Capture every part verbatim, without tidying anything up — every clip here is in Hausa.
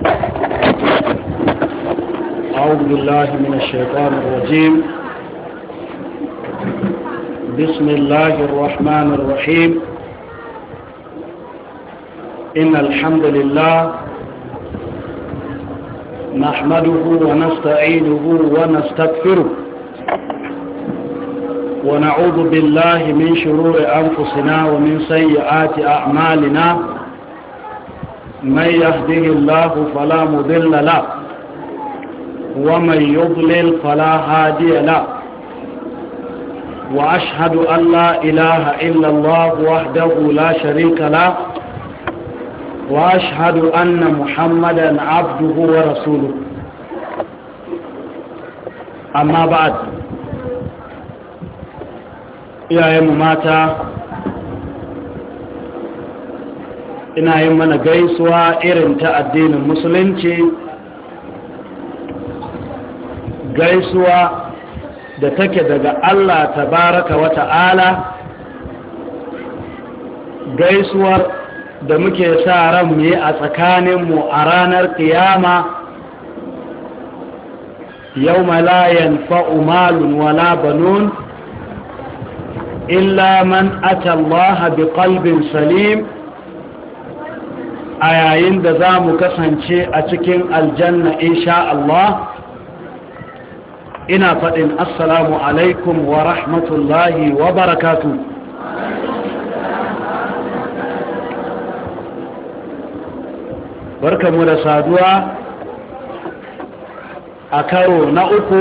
أعوذ بالله من الشيطان الرجيم. بسم الله الرحمن الرحيم. إن الحمد لله نحمده ونستعينه ونستغفره ونعوذ بالله من شرور أنفسنا ومن سيئات أعمالنا. من يهده الله فلا مضل له ومن يضلل فلا هادي له، وأشهد أن لا إله إلا الله وحده لا شريك له، وأشهد أن محمدا عبده ورسوله. أما بعد، يا مماتا ina yin mana gaisuwa irin ta addinin musulunci, gaisuwa da take daga Allah tabaraka wa ta'ala, gaisuwar da muke sa ran mu yi a tsakaninmu a ranar kiyama, yawma la yanfa'u malun wala banun illa man ata Allah bi qalbin salim, a yayin da za mu kasance a cikin aljanna insha Allah. Ina faɗin assalamu alaikum wa rahmatullahi wa barakatu. Barkamu da saduwa a karo na uku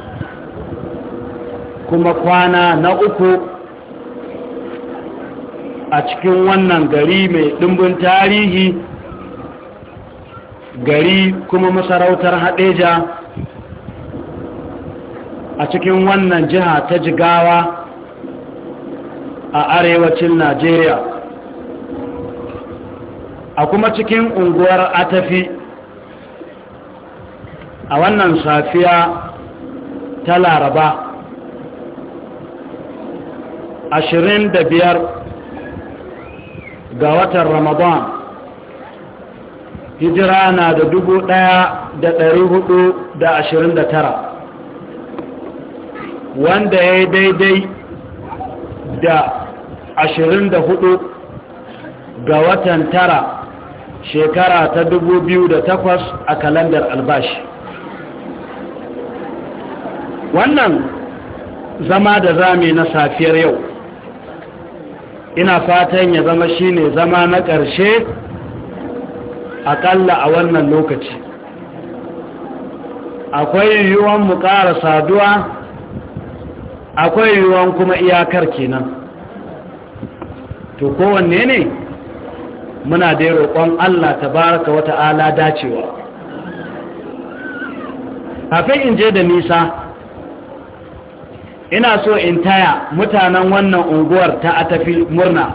kuma kwana na uku a cikin wannan gari mai ɗimbin tarihi, gari kuma masarautar Haɗeja a cikin wannan jiha ta Jigawa a arewacin Najeriya, a kuma cikin unguwar Atafi a wannan safiya ta Laraba ashirin da biyar ga watan Ramadan, hijira na da dubu ɗaya da ɗari hudu da ashirin da tara, wanda ya yi daidai da ashirin da hudu ga watan tara shekara ta dubu biyu da takwas a kalandar albashi. Wannan zama da zami na safiyar yau, ina fatan ya zama shine zama na ƙarshe aƙalla a wannan lokaci. Akwai yiwuwan mu ƙara saduwa, akwai yiwuwan kuma iyakar kenan. To kowanne ne muna da roƙon Allah tabaraka wa ta'ala dacewa. Kafin in je da nisa, ina so in taya mutanen wannan unguwar ta Atafi murna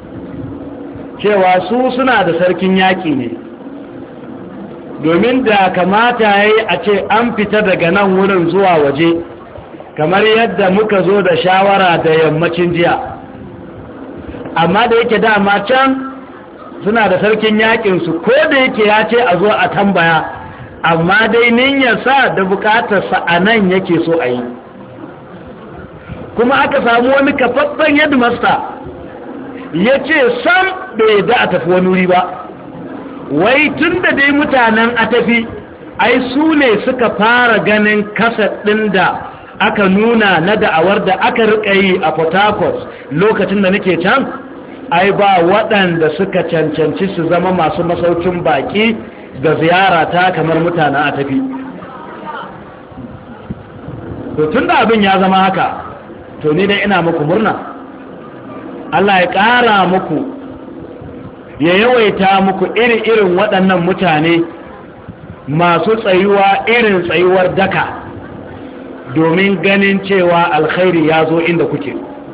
cewa su suna da sarkin yaƙi ne, domin da kamata ya yi a ce an fita daga nan wurin zuwa waje kamar yadda muka zo da shawara da yammacin jiya. Amma da yake dama can suna da sarkin yaƙinsu, ko da yake ya ce a zo a tambaya, amma dai niyyarsa da bukatarsa a nan yake so a yi. Kuma aka samu wani kafaffen headmaster ya ce sam bai da a tafi wani wuri ba, wai tun da dai mutanen Atafi ai su ne suka fara ganin kaset ɗin da aka nuna na da'awar da aka riƙa yi a Port Harcourt lokacin da nake can, ai ba waɗanda suka cancanci su zama masu masaukin baƙi da ziyara ta kamar mutanen Atafi. To tun da abin ya zama haka, to ni dai ina muku murna. Allah ya ƙara muku, ya yawaita muku iri-irin waɗannan mutane masu tsayuwa irin tsayuwar daka domin ganin cewa alkhairi ya zo inda kuke.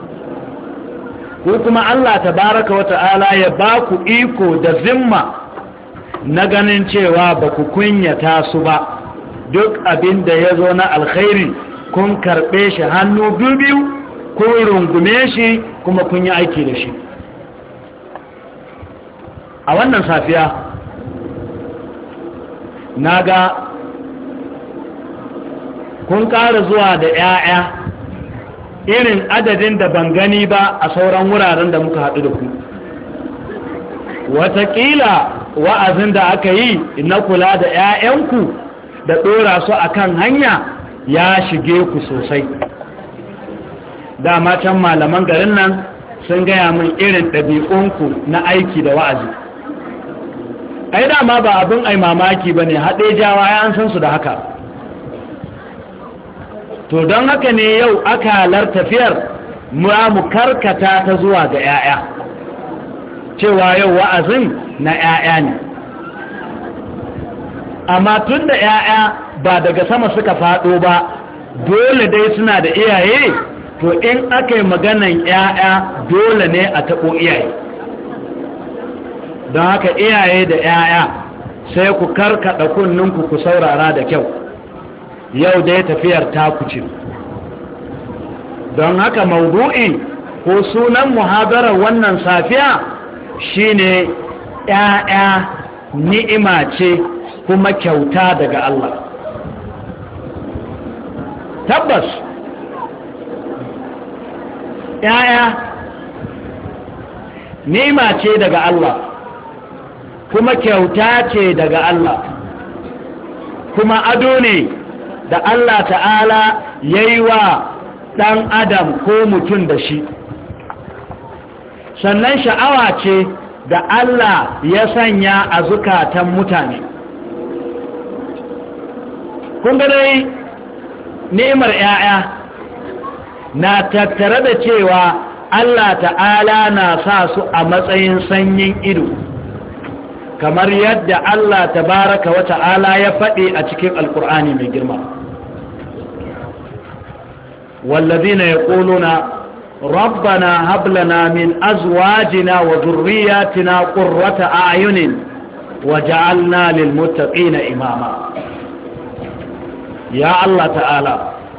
Ko kuma Allah tabaraka wa ta'ala ya ba ku iko da zimma na ganin cewa ba ku kunyata su ba, duk abin da ya zo na alkhairi kun karɓe shi hannu biyu, kun rungume shi kuma kun yi aiki da shi. A wannan safiya na ga kun ƙara zuwa da 'ya'ya irin adadin da ban gani ba a sauran wuraren da muka haɗu da ku. Wataƙila wa'azin da aka yi na kula da 'ya'yanku da ɗora su a kan hanya ya shige ku sosai. Dama can malaman garin nan sun gaya min irin ɗabi'unku na aiki da wa'azi. Ai dama ba abin ai mamaki ba ne, haɗe jawa ya an san su da haka. To don haka ne yau akalar tafiyar mu karkata ta zuwa ga 'ya'ya, cewa yau wa'azin na 'ya'ya ne. Amma tun da 'ya'ya ba daga sama suka faɗo ba, dole dai suna da iyaye, to in aka yi maganan 'ya'ya dole ne a taɓo iyaye. Don haka iyaye da 'ya'ya sai ku karkaɗa kunninku ku saurara da kyau. Yau dai tafiyar taku ce. Don haka maudu'i ko sunan muhadarar wannan safiya shine ‘ya'ya ni'ima ce kuma kyauta daga Allah. Tabbas ‘ya'ya ni'ima ce daga Allah kuma kyauta ce daga Allah kuma ado ne da Allah ta'ala ya yi wa ɗan adam ko mutum da shi, sannan sha'awa ce da Allah ya sanya a zukatan mutane. Kun ga dai ni'imar ‘ya'ya na tattare da cewa Allah ta'ala na sa su a matsayin sanyin ido, kamar yadda Allah tabaraka wa ta'ala ya faɗi a cikin alkur'ani mai girma. wallazina yaquluna rabbana hab lana min azwajina wa dhurriyyatina qurrata a'yunin waj'alna lil muttaqina imama. Ya Allah ta'ala,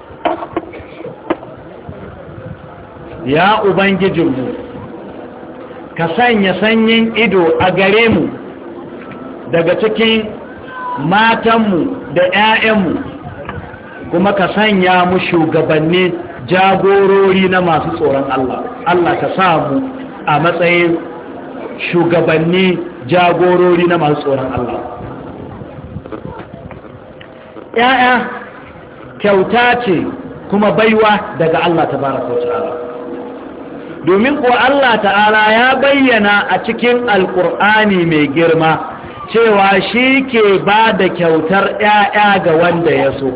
ya ubangijinmu, ka sanya sanyin ido a gare mu daga cikin matanmu da 'ya'yanmu, kuma ka sanya mu shugabanni jagorori na masu tsoron Allah. Allah ka samu a matsayin shugabanni jagorori na masu tsoron Allah. 'Ya'ya kyauta ce kuma baiwa daga Allah tabaraka wa ta'ala. Domin ko Allah ta'ala ya bayyana a cikin alkur'ani mai girma cewa shi ke ba da kyautar ‘ya'ya ga wanda ya so.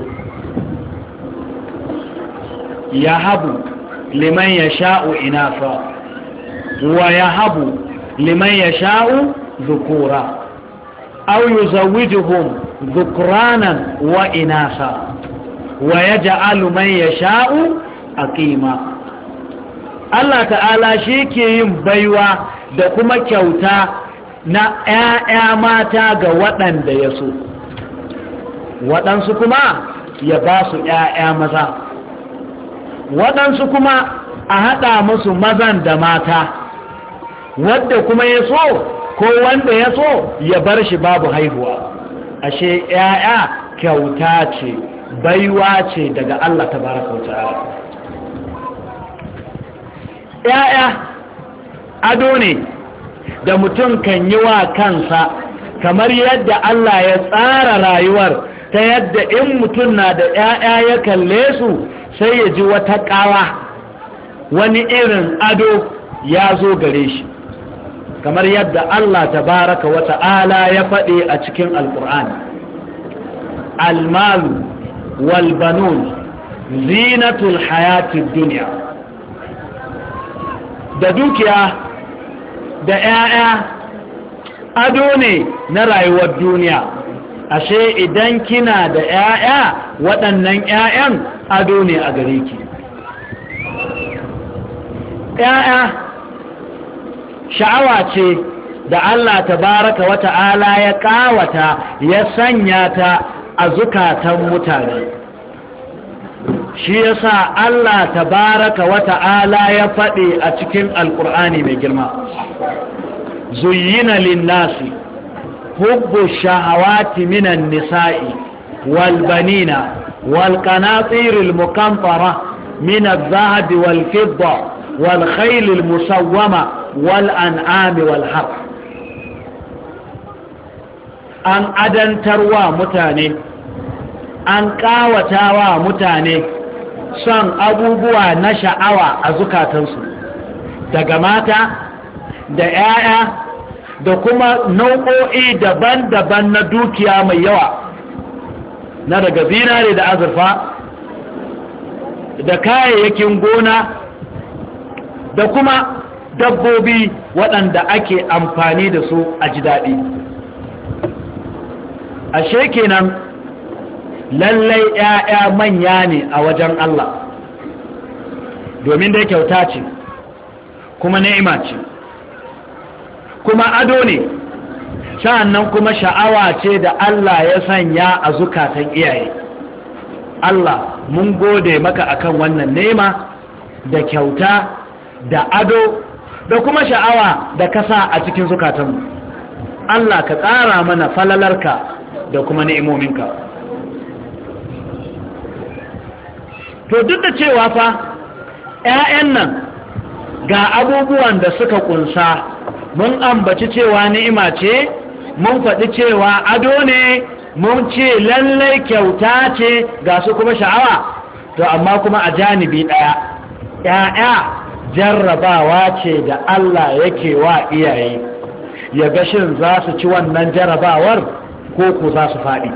Ya habu liman ya sha'u inafa wa ya habu liman ya sha'u zukura au yi zawijuhun zukuranan wa inasa wa ya ja'alu man ya sha'u a ƙima. Allah ta'ala shi ke yin baiwa da kuma kyauta na ‘ya'ya mata ga waɗanda ya so, waɗansu kuma ya ba su ‘ya'ya maza, waɗansu kuma a haɗa musu mazan da mata, wadda kuma ya so ko wanda ya so ya bar shi babu haihuwa. Ashe ‘ya'ya kyauta ce, baiwa ce daga Allah tabaraka wa ta'ala. ‘Ya'ya ado ne da mutum kan yi wa kansa, kamar yadda Allah ya tsara rayuwar ta yadda in mutum na da ‘ya'ya ya kalle su sai ya ji wata ƙawa, wani irin ado ya zo gare shi, kamar yadda Allah tabaraka wa ta'ala ya faɗi a cikin alƙur'ani. Almalu wal banun zinatul hayatid dunya. Da dukiya da ‘ya'ya ado ne na rayuwar duniya. Ashe idan kina da ‘ya'ya, waɗannan ‘ya'yan ado ne a gare ki. ‘Ya'ya sha'awa ce da Allah tabaraka wa ta'ala ya ƙawata ya sanya ta a zukatan mutane. Shi yasa Allah tabaraka wa ta'ala ya faɗi a cikin alƙur'ani mai girma. Zuyyina linnasi hubbu shahawati minan nisa'i wal banina wal qanatir al muqantara min adh-dhahab wal fidda wal khayl al musawwama wal an'am wal harth. An adantarwa mutane, an kawatawa mutane son abubuwa na sha'awa a zukatansu daga mata da 'ya'ya da kuma nau'o'i daban-daban na dukiya mai yawa, na daga zinare da azurfa da kayayyakin gona da kuma dabbobi waɗanda ake amfani da su a ji daɗi. Ashe kenan lallai 'ya'ya manya ne a wajen Allah, domin dai kyauta ce kuma ni'ima ce kuma ado ne, sa'annan kuma sha'awa ce da Allah ya sanya a zukatan iyaye. Allah mun gode maka akan wannan ni'ima da kyauta da ado da kuma sha'awa da kasa a cikin zukatanmu. Allah ka ƙara mana falalarka da kuma ni'imominka. To duk da cewa fa ‘ya'yan nan ga abubuwan da suka ƙunsa, mun ambaci cewa ni'ima ce, mun faɗi cewa ado ne, mun ce lallai kyauta ce, ga su kuma sha'awa, to amma kuma a janibi ɗaya ‘ya'ya jarrabawa ce da Allah yake wa iyaye, ya ga shin za su ci wannan jarrabawar ko ku za su faɗi.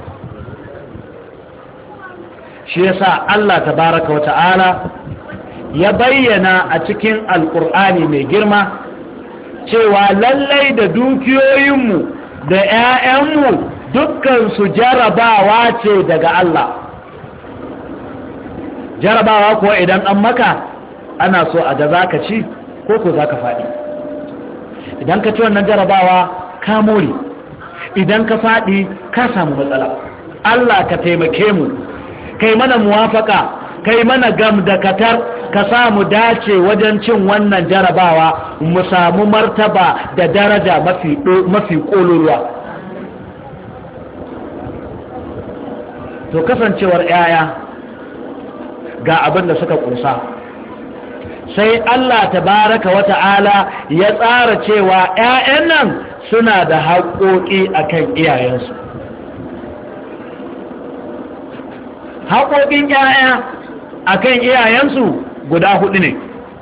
Shi yasa Allah tabaraka wa ta'ala ya bayyana a cikin alkur'ani mai girma cewa lallai da dukiyoyinmu da 'ya'yanmu dukkan su jarabawa ce daga Allah. Jarabawa kuwa idan an maka ana so a da za ka ci ko ko za ka faɗi. Idan ka ci wannan jarabawa ka more, idan ka faɗi ka samu matsala. Allah ka taimake mu, kai mana muwafaka, kai mana gam da katar, ka samu dace wajen cin wannan jarabawa, mu samu martaba da daraja mafi mafi kololuwa. To kasancewar yaya ga abin da suka kunsa, sai Allah tabaraka wa ta'ala ya tsara cewa ƴaƴan nan suna da haƙoƙi akan iyayensu. Haƙoƙin ƴaƴa akan iyayensu guda hudu ne.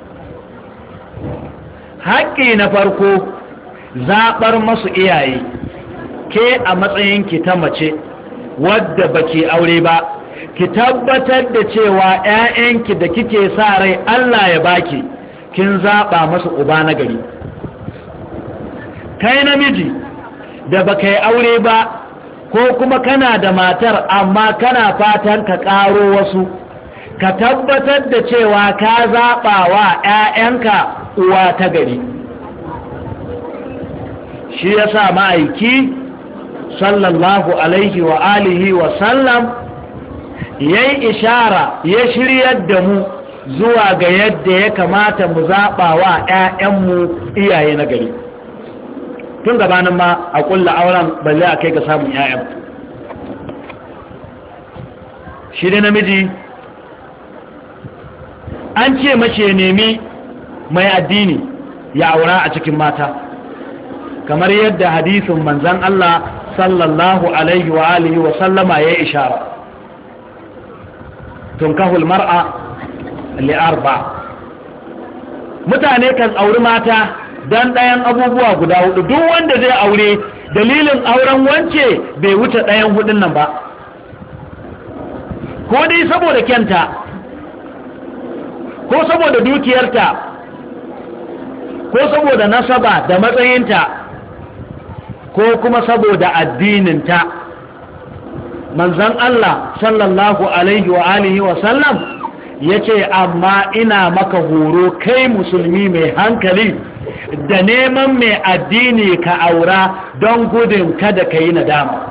Haƙƙi na farko, zaɓar masu iyaye. Ke a matsayinki ta mace wadda baki aure ba, ki tabbatar da cewa ƴaƴanki da kike sa rai Allah ya baki, kin zaɓa masu uba na gari. Kai namiji da baka yi aure ba, ko kuma kana da matar amma kana fatan ka ƙaro wasu, ka tabbatar da cewa ka zaɓa wa ‘ya'yanka uwa ta gari. Shi ya sa ma'aiki sallallahu alaihi wa alihi wa sallam ya yi ishara, ya shiryar da mu zuwa ga yadda ya kamata mu zaɓa wa ‘ya'yanmu iyaye na gari. Tun gabanin ma a ƙulla auren balle a kai ga samun ‘ya'yan. Shi dai namiji an ce mace nemi mai addini ya aura a cikin mata, kamar yadda hadisin manzan Allah sallallahu alaihi wa alihi wa sallama ya ishara. Tunkahul mar'a li arba. Mutane kan auri mata dan ɗayan abubuwa guda hudu. Duk wanda zai aure, dalilin auren wance bai wuce ɗayan hudun nan ba. Ko dai saboda kyanta, ko saboda dukiyarta, ko saboda nasaba da matsayinta, ko kuma saboda addininta. Manzon Allah sallallahu alaihi wa alihi wa sallam yace, amma ina maka horo kai musulmi mai hankali da neman mai addini ka aura don gudun kada ka yi nadama.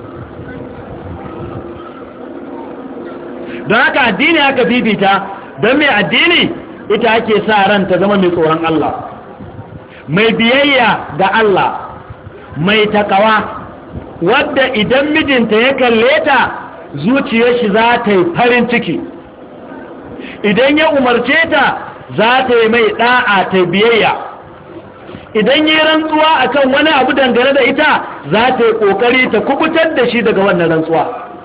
Don haka addini aka bibita, don mai addini ita ake sa ran ta zama mai tsoron Allah, mai biyayya ga Allah, mai takawa wadda idan mijinta ya kalle ta zuciyar shi za ta yi farin ciki, idan ya umarce ta za ta yi mai da'a ta biyayya, idan yi rantsuwa akan wani abu dangane da ita za ta yi kokari ta kubutar da shi daga wannan rantsuwa.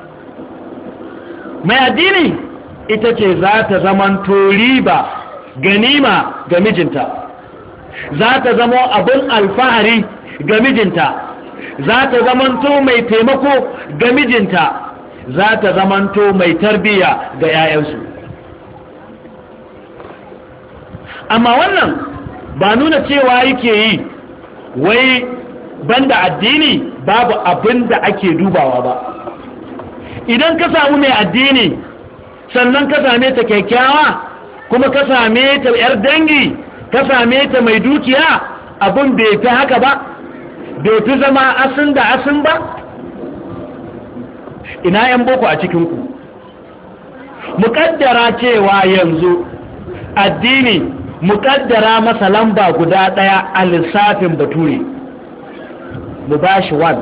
Mai addini ita ce za ta zamanto riba, ganima ga mijinta, za ta zama abin alfahari ga mijinta, za ta zamanto mai taimako ga mijinta, za ta zamanto mai tarbiya ga 'ya'yansu. Amma wannan ba nuna cewa yake yi wai banda addini babu abin da ake dubawa ba. Idan ka samu mai addini sannan ka same ta kyakkyawa kuma ka same ta 'yar dangi, ka same ta mai dukiya, abin bai fi haka ba, bai fi zama asin da asin ba. Ina 'yan boko a cikinku, muƙaddara cewa yanzu addini muƙaddara masa lamba guda ɗaya a lissafin bature, mu ba shi one.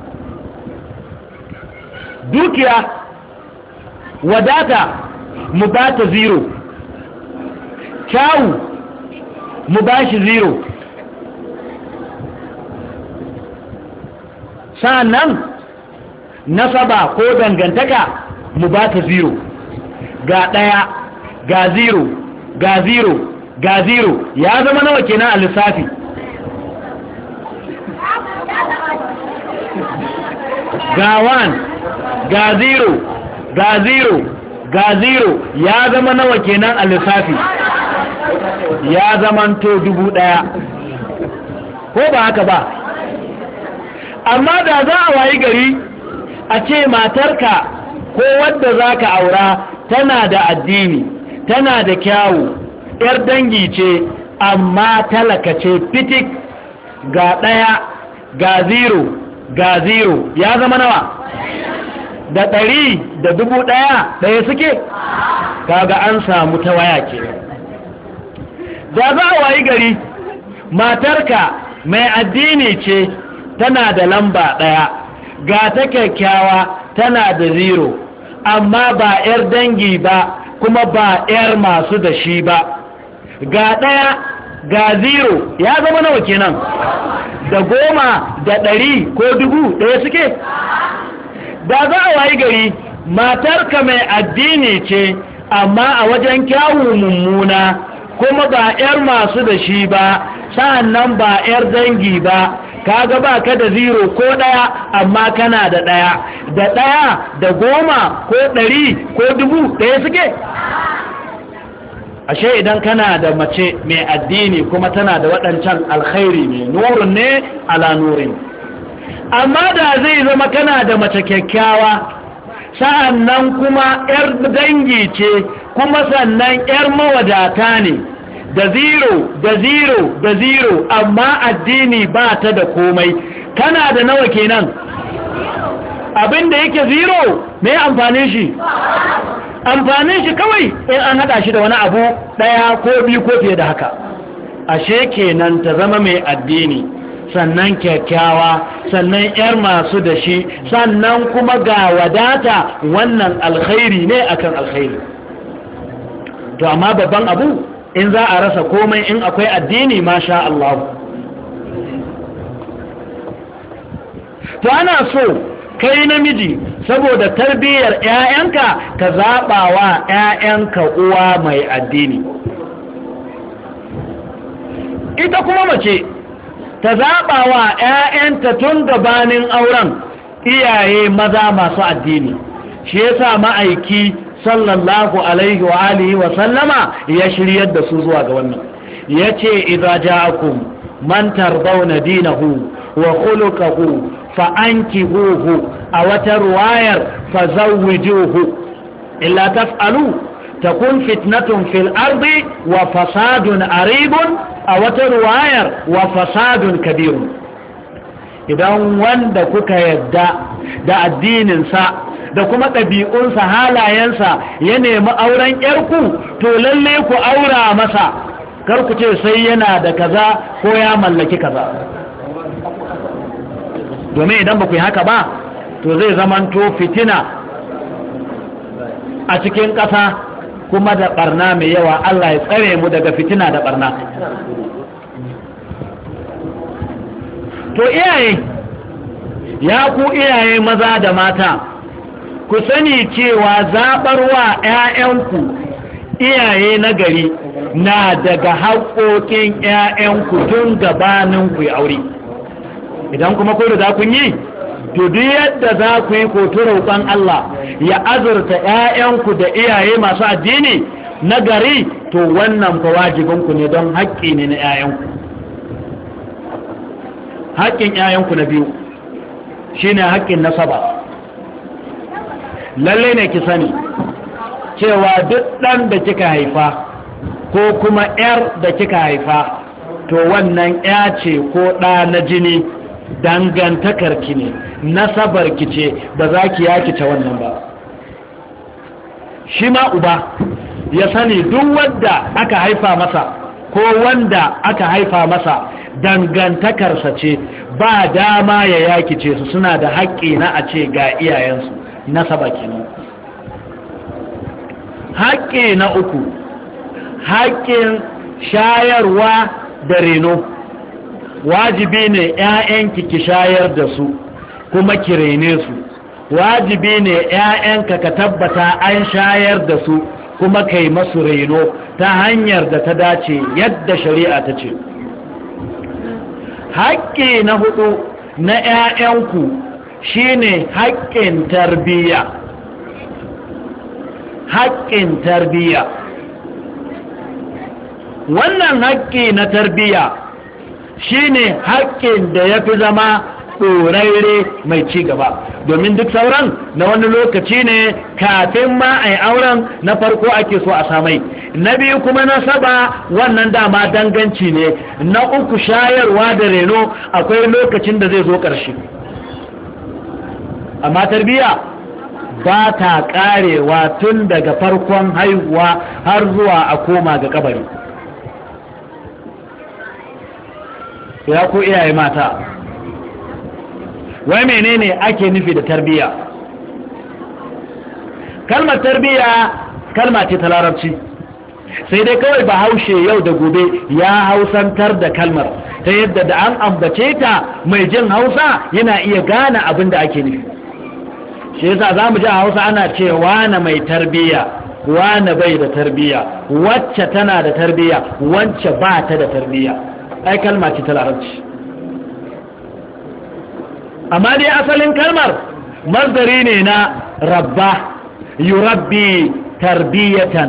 Dukiya, wadata, mu ba ta zero. Kyawu, mu ba shi zero. Sa'annan nasaba ko dangantaka mu ba ta zero. Ga ɗaya, ga zero, ga zero, ga zero, ya zama nawa kenan a lissafi? Ga one, ga zero, ga zero, ga zero, ya zama nawa kenan a lissafi? Ya zamanto dubu ɗaya, ko ba haka ba? Amma da za a wayi gari a ce matarka ko wadda za ka aura tana da addini, tana da kyawu, 'yar dangi ce, amma talaka ce fitik, ga ɗaya, ga zero, ga zero, ya zama nawa? Da ɗari da dubu ɗaya ɗaya suke? Kaga an samu ta waya ke. Da za a wayi gari matarka mai addini ce, tana da lamba ɗaya, ga ta kyakkyawa tana da zero, amma ba 'yar dangi ba kuma ba 'yar masu da shi ba, ga ɗaya ga zero, ya zama nawa kenan? Da goma da ɗari ko dubu ɗaya suke? Da za a wayi gari matarka mai addini ce, amma a wajen kyawu mummuna, kuma ba 'yar masu da shi ba, sa'an nan ba 'yar dangi ba, kaga ba ka da zero ko ɗaya, amma kana da ɗaya. Da ɗaya da goma ko ɗari ko dubu ɗaya suke? Ashe idan kana da mace mai addini kuma tana da waɗancan alkhairi ne, nurin ne ala nurin. Amma da zai zama kana da mace kyakkyawa, sa'an nan kuma 'yar dangi ce, kuma sannan 'yar mawadata ne, da zero da zero da zero, amma addini ba ta da komai, kana da nawa kenan? Abinda yake zero, me amfanin shi? Amfanin shi kawai in an haɗa shi da wani abu ɗaya ko biyu ko fiye da haka. Ashe kenan ta zama mai addini, sannan kyakkyawa, sannan 'yar masu da shi, sannan kuma ga wadata, wannan alkhairi ne akan alkhairi. To amma babban abu, in za a rasa komai in akwai addini, masha Allah. To ana so kai namiji saboda tarbiyyar 'ya'yanka ka zaɓa wa 'ya'yanka uwa mai addini, ita kuma mace ta zaɓa wa 'ya'yanta tun gabanin auren iyaye maza masu addini. Shi yasa ma'aiki sallallahu alaihi wa alihi wa sallama ya shiryar da su zuwa ga wannan, yace idza ja'akum man tardawna dinahu wa khuluquhu fa ankihuhu, a wata ruwayar fa zawwijuhu, illa taf'alu takun fitnatun fil ardi wa fasadun aribun, a wata ruwayar wa fasadun kabirun. Idan wanda kuka yadda da addininsa da kuma ɗabi'unsa, halayensa, ya nemi auren ƴarku, to lalle ku aura masa, kar ku ce sai yana da kaza ko ya mallaki kaza. domin idan ba ku yi haka ba to zai zamanto fitina a cikin ƙasa kuma da ɓarna mai yawa. Allah ya tsare mu daga fitina da ɓarna. To iyaye, ya ku iyaye maza da mata, ku sani cewa zaɓarwa ‘ya'yanku iyaye na gari na daga haƙoƙin ‘ya'yanku tun gabanin ku yi aure. Idan kuma ku da kun yi, to duk yadda za ku yi koto roƙon Allah ya azurta ‘ya'yanku da iyaye masu addini na gari, to wannan fa wajibinku ne don haƙƙi ne na ‘ya'yanku. Haƙƙin ‘ya'yanku na biyu shi ne haƙƙin nasaba. Lalle ne ki sani cewa duk ɗan da kika haifa ko kuma ‘yar da kika haifa, to wannan ‘ya ce ko ɗa na jini, dangantakarki ne, nasabarki ce, ba za ki yaki ta wannan ba. Shi ma uba ya sani duk wanda aka haifa masa ko wanda aka haifa masa dangantakarsa ce, ba dama ya yaki ce su, suna da haƙƙi na a ce ga iyayensu, nasaba kenan. Haƙƙi na uku, haƙƙin shayarwa da reno. Wajibi ne ‘ya'yanki ki shayar da su kuma ki rene su. Wajibi ne ‘ya'yanka ka tabbata an shayar da su kuma kai masu reno ta hanyar da ta dace yadda shari'a ta ce. Haƙƙi na hudu na ‘ya'yanku shine haƙƙin tarbiyya. Haƙƙin tarbiyya, wannan haƙƙi na tarbiyya shine haƙƙin da ya fi zama ɗoraire mai ci gaba, domin duk sauran na wani lokaci ne kafin ma a yi auren, na farko ake so a samai, na biyu kuma na saba wannan dama danganci ne, na uku shayarwa da reno akwai lokacin da zai zo ƙarshe. Amma tarbiyya ba ta ƙarewa tun daga farkon haihuwa har zuwa a koma ga kabari. Ya ku iyaye mata, wai menene ake nufi da tarbiyya? Kalmar tarbiyya kalma ce ta larabci, sai dai kawai bahaushe yau da gobe ya hausantar da kalmar ta yadda da an ambace ta mai jin hausa yana iya gane abin da ake nufi. Shi yasa za mu ji a hausa ana ce wane mai tarbiyya, wane bai da tarbiyya, wacce tana da tarbiyya, wacce ba ta da tarbiyya. Ai kalma ce ta larabci. Amma dai asalin kalmar masdari ne na rabba, yurabbi tarbiyatan.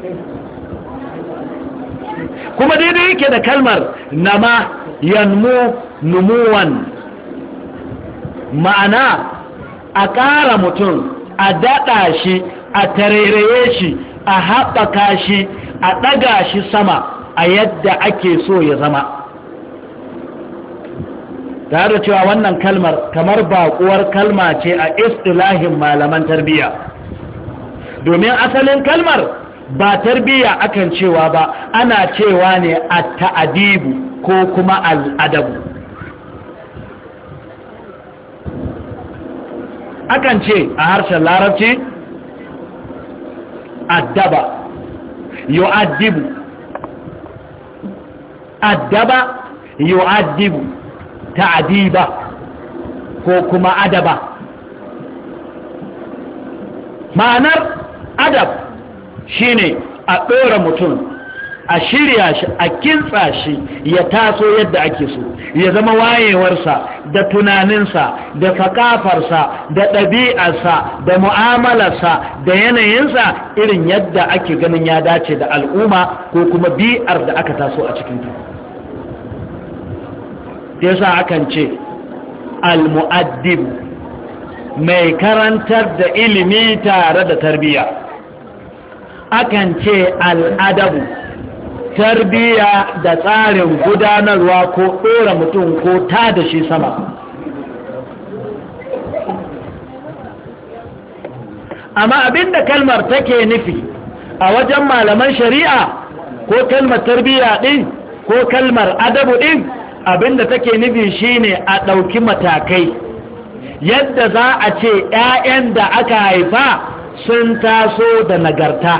Kuma daidai yake da kalmar nama, yanmu, numuwan. Ma'ana a ƙara mutum, a daɗa shi, a tarairaye shi, a haɓaka shi, a ɗaga shi sama a yadda ake so ya zama. Tare da cewa wannan kalmar kamar baƙuwar kalma ce a istilahin malaman tarbiyya, domin asalin kalmar ba tarbiyya akan cewa ba, ana cewa ne a ta'adibu ko kuma al'adabu. Akan ce a harshen larabci addaba, yu'addibu, addaba yu'addibu, ta'diba ko kuma adaba. Ma'anar adab shine a ɗora mutum, a shirya shi, a kintsa shi ya taso yadda ake so, ya zama wayewarsa da tunaninsa da fakafarsa da ɗabi'arsa da mu'amalarsa da yanayinsa irin yadda ake ganin ya dace da al'umma ko kuma bi'ar da aka taso a cikinta. Yasa akan ce al-mu'addib, mai karantar da ilimi tare da tarbiyya. Akan ce al'adabu, tarbiyya da tsarin gudanarwa ko ɗora mutum ko ta da shi sama. Amma abinda kalmar take nufi a wajen malaman shari'a, ko kalmar tarbiyya ɗin ko kalmar adabu ɗin, abinda take nufi shine a ɗauki matakai yadda za a ce 'ya'yan da aka haifa sun taso da nagarta,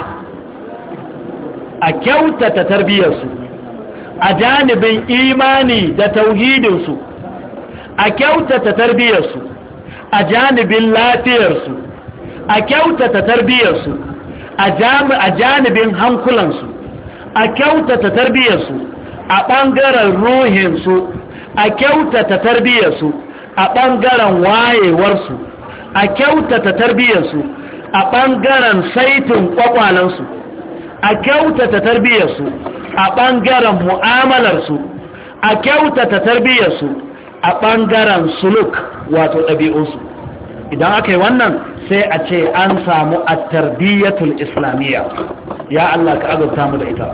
a kyautata tarbiyyarsu a janibin imani da tauhidinsu, a kyautata tarbiyyarsu a janibin lafiyarsu, a kyautata tarbiyyarsu a janibin hankulansu, a kyautata tarbiyyarsu a ɓangaren ruhinsu, a kyautata tarbiyyarsu a ɓangaren wayewarsu, a kyautata tarbiyyarsu a ɓangaren saitin ƙwaƙwalansu, a kyautata tarbiyyarsu a ɓangaren mu'amalarsu, a kyautata tarbiyyarsu a ɓangaren suluk wato ɗabi'unsu. Idan aka yi wannan sai a ce an samu a tarbiyyatul islamiyya. Ya Allah ka azurta mu da ita.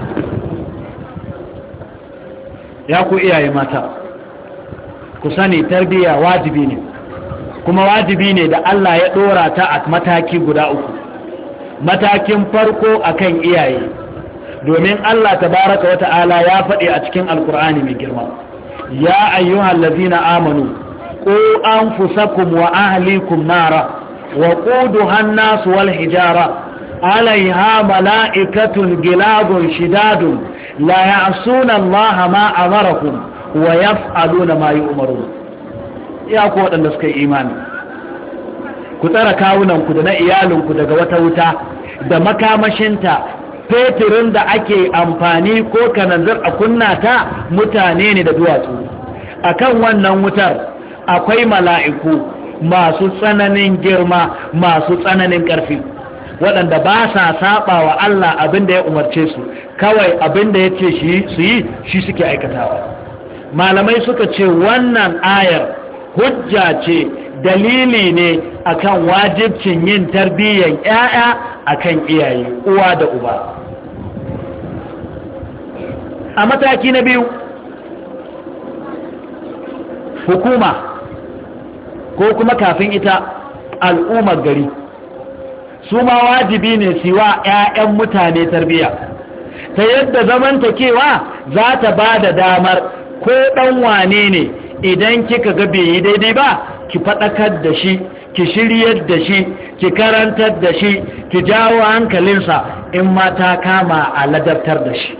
Ya ku iyaye mata, ku sani tarbiyya wajibi ne, kuma wajibi ne da Allah ya ɗora ta a mataki guda uku. Matakin farko akan iyaye, domin Allah tabaraka wa ta'ala ya faɗi a cikin alkur'ani mai girma, ya ayyuhal ladzina amanu qu anfusakum wa ahlikum nara wa quduha an-nas wal hijara alaiha mala'ikatun gilabun shidadun la ya'suna Allah ma amarakum wa yaf'aluna ma yu'marun. Ya ku waɗanda suka yi imani, ku tsara kawunanku da na iyalinku daga wata wuta da makamashinta, fetirin da ake amfani ko kananzir a kunna ta mutane ne da duwatsu. Akan wannan wutar akwai mala'iku masu tsananin girma, masu tsananin ƙarfi, waɗanda ba sa saba wa Allah abin da ya umarce su, kawai abin da ya ce su yi shi suke aikatawa. Malamai suka ce wannan ayar hujja ce, dalili ne akan wajibcin yin tarbiyyar 'ya'ya akan iyaye, uwa da uba. A mataki na biyu, hukuma ko kuma kafin ita al'ummar gari su ma wajibi ne su wa 'ya'yan mutane tarbiyya, ta yadda zamantakewa za ta ba da damar ko ɗan wane ne idan kika ga bai yi daidai ba, ki faɗakar da shi, ki shiryar da shi, ki karantar da shi, ki jawo hankalinsa, in ma ta kama a ladabtar da shi.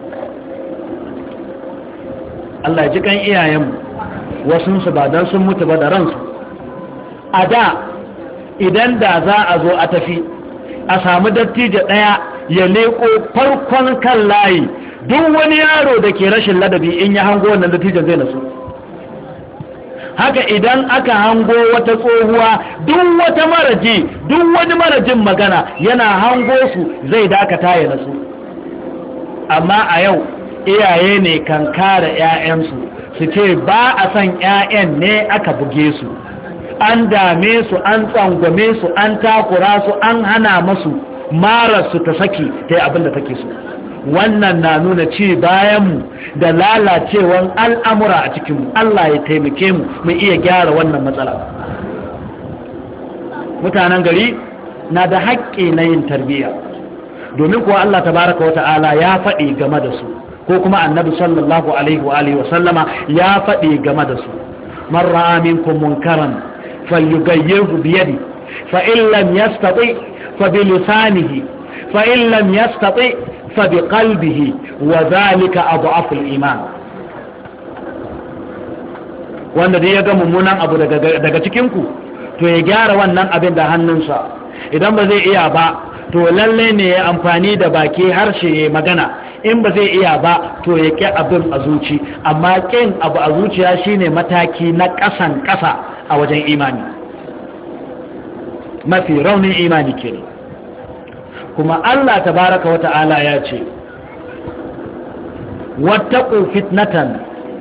Allah ji kan iyayenmu, wasunsu ba don sun mutu ba da ransu. A da idan da za a zo a tafi a samu dattijo ɗaya ya leƙo farkon kan layi, duk wani yaro da ke rashin ladabi in ya hango wannan dattijon zai nasu. Haka idan aka hango wata tsohuwa, duk wata maraji, duk wani marajin magana yana hango su zai dakata ya nasu. Amma a yau iyaye ne kan kare 'ya'yansu, su ce ba a san 'ya'yan ne aka buge su, an dame su, an tsangwame su, an takura su, an hana masu mararsu ta saki ta yi abin da take so. Wannan na nuna ci bayanmu da lalacewan al'amura a cikinmu. Allah ya taimake mu mu iya gyara wannan matsala. Mutanen gari na da haƙƙi na yin tarbiyya, domin kuwa Allah tabaraka wa ta'ala ya faɗi game da su, ko kuma annabi sallallahu alaihi wa alihi wa sallama ya faɗi game da su. Man ra'a minkum munkaran falyughayyirhu bi yadihi fa in lam yastati fa bi lisanihi fa in lam yastati fa bi qalbihi wa dhalika adhafu al-iman. Wanda dai ya ga mummunan abu daga daga cikin ku, to ya gyara wannan abin da hannunsa. Idan ba zai iya ba, to lalle ne ya amfani da baki, harshe ya magana. In ba zai iya ba, to ya ƙi abin a zuci. Amma ƙin abu a zuciya shine mataki na ƙasan ƙasa a wajen imani, mafi raunin imani ke. Kuma Allah tabaraka wa ta'ala ya ce, wattaqu fitnatan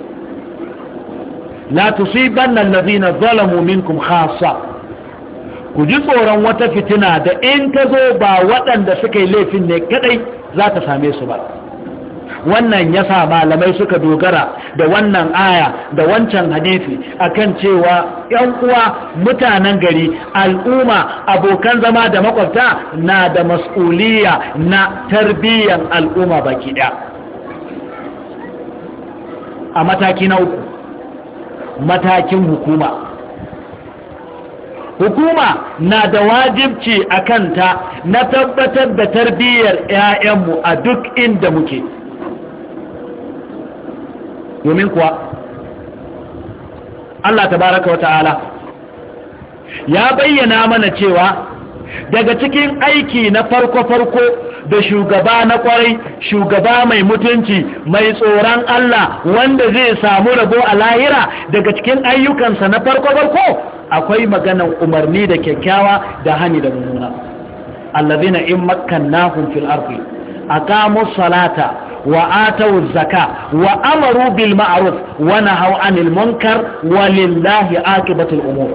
la tusibanna alladhina zalamu minkum khassa. Ku ji tsoron wata fitina da in ta zo ba waɗanda suka yi laifin ne kadai za ta same su ba. Wannan yasa malamai suka dogara da wannan aya da wancan hadisi akan cewa yan uwa, mutanen gari, al'umma, abokan zama da makwabta na da mas'uliyya na tarbiyyar al'umma baki ɗaya. A mataki na uku, matakin hukuma, hukuma na da wajibci a kanta na tabbatar da tarbiyyar 'ya'yanmu a duk inda muke. Domin kuwa Allah tabaraka wa ta'ala ya bayyana mana cewa daga cikin aiki na farko-farko da shugaba na kwarai, shugaba mai mutunci, mai tsoron Allah wanda zai samu rabo a lahira, daga cikin ayyukansa na farko-farko akwai maganan umarni da kyakkyawa da hani da mummuna. Allazina in makkannahum fil ardi aqamus salata wa atawuz zaka wa amaru bil ma'ruf wa nahaw anil munkar walillahi aqibatul umur.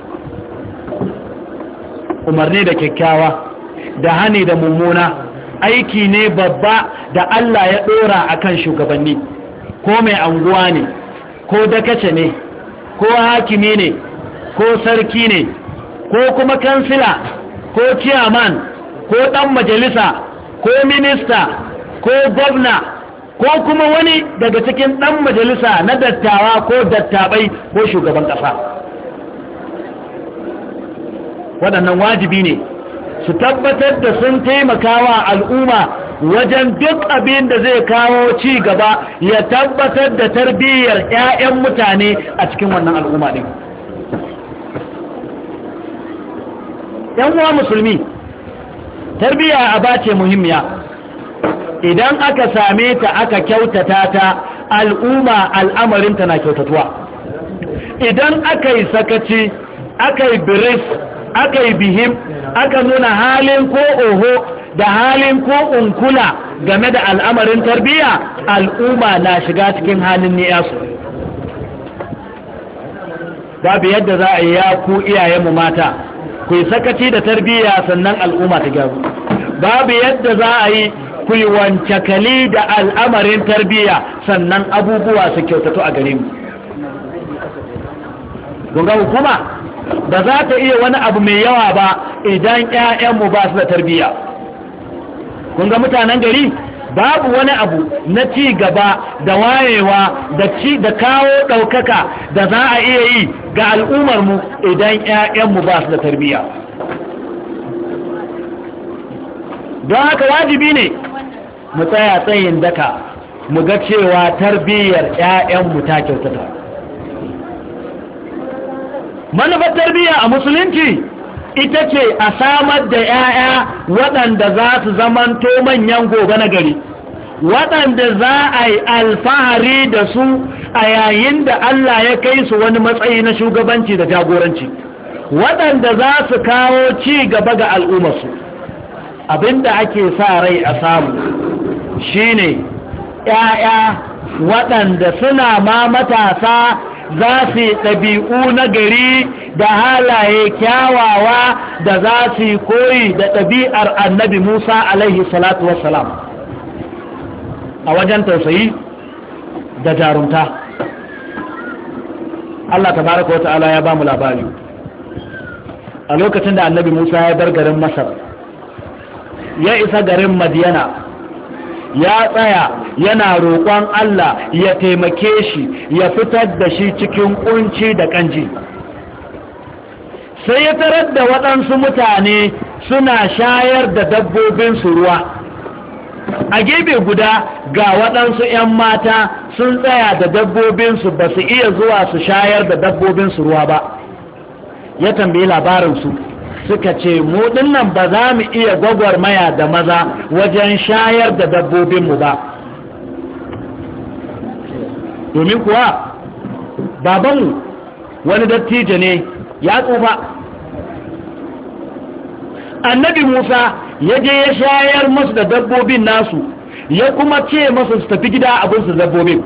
Umarni da kyakkyawa da hani da mummuna aiki ne babba da Allah ya dora akan shugabanni, ko mai anguwa ne, ko dakace ne, ko hakimi ne, ko sarki ne, ko kuma kansila, ko chairman, ko dan majalisa, ko minista, ko gwamna, ko kuma wani daga cikin dan majalisa na dattawa ko dattabai ko shugaban kasa. Waɗannan wajibi ne su tabbatar da sun taimakawa al'umma wajen duk abin da zai kawo ci gaba, ya tabbatar da tarbiyyar 'ya'yan mutane a cikin wannan al'umma ɗin. ‘Yan uwa musulmi, tarbiyya aba ce muhimmiya. Idan aka same ta aka kyautata ta, al'umma al'amarinta na kyautatuwa. Idan aka yi sakaci, aka yi biris, aka yi bihim, aka nuna halin ko oho da halin ko unkula game da al'amarin tarbiyya, al'umma na shiga cikin halin ni'yasu. Babu yadda za a yi ya ku iyayenmu mata ku yi sakaci da tarbiyya sannan al'umma ta gyaru. Babu yadda za a yi ku yi wancakali da al'amarin tarbiyya sannan abubuwa su kyautatu a gare mu. Gunga hukuma ba za ta iya wani abu mai yawa ba idan 'ya'yanmu ba su da tarbiyya. Kun ga mutanen gari babu wani abu na ci gaba da wayewa da ci da kawo ɗaukaka da za a iya yi ga al'ummarmu idan 'ya'yanmu ba su da tarbiyya. Don haka wajibi ne mu tsaya tsayin daka mu ga cewa tarbiyyar 'ya'yanmu ta kyautata. Manufar tarbiyya a musulunci ita ce a samar da 'ya'ya waɗanda za su zamanto manyan gobe na gari, waɗanda za a yi alfahari da su a yayin da Allah ya kai su wani matsayi na shugabanci da jagoranci, waɗanda za su kawo ci gaba ga al'ummarsu. Abinda ake sa rai a samu shine 'ya'ya waɗanda suna ma matasa za su yi ɗabi'u na gari da halaye kyawawa da za su yi koyi da ɗabi'ar annabi Musa alaihi salatu wassalam a wajen tausayi da jarumta. Allah tabaraka wa ta'ala ya ba mu labari a lokacin da annabi Musa ya bar garin Masar ya isa garin Madiyana, ya tsaya yana roƙon Allah ya taimake shi ya fitar da shi cikin kunci da kanji. Sai ya tarar da waɗansu mutane suna shayar da dabbobinsu ruwa. A gefe guda ga waɗansu ‘yan mata sun tsaya da dabbobinsu ba su iya zuwa su shayar da dabbobinsu ruwa ba. Ya tambayi labarinsu, suka ce mu dinnan ba za mu iya gwagwarmaya da maza wajen shayar da dabbobinmu ba. Domin kuwa babanmu wani dattijo ne ya tsufa. Annabi Musa ya je ya shayar masu da dabbobin nasu, ya kuma ce masu su tafi gida abinsu dabbobin.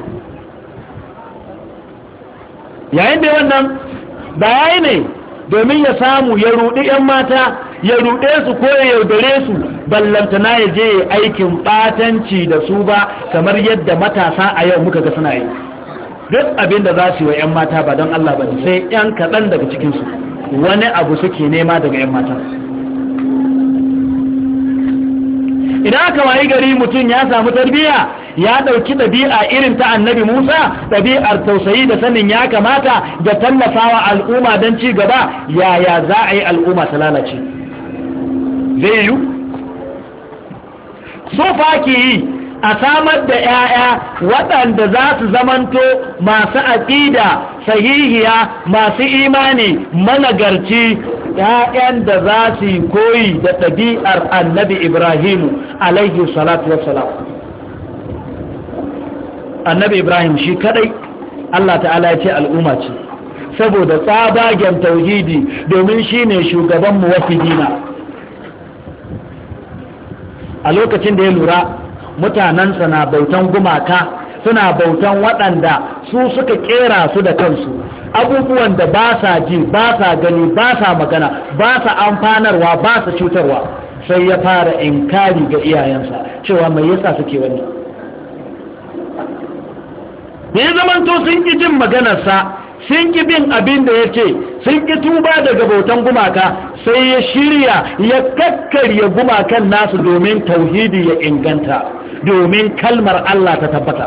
Yayin da wannan bayani ne domin ya samu ya rudi ‘yan mata, ya rude su ko ya yaudare su, ballantana ya je aikin ɓatanci da su ba, kamar yadda matasa a yau muka ga suna yi. Duk abin da za su yi wa ‘yan mata ba don Allah ba sai ‘yan kaɗan daga cikinsu wani abu suke nema daga ‘yan mata. Idan aka wayi gari mutum ya samu tarbiyya, ya ɗauki ɗabi'a irin ta annabi Musa, ɗabi'ar tausayi da sanin ya kamata da tallafawa al'umma don ci gaba, yaya za a yi al'umma ta lalace? Zai yi? So fa ke yi a samar da 'ya'ya waɗanda za su zamanto masu aƙida sahihiya, masu imani managarci, 'ya'yan da za su yi koyi da ɗabi'ar annabi Ibrahimu alaihi salatu wassalam. Annabi Ibrahim shi kadai Allah ta'ala ya ce al'umma ce saboda tsabagen tauhidi, domin shi ne shugaban muwahhidina. A lokacin da ya lura mutanensa na bautan gumaka, suna bautan waɗanda su suka kera su da kansu, abubuwan da ba sa ji, ba sa gani, ba sa magana, ba sa amfanarwa, ba sa cutarwa, sai ya fara inkari ga iyayensa cewa mai yasa suke wani. da ya zamanto sun ƙi jin maganarsa, sun ƙi bin abin da ya ce, sun ƙi tuba daga bautan gumaka, sai ya shirya ya kakkarya gumakan nasu domin tauhidi ya inganta, domin kalmar Allah ta tabbata.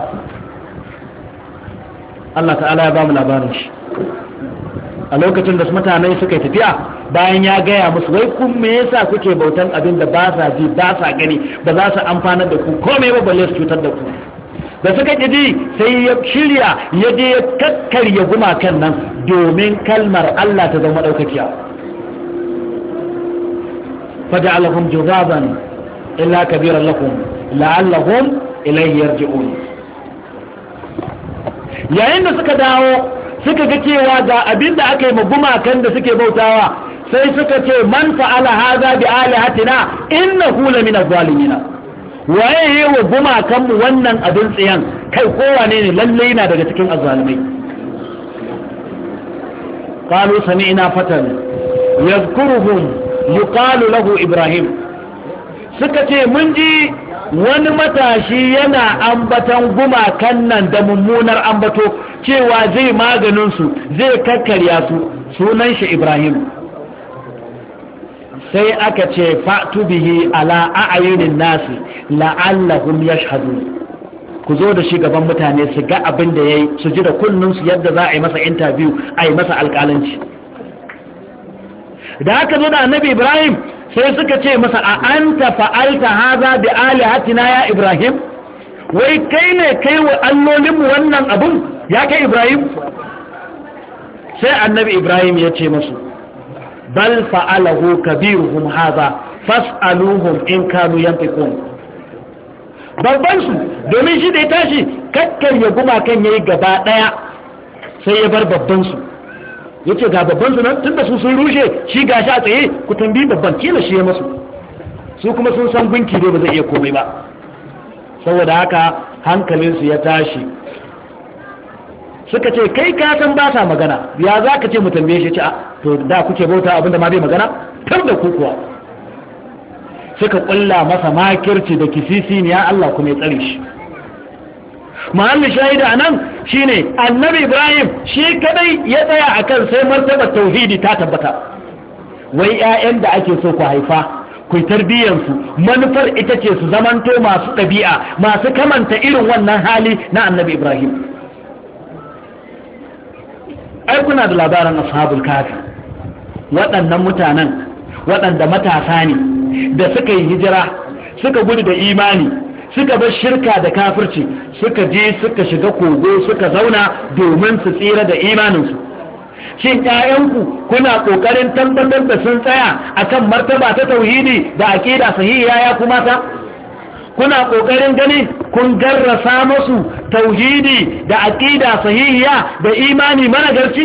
Allah ta'ala ya ba mu labarin shi a lokacin da mutane suka tafiya, bayan ya gaya musu, wai kun me yasa kuke bautan abin da ba sa ji, ba sa gani, ba za su amfanar da ku komai ba, balle su cutar da ku. Da suka ji sai ya shirya ya je ya kakkarya gumakan nan domin kalmar Allah ta zama ɗaukakiya. faja'alahum juzaban illa kabiran lakum la'allahum ilayhi yarji'un. Yayin da suka dawo suka ga cewa ga abin da aka yi ma gumakan da suke bautawa, sai suka ce man fa'ala hadha bi alihatina innahu lamina zalimin. Waye yi wa gumakanmu wannan abin tsiyan, kai kowane ne lalle yana daga cikin azzalumai. qalu sami'na fatan yadhkuruhum yuqalu lahu ibrahim. Suka ce mun ji wani matashi yana ambatan gumakan nan da mummunar ambato, cewa zai maganin su, zai kakkarya su, sunan shi Ibrahim. Sai aka ce fa'tu bihi ala a'yunin nasi la'allahum yashhadun. Ku zo da shi gaban mutane su ga abin da yayi, su ji da kunnun su yadda za a yi masa interview, a yi masa alƙalanci. Da aka zo da annabi Ibrahim sai suka ce masa, a anta fa'alta haza bi alihatina ya Ibrahim? Wai kai ne kai wa allolinmu wannan abun ya kai Ibrahim? Sai annabi Ibrahim ya ce masu, bal fa'alahu kabiruhum haza fas'aluhum in kanu yanfiqun. Babban su, domin shi da ya tashi kakkar ya gumakan yayi gaba daya, sai ya bar babban su. Yace ga babban su nan, tunda su sun rushe, shi gashi a tsaye, ku tambayi babban, kila shi ya masu. Su kuma sun san gunki dai ba zai iya komai ba. Saboda haka hankalinsu ya tashi, suka ce kai ka san ba sa magana, ya za ka ce mu tambaye shi? Ce a to da kuke bauta abinda ma bai magana, tar da ku kuwa. Suka kulla masa makirci da kisisi ne, ya Allah kuma ya tsare shi. Mahallin shahida anan shine annabi Ibrahim shi kadai ya tsaya akan sai martabar tauhidi ta tabbata. Wai ƴaƴan da ake so ku haifa, ku tarbiyyar su, manufar ita ce su zamanto masu ɗabi'a, masu kamanta irin wannan hali na annabi Ibrahim. Ai kuna da labarin ashabul kafi, waɗannan mutanen waɗanda matasa ne da suka yi hijira, suka gudu da imani, suka bar shirka da kafirci, suka je suka shiga kogo suka zauna domin su tsira da imaninsu. Shin ƴaƴanku kuna ƙoƙarin tabbatar da sun tsaya akan martaba ta tauhidi da aqida sahiha ya kuma ta? Kuna ƙoƙarin gani kun garrasa musu tauhidi da aqida sahiha da imani managarci?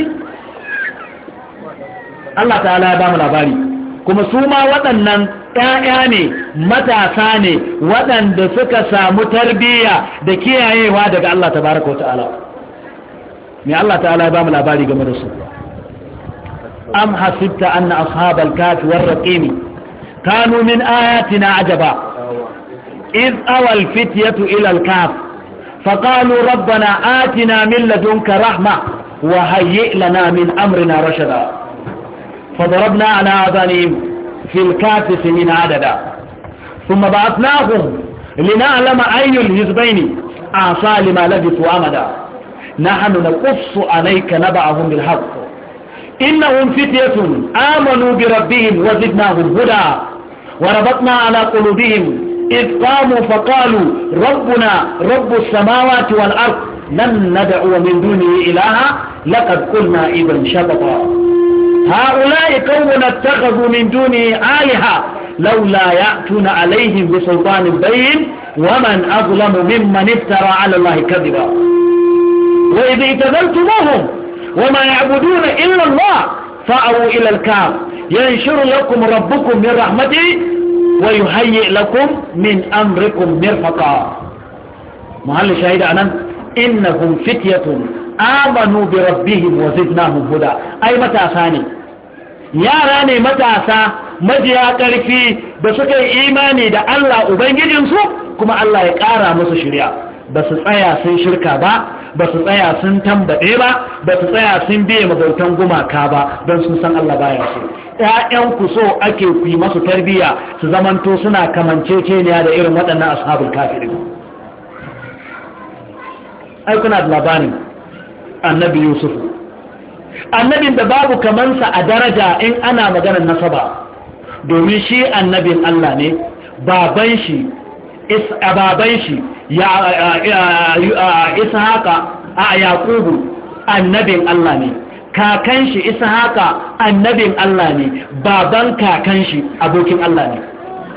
Allah ta'ala ya ba mu labari, kuma su ma waɗannan ‘ya'ya ne, matasa ne, waɗanda suka samu tarbiyya da kiyayewa daga Allah tabaraka wa ta'ala. Me Allah ta'ala ya ba mu labari game da su? Am hasibta anna ashabal kafi war raqimi kanu min ayatina ajaba iz awal fityatu ila al kaf faqalu rabbana atina min ladunka rahma wa hayyi lana min amrina rashada fadarabna ala adhanihim في الكهف سنين عددا ثم بعثناهم لنعلم أي الحزبين أعصى لما لبثوا أمدا نحن نقص عليك نبأهم بالحق إنهم فتية آمنوا بربهم وزدناهم هدى وربطنا على قلوبهم إذ قاموا فقالوا ربنا رب السماوات والأرض لن ندعو من دونه إلها لقد قلنا إذا شططا هؤلاء قوم اتخذوا من دونه آلهة لولا يأتون عليهم بسلطان بين ومن أظلم ممن افترى على الله كذبا وإذ اعتزلتموهم وما يعبدون إلا الله فأووا إلى الكهف ينشر لكم ربكم من رحمته ويهيئ لكم من أمركم مرفقا محل شاهد أنا إنهم فتية آمنوا بربهم وزدناهم هدى أي متاساني yara ne matasa majiya ƙarfi da suka yi imani da Allah Ubangijinsu kuma Allah ya ƙara musu shirya ba su tsaya sun shirka ba ba su tsaya sun tambaɗe ba ba su tsaya sun biye mabautan gumaka ba don sun san Allah baya so ƴaƴanku so ake ku yi masu tarbiyya su zamanto suna kamanceceniya da irin waɗannan ashabul kafirin ai kuna da labarin annabi Yusuf annabin da babu kamansa a daraja in ana maganar nasaba domin shi annabin Allah ne baban shi baban shi ya ishaqa a yaqubu annabin Allah ne kakan shi ishaqa annabin Allah ne baban kakan shi abokin Allah ne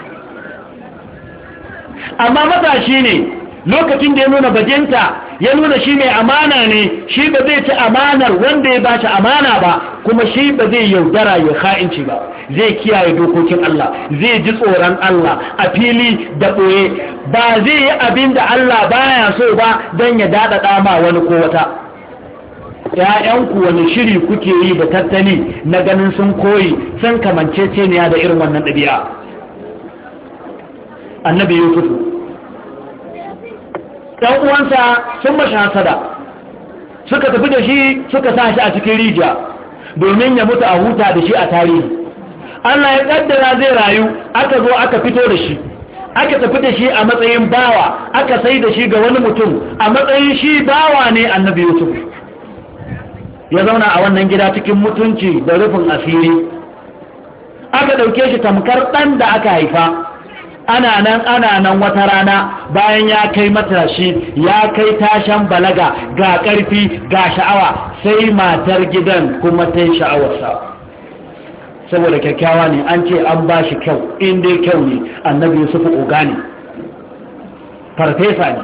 amma matashi ne lokacin da ya nuna bajinta ya nuna shi mai amana ne shi ba zai ci amanar wanda ya ba shi amana ba kuma shi ba zai yaudara ya kha'inci ba zai kiyaye dokokin Allah zai ji tsoron Allah a fili da ɓoye ba zai yi abin da Allah baya so ba don ya daɗaɗa ma wani ko wata ‘ya'yanku wani shiri kuke yi da tattali na ganin sun koyi sun kamanceceniya da irin wannan ɗabi'a annabi Yusufu ɗan uwansa sun mashi hasada suka tafi da shi suka sa shi a cikin rijiya domin ya mutu a huta da shi a tarihi Allah ya kaddara zai rayu aka zo aka fito da shi aka tafi da shi a matsayin bawa aka sai da shi ga wani mutum a matsayin shi bawa ne annabi Yusuf ya zauna a wannan gida cikin mutunci da rufin asiri aka ɗauke shi tamkar ɗan da aka haifa ana nan ana nan wata rana bayan ya kai matashi ya kai tashan balaga ga ƙarfi ga sha'awa sai matar gidan kuma ta yi sha'awarsa saboda kyakkyawa ne an ce an ba shi kyau in dai kyau ne annabi Yusuf oga ne farfesa ne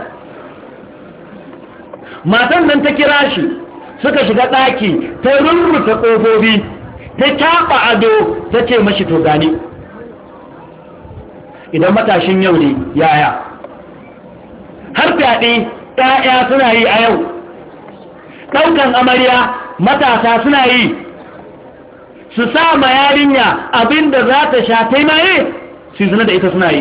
matan nan ta kira shi suka shiga ɗaki ta rurrufe ƙofofi ta caɓa ado ta ce mashi to gani idan matashin yau ne yaya har fyaɗe ɗaya suna yi a yau ɗaukan amarya matasa suna yi su sa ma yarinya abinda za ta sha taimaye su zina da ita suna yi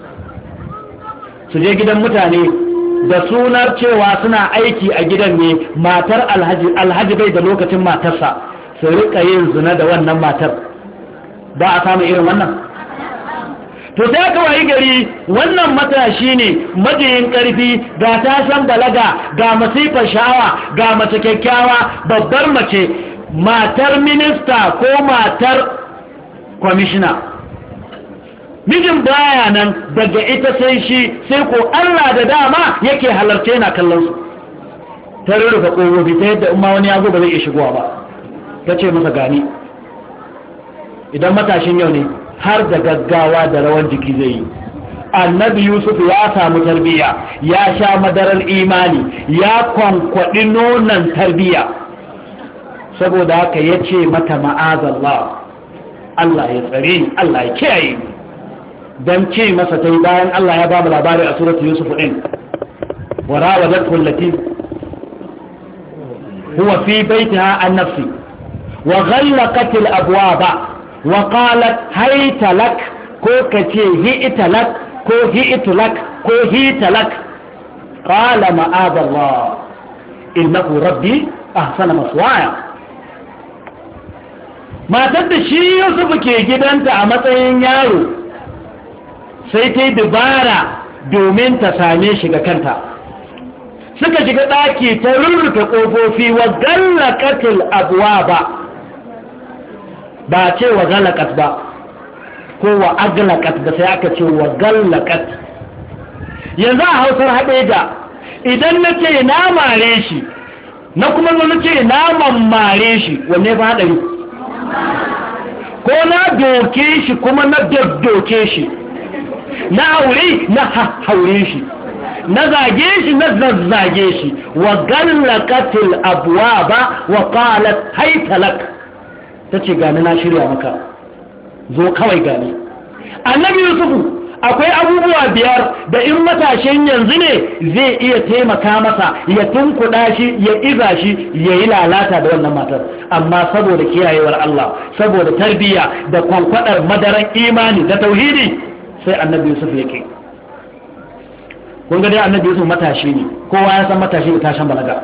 su je gidan mutane da sunar cewa suna aiki a gidan ne matar alhaji alhaji bai da lokacin matarsa su rika yin zina da wannan matar ba a samu irin wannan to sai aka wayi gari wannan matashi ne majiyin karfi ga tashan balaga ga masifar sha'awa ga mace kyakkyawa babbar mace matar minista ko matar kwamishina mijin baya nan daga ita sai shi sai ko Allah da dama yake halarce yana kallon su ta rurrufe ƙofofi ta yadda umma wani ya zo ba zai iya shigowa ba ta ce masa gani idan matashin yau ne har da gaggawa da rawan jiki zai yi annabi Yusuf ya samu tarbiyya ya sha madarar imani ya kwankwaɗi nonon tarbiyya saboda haka ya ce mata ma'azallah Allah ya tsare ni Allah ya kiyaye ni dan ce masa ta yi bayan Allah ya ba mu labari a suratu Yusuf din wa rawadathu allati huwa fi baytiha an nafsi wa ghallaqat al abwaba wa qalat hayta lak ko kace hi'ta lak ko hi'tu lak ko hita lak qala ma'ad Allah innahu rabbi ahsana maswaya matar da shi Yusuf ke gidanta a matsayin yaro sai ta yi dubara domin ta same shi ga kanta suka shiga ɗaki ta rurrufe ƙofofi wa gallakatil abuwa ba ba ce wa gallakat ba ko wa aglakat da sai aka ce wa gallakat. yanzu a hausar haɗeja idan na ce na mare shi na kuma na ce na mammare shi wanne ba haɗari? ko na doke shi kuma na daddoke shi, na aure na haure shi, na zage shi na zazzage shi. wa gallakatil abwaba wa qalat haytalak, tace gani na shirya maka, zo kawai gani. annabi yusufu akwai abubuwa biyar da in matashin yanzu ne zai iya taimaka masa ya tunkuɗa shi ya iza shi ya yi lalata da wannan matar, amma saboda kiyayewar Allah, saboda tarbiyya da kwankwadar madaran imani da tauhidi sai annabi yusuf yake. kun ga dai annabi yusuf matashi ne, kowa ya san matashi da tashan balaga,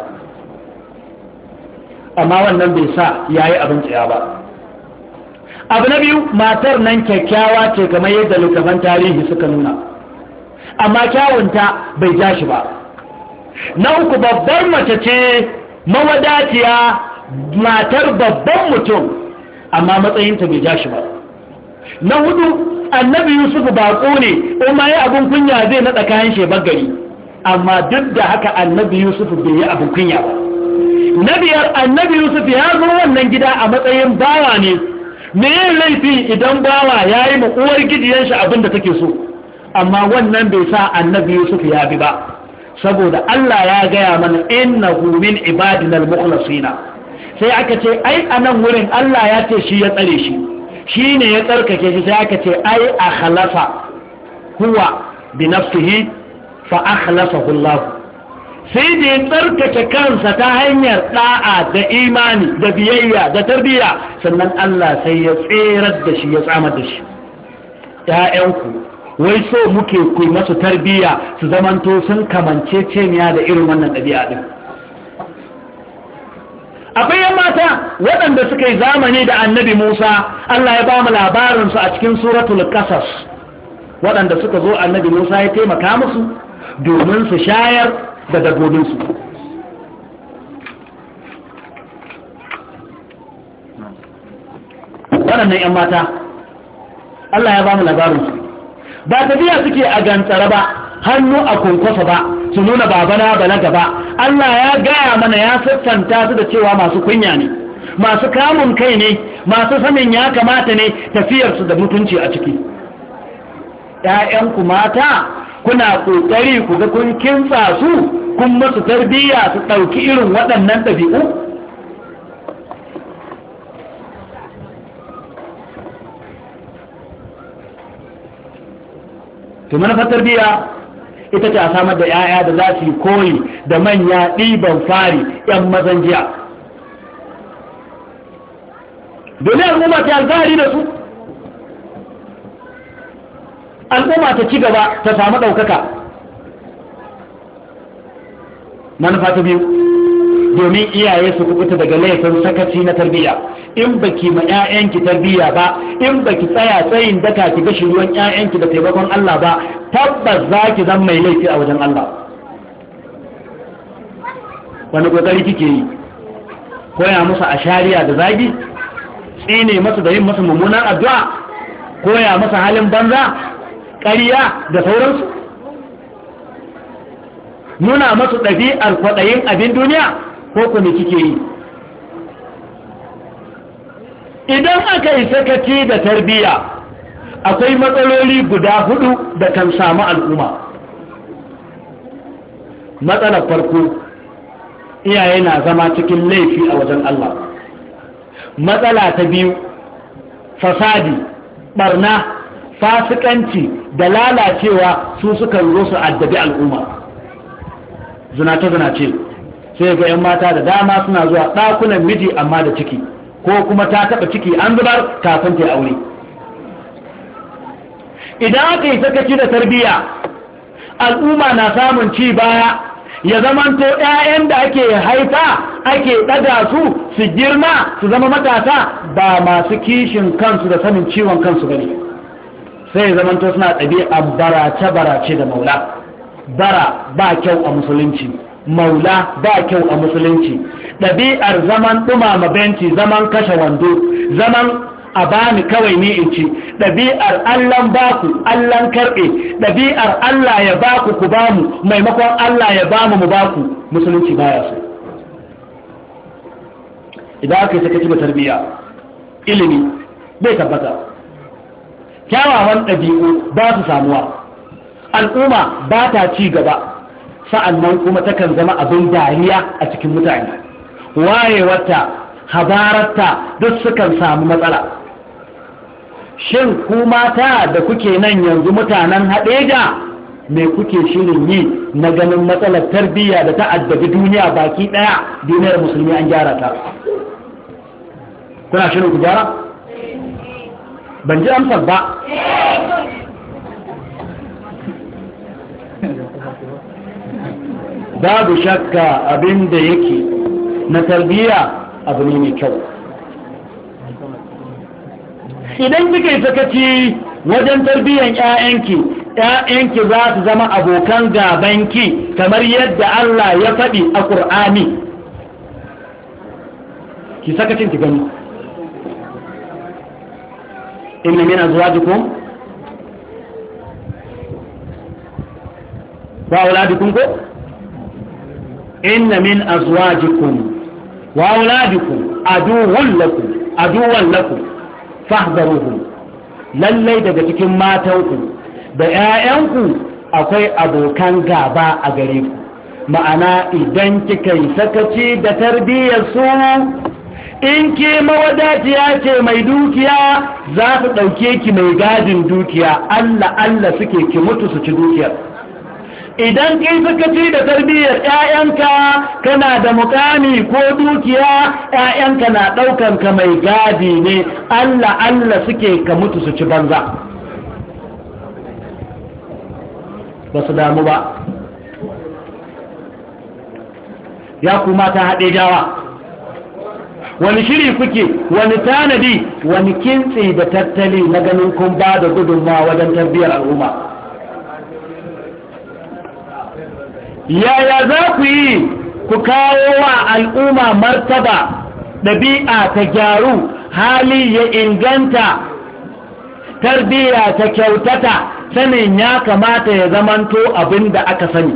amma wannan bai sa yayi abin tsaya ba. abu na biyu, matar nan kyakkyawa ce kamar yadda littafan tarihi suka nuna, amma kyawunta bai ja shi ba. na uku, babbar mace ce mawadaciya, matar babban mutum, amma matsayinta bai ja shi ba. na hudu, annabi yusuf baƙo ne, in ma yi abin kunya zai naɗa kayan shebar gari, amma duk da haka annabi yusuf bai yi abin kunya ba. na biyar, annabi yusuf ya zo wannan gida a matsayin bawa ne. me yin laifi idan bawa ya yi uwar gidiyan shi abin da take so, amma wannan bai sa annabi yusuf ya bi ba, saboda Allah ya gaya mana innahu min ibadina al-mukhlasina. sai aka ce ai anan wurin Allah ya ce shi ya tsare shi, shi ne ya tsarkake shi, sai aka ce ai akhlasa huwa bi nafsihi fa akhlasahu Allah. sai da ya tsarkake kansa ta hanyar da'a da imani da biyayya da tarbiyya, sannan Allah sai ya tserar da shi ya tsamar da shi. ƴaƴanku wai so muke ku masu tarbiyya su zamanto sun kamance ceniya da irin wannan ɗabi'a din. akwai yan mata waɗanda suka yi zamani da annabi Musa, Allah ya ba mu labarinsu a cikin suratul Qasas, waɗanda suka zo annabi Musa ya taimaka musu domin su shayar da dabbobinsu. waɗannan 'yan mata Allah ya ba mu labarinsu, ba tafiya suke a gantsara ba, hannu a kunkwasa ba, su nuna babana balaga ba. Allah ya gaya mana, ya siffanta su da cewa masu kunya ne, masu kamun kai ne, masu sanin ya kamata ne, tafiyarsu da mutunci a ciki. ‘ya'yanku mata kuna ƙoƙari ku ga kun kinsa su, kun masu tarbiyya su ɗauki irin waɗannan ɗabi'u? to manufar tarbiyya ita ce a samar da 'ya'ya da za su yi koyi da manya ɗiban fari 'yan mazan jiya, domin al'umma ta alfahari da su, al'umma ta ci gaba ta samu ɗaukaka. manufa ta biyu, domin iyaye su kubuta daga laifin sakaci na tarbiyya. in baki ma 'ya'yanki tarbiyya ba, in baki tsaya tsayin daka ki ga shiruwan 'ya'yanki da taimakon Allah ba, tabbas za ki zama mai laifi a wajen Allah. wani kokari kike yi? koya musu a shari'a da zagi, tsine masu da yin masu mummunan addu'a, koya musu halin banza, ƙarya da sauransu, nuna masu ɗabi'ar kwaɗayin abin duniya, ko kuma kike yi? idan aka yi sakaci da tarbiyya, akwai matsaloli guda hudu da kan samu al'umma. matsalar farko, iyaye na zama cikin laifi a wajen Allah. matsala ta biyu, fasadi, barna, fasikanci da lalacewa su suka zo su addabi al'umma. zinace-zinace, sai ga 'yan mata da dama suna zuwa ɗakunan miji amma da ciki, ko kuma ta taɓa ciki an zubar kafin ta yi aure. idan aka yi sakaci da tarbiyya, al'umma na samun ci baya, ya zamanto 'ya'yan da ake haifa ake ɗaga su su girma su zama matasa ba masu kishin kansu da sanin ciwon kansu bane, sai ya zamanto suna ɗabi'an barace-barace da maula. bara ba kyau a musulunci, maula ba kyau a musulunci, ɗabi'ar zaman ɗumama benci, zaman kashe wando, zaman a bani kawai ni in ci, ɗabi'ar allan baku allan karɓe, ɗabi'ar Allah ya baku ku bamu maimakon Allah ya bamu mu baku, musulunci baya so. Idan aka yi sakaci da tarbiyya, ilimi bai tabbata, kyawawan ɗabi'u ba su samuwa, al'umma ba ta ci gaba, sa'annan kuma takan zama abin dariya a cikin mutane, wayewarta habararta duk sukan samu matsala. Shin ku mata da kuke nan yanzu mutanen Haɗeja, me kuke shirin yi na ganin matsalar tarbiyya da ta addabi duniya baki ɗaya, duniyar musulmi an gyara ta? Kuna shirin ku gyara? Ban ji amsar ba. Babu shakka abin da yake na tarbiyya abu ne mai kyau. Idan kika yi sakaci wajen tarbiyyar ƴaƴanki, ƴaƴanki za su zama abokan gabanki kamar yadda Allah ya faɗi a Ƙur'ani. Ki sakacin ki gani. Inna min azwajikum wa auladikum ko inna min azwajikum wa auladikum aduwwan lakum aduwwan lakum fahdharuhum, lallai daga cikin matanku da ƴaƴanku akwai abokan gaba a gare ku. Ma'ana idan kika yi sakaci da tarbiyyar su, in ke mawadaciya ce mai dukiya, za su ɗauke ki mai gadin dukiya, Allah Allah suke ki mutu su ci dukiyar. Idan kai sakaci da tarbiyyar ƴaƴanka, kana da mukami ko dukiya, ƴaƴanka na ɗaukan ka mai gadi ne, Allah Allah suke ka mutu su ci banza, ba su damu ba. Ya kuma ta haɗe jawa, wani shiri kuke, wani tanadi, wani kintsi da tattali na ganin kun ba da gudunmawa wajen tarbiyyar al'umma? Yaya za ku yi ku kawo wa al'umma martaba, ɗabi'a ta gyaru, hali ya inganta, tarbiyya ta kyautata, sanin ya kamata ya zamanto abin da aka sani?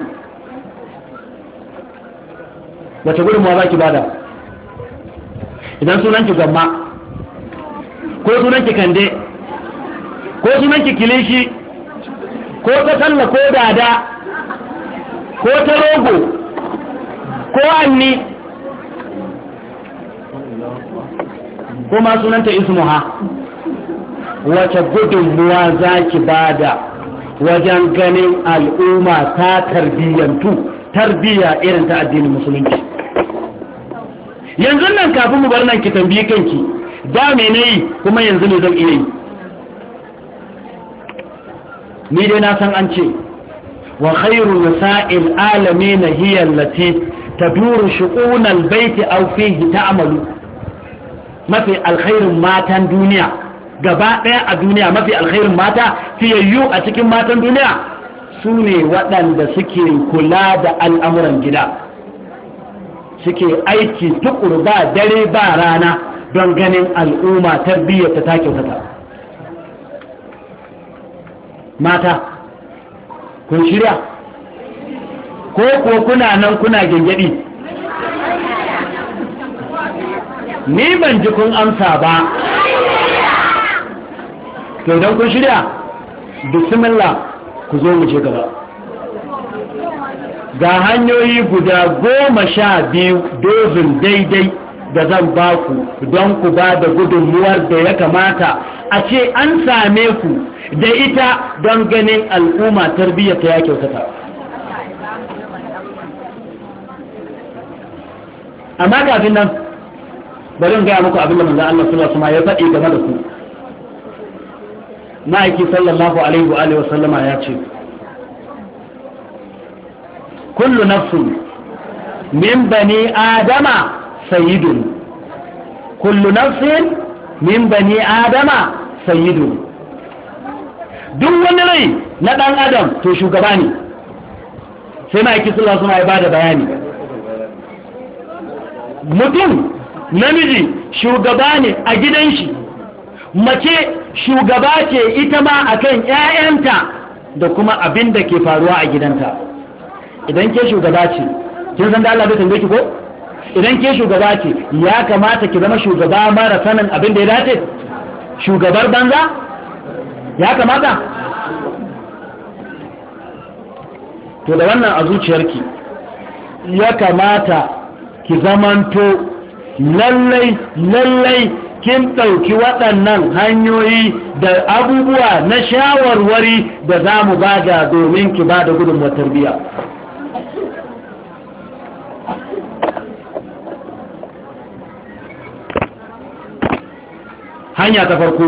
Wace gudunmawa za ki bada? Idan sunanki gamma, ko sunanki kande, ko sunanki kilishi, ko ta sallah ko dada, ko ta rogo, ko anni, ko ma sunanta ismuha, wace gudunmuwa za ki bada wajen ganin al'umma ta tarbiyyantu, tarbiyya irin ta addinin musulunci? Yanzu nan kafin mu bar nan ki tambayi kanki, da me ne kuma yanzu ne zan iya yi? Ni dai na san an ce wa khairu nisa'il alamin hiya allati taduru shu'un albayt aw fihi ta'malu. Mafi alkhairin matan duniya gaba daya a duniya, mafi alkhairin mata fiyayyu a cikin matan duniya su ne waɗanda suke kula da al'amuran gida, suke aiki tukuru ba dare ba rana don ganin al'umma tarbiyyar ta ta kyautata. Mata, kun shirya? Ko ko kuna nan kuna gengedi? Ni ban ji kun amsa ba. To don kun shirya? Bismillah, ku zo mu je gaba. Ga hanyoyi guda goma sha biyu dozin daidai da zan ba ku don ku ba da gudunmuwar da ya kamata a ce an same ku da ita don ganin al'umma tarbiyyar ta ya kyautata. Amma kafin nan bari in gaya muku abin da manzon Allah sallallahu alaihi wasallam ya faɗi game da ku. Ma'aiki sallallahu alaihi wa alihi wasallama ya ce, kullu nafsin min bani adama sayyidun, kullu nafsin min bani adama sayyidun. Duk wani rai na ɗan adam to shugaba ne. Sai ma'aiki sallallahu alaihi wasallam ya bada bayani, mutum namiji shugaba ne a gidan shi, mace shugaba ce ita ma akan ƴaƴanta da kuma abin da ke faruwa a gidanta. Idan ke shugaba ce, kin san da Allah bai tambaye ki ko? Idan ke shugaba ce, ya kamata ki zama shugaba mara sanin abin da ya dace? Shugabar banza? Ya kamata? To da wannan a zuciyarki, ya kamata ki zamanto lallai lallai kin ɗauki waɗannan hanyoyi da abubuwa na shawarwari da za mu bada domin ki ba da gudunmuwar tarbiyya. Hanya ta farko,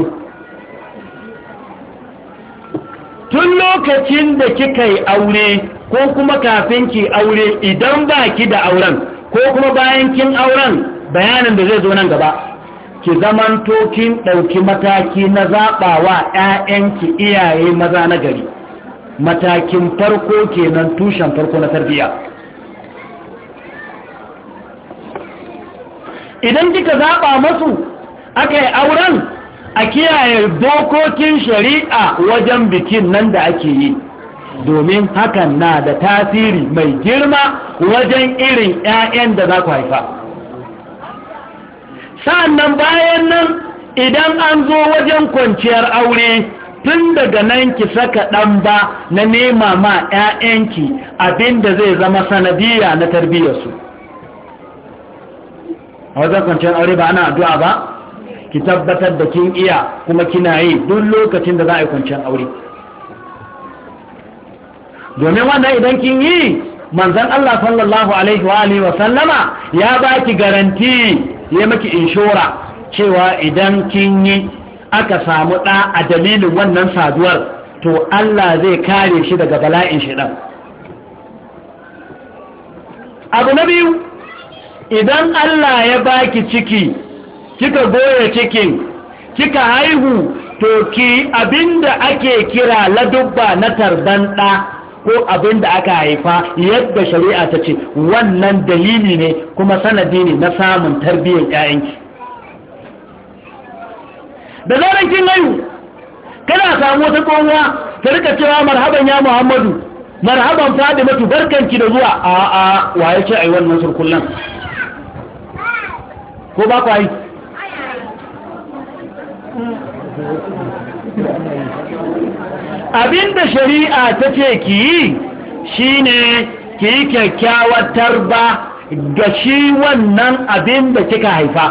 tun lokacin da kika yi aure ko kuma kafin ki aure, idan ba ki da auren ko kuma bayan kin auren, bayanin da zai zo nan gaba, ki zamanto kin ɗauki mataki na zaɓawa ‘ya'yanki iyaye maza na gari. Matakin farko kenan, tushen farko na tarbiyya. Idan kika zaɓa masu aka yi auren, a kiyaye dokokin shari'a wajen bikin nan da ake yi, domin hakan na da tasiri mai girma wajen irin ‘ya'yan da za ku haifa. Sa'annan bayan nan, idan an zo wajen kwanciyar aure, tun daga nan ki saka ɗan ba na nema ma ‘ya'yanki abinda zai zama sanadiyya na tarbiyyarsu. A wajen kwanciyar aure ba ana addu'a ba? Ki tabbatar da kin iya kuma kina yi duk lokacin da za a yi kwanciyar aure. Domin wannan idan kin yi, manzon Allah sallallahu alaihi wa alihi wa sallama ya baki garanti, ya maki inshora cewa idan kin yi aka samu ɗa a dalilin wannan saduwar, to Allah zai kare shi daga bala'in shiɗan. Abu na biyu, idan Allah ya baki ciki, kika goya cikin, kika haihu, to ki abinda ake kira ladubba na tarban ɗa ko abinda aka haifa yadda shari'a ta ce, wannan dalili ne kuma sanadi ne na samun tarbiyyar ƴaƴanki. Da zaran kin haihu, kana samu wata tsohuwa ta rika cewa marhaban ya Muhammadu, marhaban Fadimatu, barkanki da zuwa. A'a, waye ce ai wannan surkullan? Ko ba ku yi? Abinda shari'a ta ce ki yi shine ki yi kyakkyawar tarba ga shi wannan abinda kika haifa.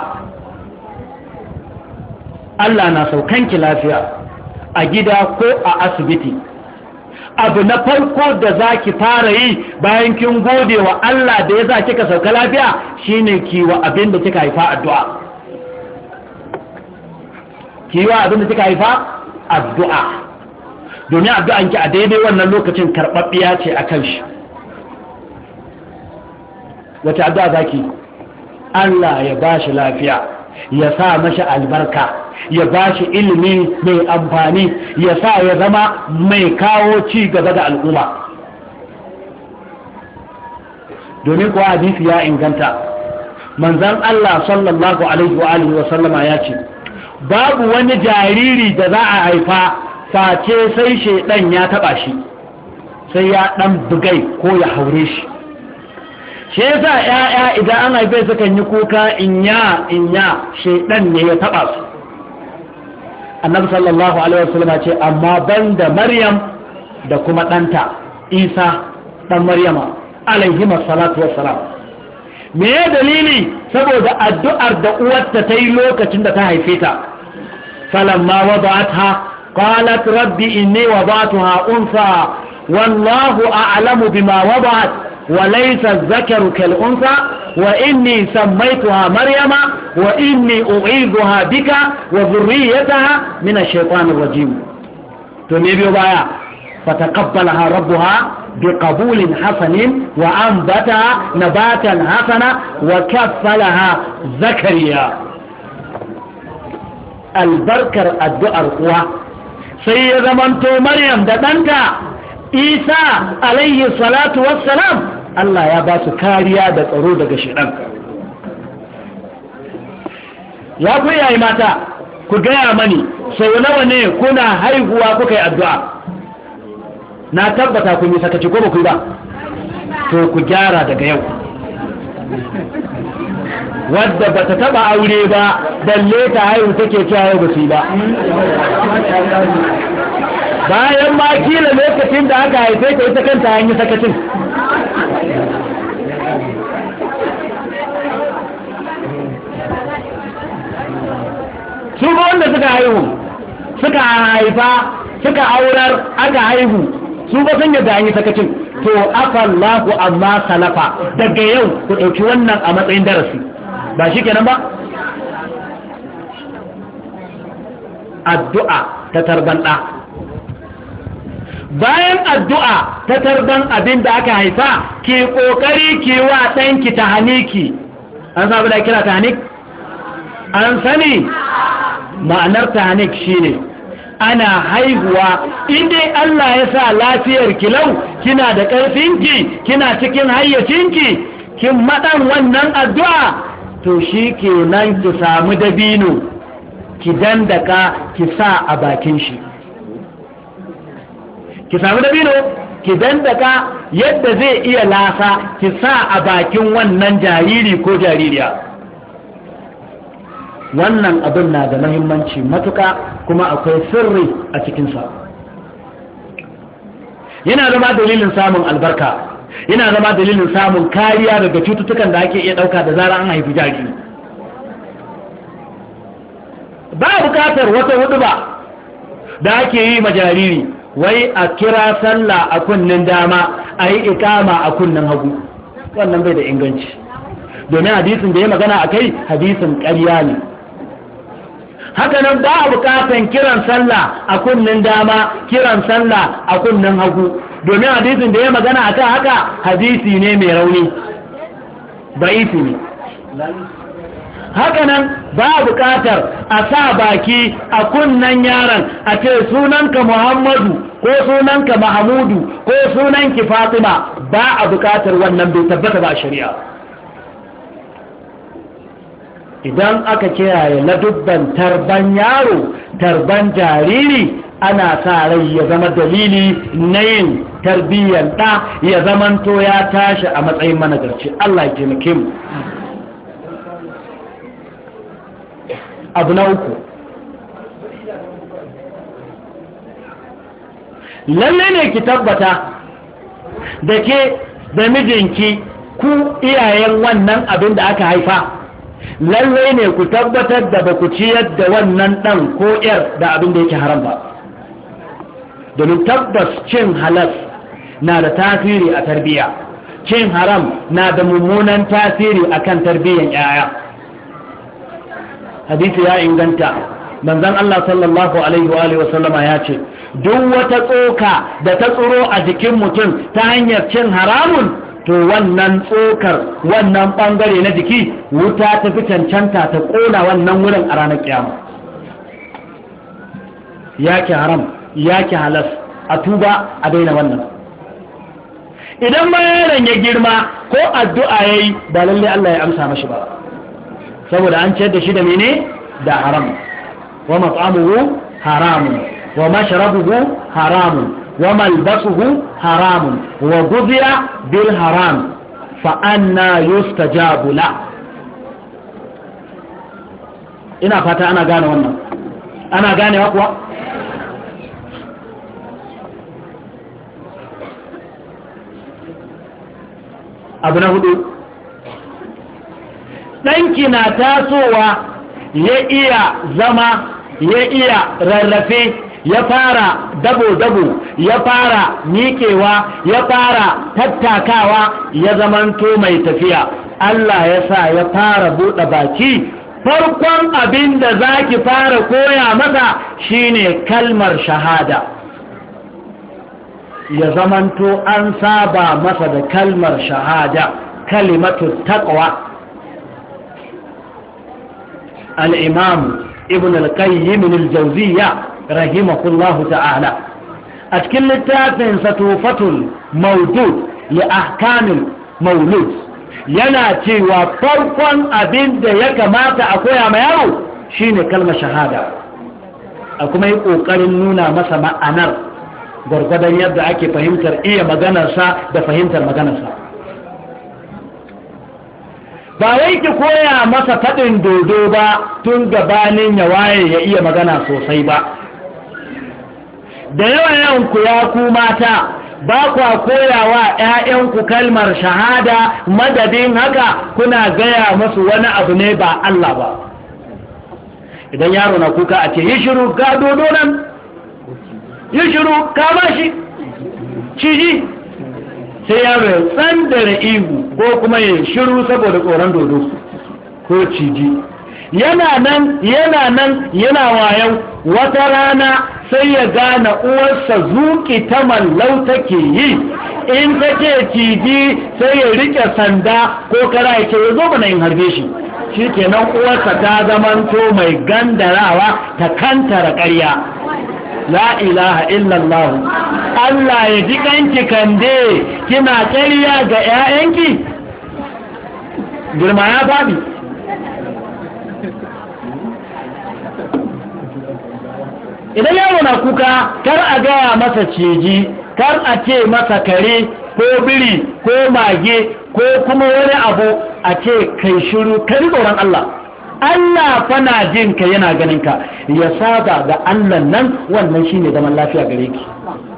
Allah na saukanki lafiya a gida ko a asibiti. Abu na farko da za ki fara yi bayan kin gode wa Allah da ya za kika sauka lafiya shine ki wa abinda kika haifa addu'a. Ki wa abinda kika haifa addu'a. Domin addu'anki a daidai wannan lokacin karɓaɓɓiya ce a kan shi. Wace addu'a za ki? Allah ya ba shi lafiya, ya sa mashi albarka, ya ba shi ilimi mai amfani, ya sa ya zama mai kawo ci gaba da al'umma. Domin kuwa hadisi ya inganta, manzan Allah sallallahu alaihi wa alihi wa sallama ya ce, babu wani jariri da za a haifa face sai shaidan ya taba shi, sai ya dan bugai ko ya haure shi. Shi yasa ƴaƴa idan an haife su kan yi kuka inya inya, shaidan ne ya taba su. Annabi sallallahu alaihi wasallam ce amma banda Maryam da kuma ɗanta Isa dan Maryama alaihi salatu wassalam. Me ya dalili? Saboda addu'ar da uwarta ta yi lokacin da ta haife ta. Falamma wada'atha qalat rabbi inni wada'tuha unsa wallahu a'lamu bima wada'at wa laysa adh-dhakaru kal unsa wa inni sammaytuha maryama wa inni u'idhuha bika wa dhurriyyataha min ash-shaytanir rajim. To me biyo baya? فتقبلها ربها بقبول حسن وأنبتها نباتا حسنا وكفلها زكريا. البركر الدعاء قوة سيد منتو مريم دتنتا عيسى عليه الصلاة والسلام الله يا باس كاريا دترو daga shedan. ya ku yayi mata ku gaya mani sau nawa ne kuna haihuwa kuka yi addu'a? Na tabbata kun yi sakaci ko ba ku yi ba, to ku gyara daga yau. Wadda ba ta taba aure ba balle ta haihu take cewa ba su yi ba, bayan ma kila lokacin da aka haife ta ita kanta an yi sakacin. su ba wanda suka haihu suka haifa suka aurar aka haihu su ba sun yadda an yi sakacin. To afallahu amma salafa, daga yau ku ɗauki wannan a matsayin darasi, ba shi kenan ba? Addu'a ta tarban ɗa. Bayan addu'a ta tarban abin da aka haifa, ki ƙoƙari ki wa ɗanki ta haniki. An sabu da kira ta hanik? An sani ma'anar ta hanik shi ne ana haihuwa inda Allah ya sa lafiyar kilau, kina da ƙarfinki, kina cikin hayyacinki, kin maɗan wannan addu'a, to shi ke nan ki samu dabino ki dandaka ki sa a bakin shi, ki samu dabino ki dandaka yadda zai iya lasa, ki sa a bakin wannan jariri ko jaririya. Wannan abin na da mahimmanci matuka, kuma akwai sirri a cikinsa. Yana zama dalilin samun albarka, yana zama dalilin samun kariya daga cututtukan da ake iya ɗauka da zarar an haifi jariri. Ba bukatar wata huɗuba da ake yi ma jariri, wai a kira sallah a kunnen dama, a yi ikama a kunnen hagu. Wannan bai da inganci, domin hadisin da ya magana a kai hadisin ƙarya ne. Haka nan ba a bukatan kiran sallah a kunnen dama, kiran sallah a kunnen hagu, domin hadisin da ya magana a kan haka hadisi ne mai rauni, ba'ifi ne. Haka nan ba a bukatar a sa baki a kunnen yaron a ce sunanka Muhammadu ko sunanka Mahamudu ko sunanki Fatima, ba a bukatar wannan, bai tabbata ba a shari'a. Idan aka kiyaye ladubban tarban yaro, tarban jariri, ana sa rai ya zama dalili na yin tarbiyyar ɗa, ya zamanto ya tashi a matsayin managarci. Allah ya taimake mu. Abu na uku, lalle ne ki tabbata da ke da mijinki, ku iyayen wannan abin da aka haifa, lallai ne ku tabbatar da ba ku ciyar da wannan ɗan ko ‘yar da abin da yake haram ba, domin tabbas cin halas na da tasiri a tarbiyya, cin haram na da mummunan tasiri a kan tarbiyyar ‘ya'ya. Hadisi ya inganta, manzon Allah sallallahu alaihi wa alihi wasallama ya ce, duk wata tsoka da ta tsoro a jikin mutum ta hanyar cin haramun, to wannan tsokar, wannan bangare na jiki, wuta ta fi cancanta ta kona wannan wurin a ranar kiyama. Yake haram, yake halas, a tuba a daina wannan. Idan ma yaron ya girma ko addu'a yayi, ba lalle Allah ya amsa mashi ba, saboda an ciyar da shi da mene? Da haram. Wa mat'amuhu haramun, wa mashrabuhu haramun, wa malbasuhu haramun, wa gudiya bil haram, fa anna yustajabu la. Ina fata ana gane wannan, ana gane wa kuwa? Abu na hudu, ɗanki na tasowa ya iya zama, ya iya rarrafe, ya fara dabo-dabo, ya fara miƙewa, ya fara tattakawa, ya zamanto mai tafiya. Allah ya sa ya fara buɗe baki, farkon abin da za ki fara koya masa shine kalmar shahada. Ya zamanto an saba masa da kalmar shahada, kalimatu taqwa. Al-Imam Ibn al-Qayyim al-Jawziyya rahimahullahu ta'ala a cikin littafin Tufatul Mawdud li ahkamil maulud yana cewa farkon abin da ya kamata a koya ma yaro shine kalmar shahada, a kuma yi ƙoƙarin nuna masa ma'anar gwargwadon yadda ake fahimtar iya maganarsa da fahimtar maganarsa. Ba wai ki koya masa faɗin dodo ba tun gabanin ya waye ya iya magana sosai ba. Da yawan yanku ya ku mata ba kwa koyawa ‘ya'yanku kalmar shahada, madadin haka kuna gaya masu wani abu ne ba Allah ba. Idan yaro na kuka a ce yi shiru ga dodo nan, yi shiru ka ba shi ciji, sai yaro ya tsandara ihu ko kuma ya shiru saboda tsoron dodo ko ciji. Yana nan yana nan yana wayan wata rana sai ya gane uwarsa zuki ta mallau take yi, in ta ce ciji sai ya rike sanda ko kara ya ce ya zo bana in harbe shi. Shi kenan uwarsa ta zamanto mai gandarawa ta kantara ƙarya. La ilaha illallah. Allah ya ji kanki kande kina ƙarya ga 'ya'yanki, girma ya faɗi. Idan yaro na kuka kar a gaya masa ciji, kar a ce masa kare ko biri ko mage ko kuma wani abu, a ce kai shiru, kai tsoron Allah. Allah fana jin ka yana ganin ka, ya saba ga Allah nan, wannan shine zaman lafiya gare ki.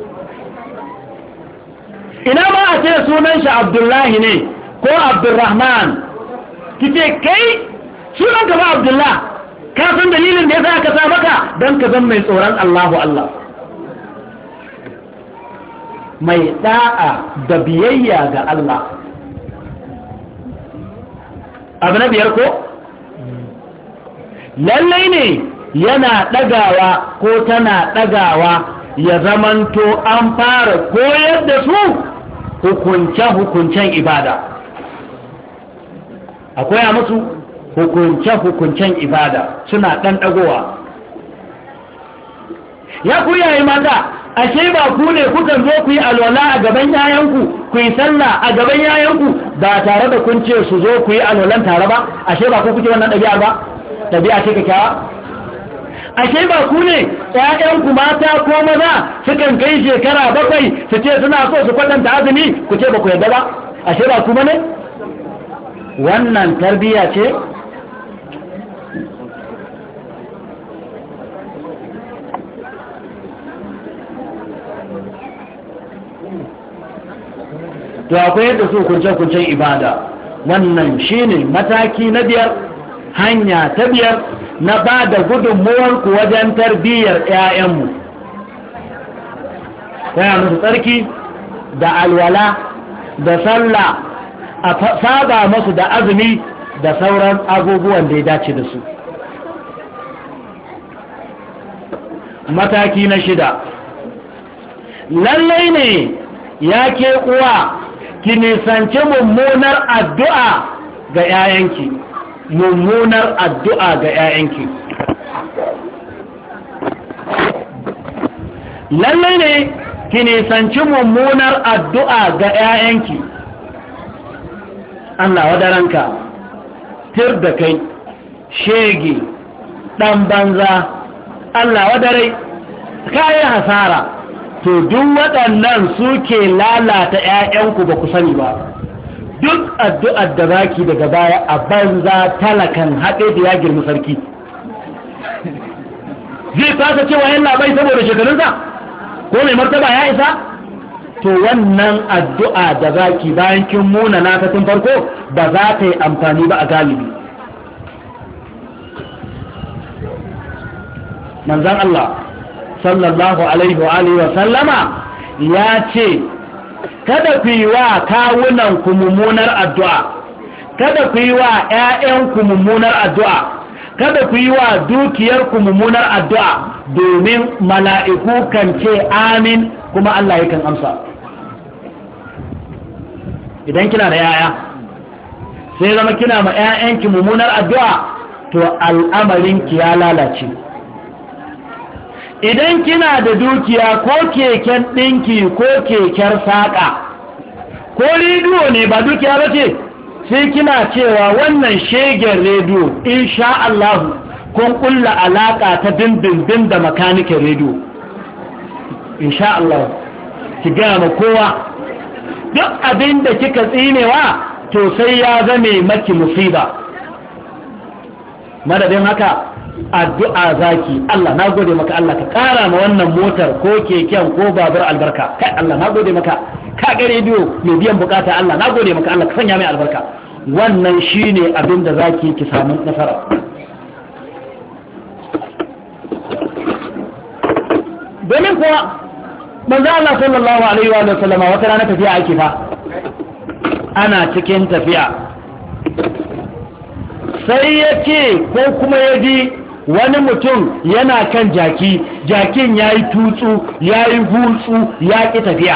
Ina ma a ce sunan shi Abdullahi ne ko Abdurrahman, kice kai sunan ka ba Abdullah, ka san dalilin da yasa aka sa maka dan ka zama mai tsoron Allahu Allah, mai da'a da biyayya ga Allah. Abu na biyar ko lallai ne yana ɗagawa ko tana ɗagawa ya zamanto an fara koyar da su hukunce-hukuncen ibada, a koya musu hukunce-hukuncen ibada suna ɗan ɗagowa. Ya ku yayi mata, ashe ba ku ne kukan zo ku yi alwala a gaban yayanku, ku yi sallah a gaban yayanku ba tare da kun ce su zo ku yi alwalan tare ba? Ashe ba ku kuke wannan ɗabi'a ba? Ɗabi'a ce kyakkyawa? Ashe ba ku ne ƴaƴanku mata ko maza sukan kai shekara bakwai su ce suna so su kwatanta azumi, ku ce ba ku yarda ba? Ashe ba ku bane? Wannan tarbiyya ce? To akwai yadda su kunce-kuncen ibada, wannan shine mataki na biyar, hanya ta biyar na ba da gudunmuwarku wajen tarbiyyar 'ya'yanmu. Kaya musu tsarki da alwala da sallah, a saba musu da azumi da sauran abubuwan da ya dace da su. Mataki na shida, lallai ne ya ke uwa ki nisanci mummunar addu'a ga ‘ya'yanki, mummunar addu'a ga ‘ya'yanki. Lallai ne ki nisanci mummunar addu'a ga ‘ya'yanki. Allah wadaranka, tir da kai, shege, ɗan banza, Allah wadarai, kayi hasara. To duk waɗannan suke lalata ‘ya'yanku ba ku sani ba. Duk addu'ar da zaki daga baya a banza talakan haɗe da ya girma sarki. Zai fasa cewa yan labai saboda shekarunsa? Ko mai martaba ya isa? To wannan addu'a da zaki bayan kin muna na tun farko ba za ta yi amfani ba a galibi. Manzan Allah sallallahu alaihi wa alihi wa sallama ya ce kada ku yi wa kawunan ku mummunar addu'a, kada ku yi wa ƴaƴan ku mummunar addu'a, kada ku yi wa dukiyar ku mummunar addu'a, domin mala'iku kan ce amin kuma Allah yakan amsa. Idan kina da yaya sai zama kina ma ƴaƴanki mummunar addu'a, to al'amarinki ya lalace. Idan kina da dukiya ko keken ɗinki ko keken saƙa ko rediyo ne ba dukiya ba ce, sai kina cewa wannan shegen rediyo insha Allah kun kulla alaka ta dindindin da makanikin rediyo. Insha Allah ki gaya ma kowa duk abin da kika tsinewa to sai ya zame maki musiba. Madadin haka addu'a zaki, Allah na gode maka, Allah ka kara ma wannan motar ko keken ko babur albarka. Kai Allah na gode maka, ka ga rediyo mai biyan bukata, Allah na gode maka, Allah ka sanya mai albarka. Wannan shine abin da zaki ki samu nasara. Domin kuwa manzo Allah sallallahu alaihi wa sallama wata rana tafiya ake fa, ana cikin tafiya sai ya ce ko kuma ya ji wani mutum yana kan jaki, jakin ya yi tutsu ya yi hultsu ya ƙi tafiya,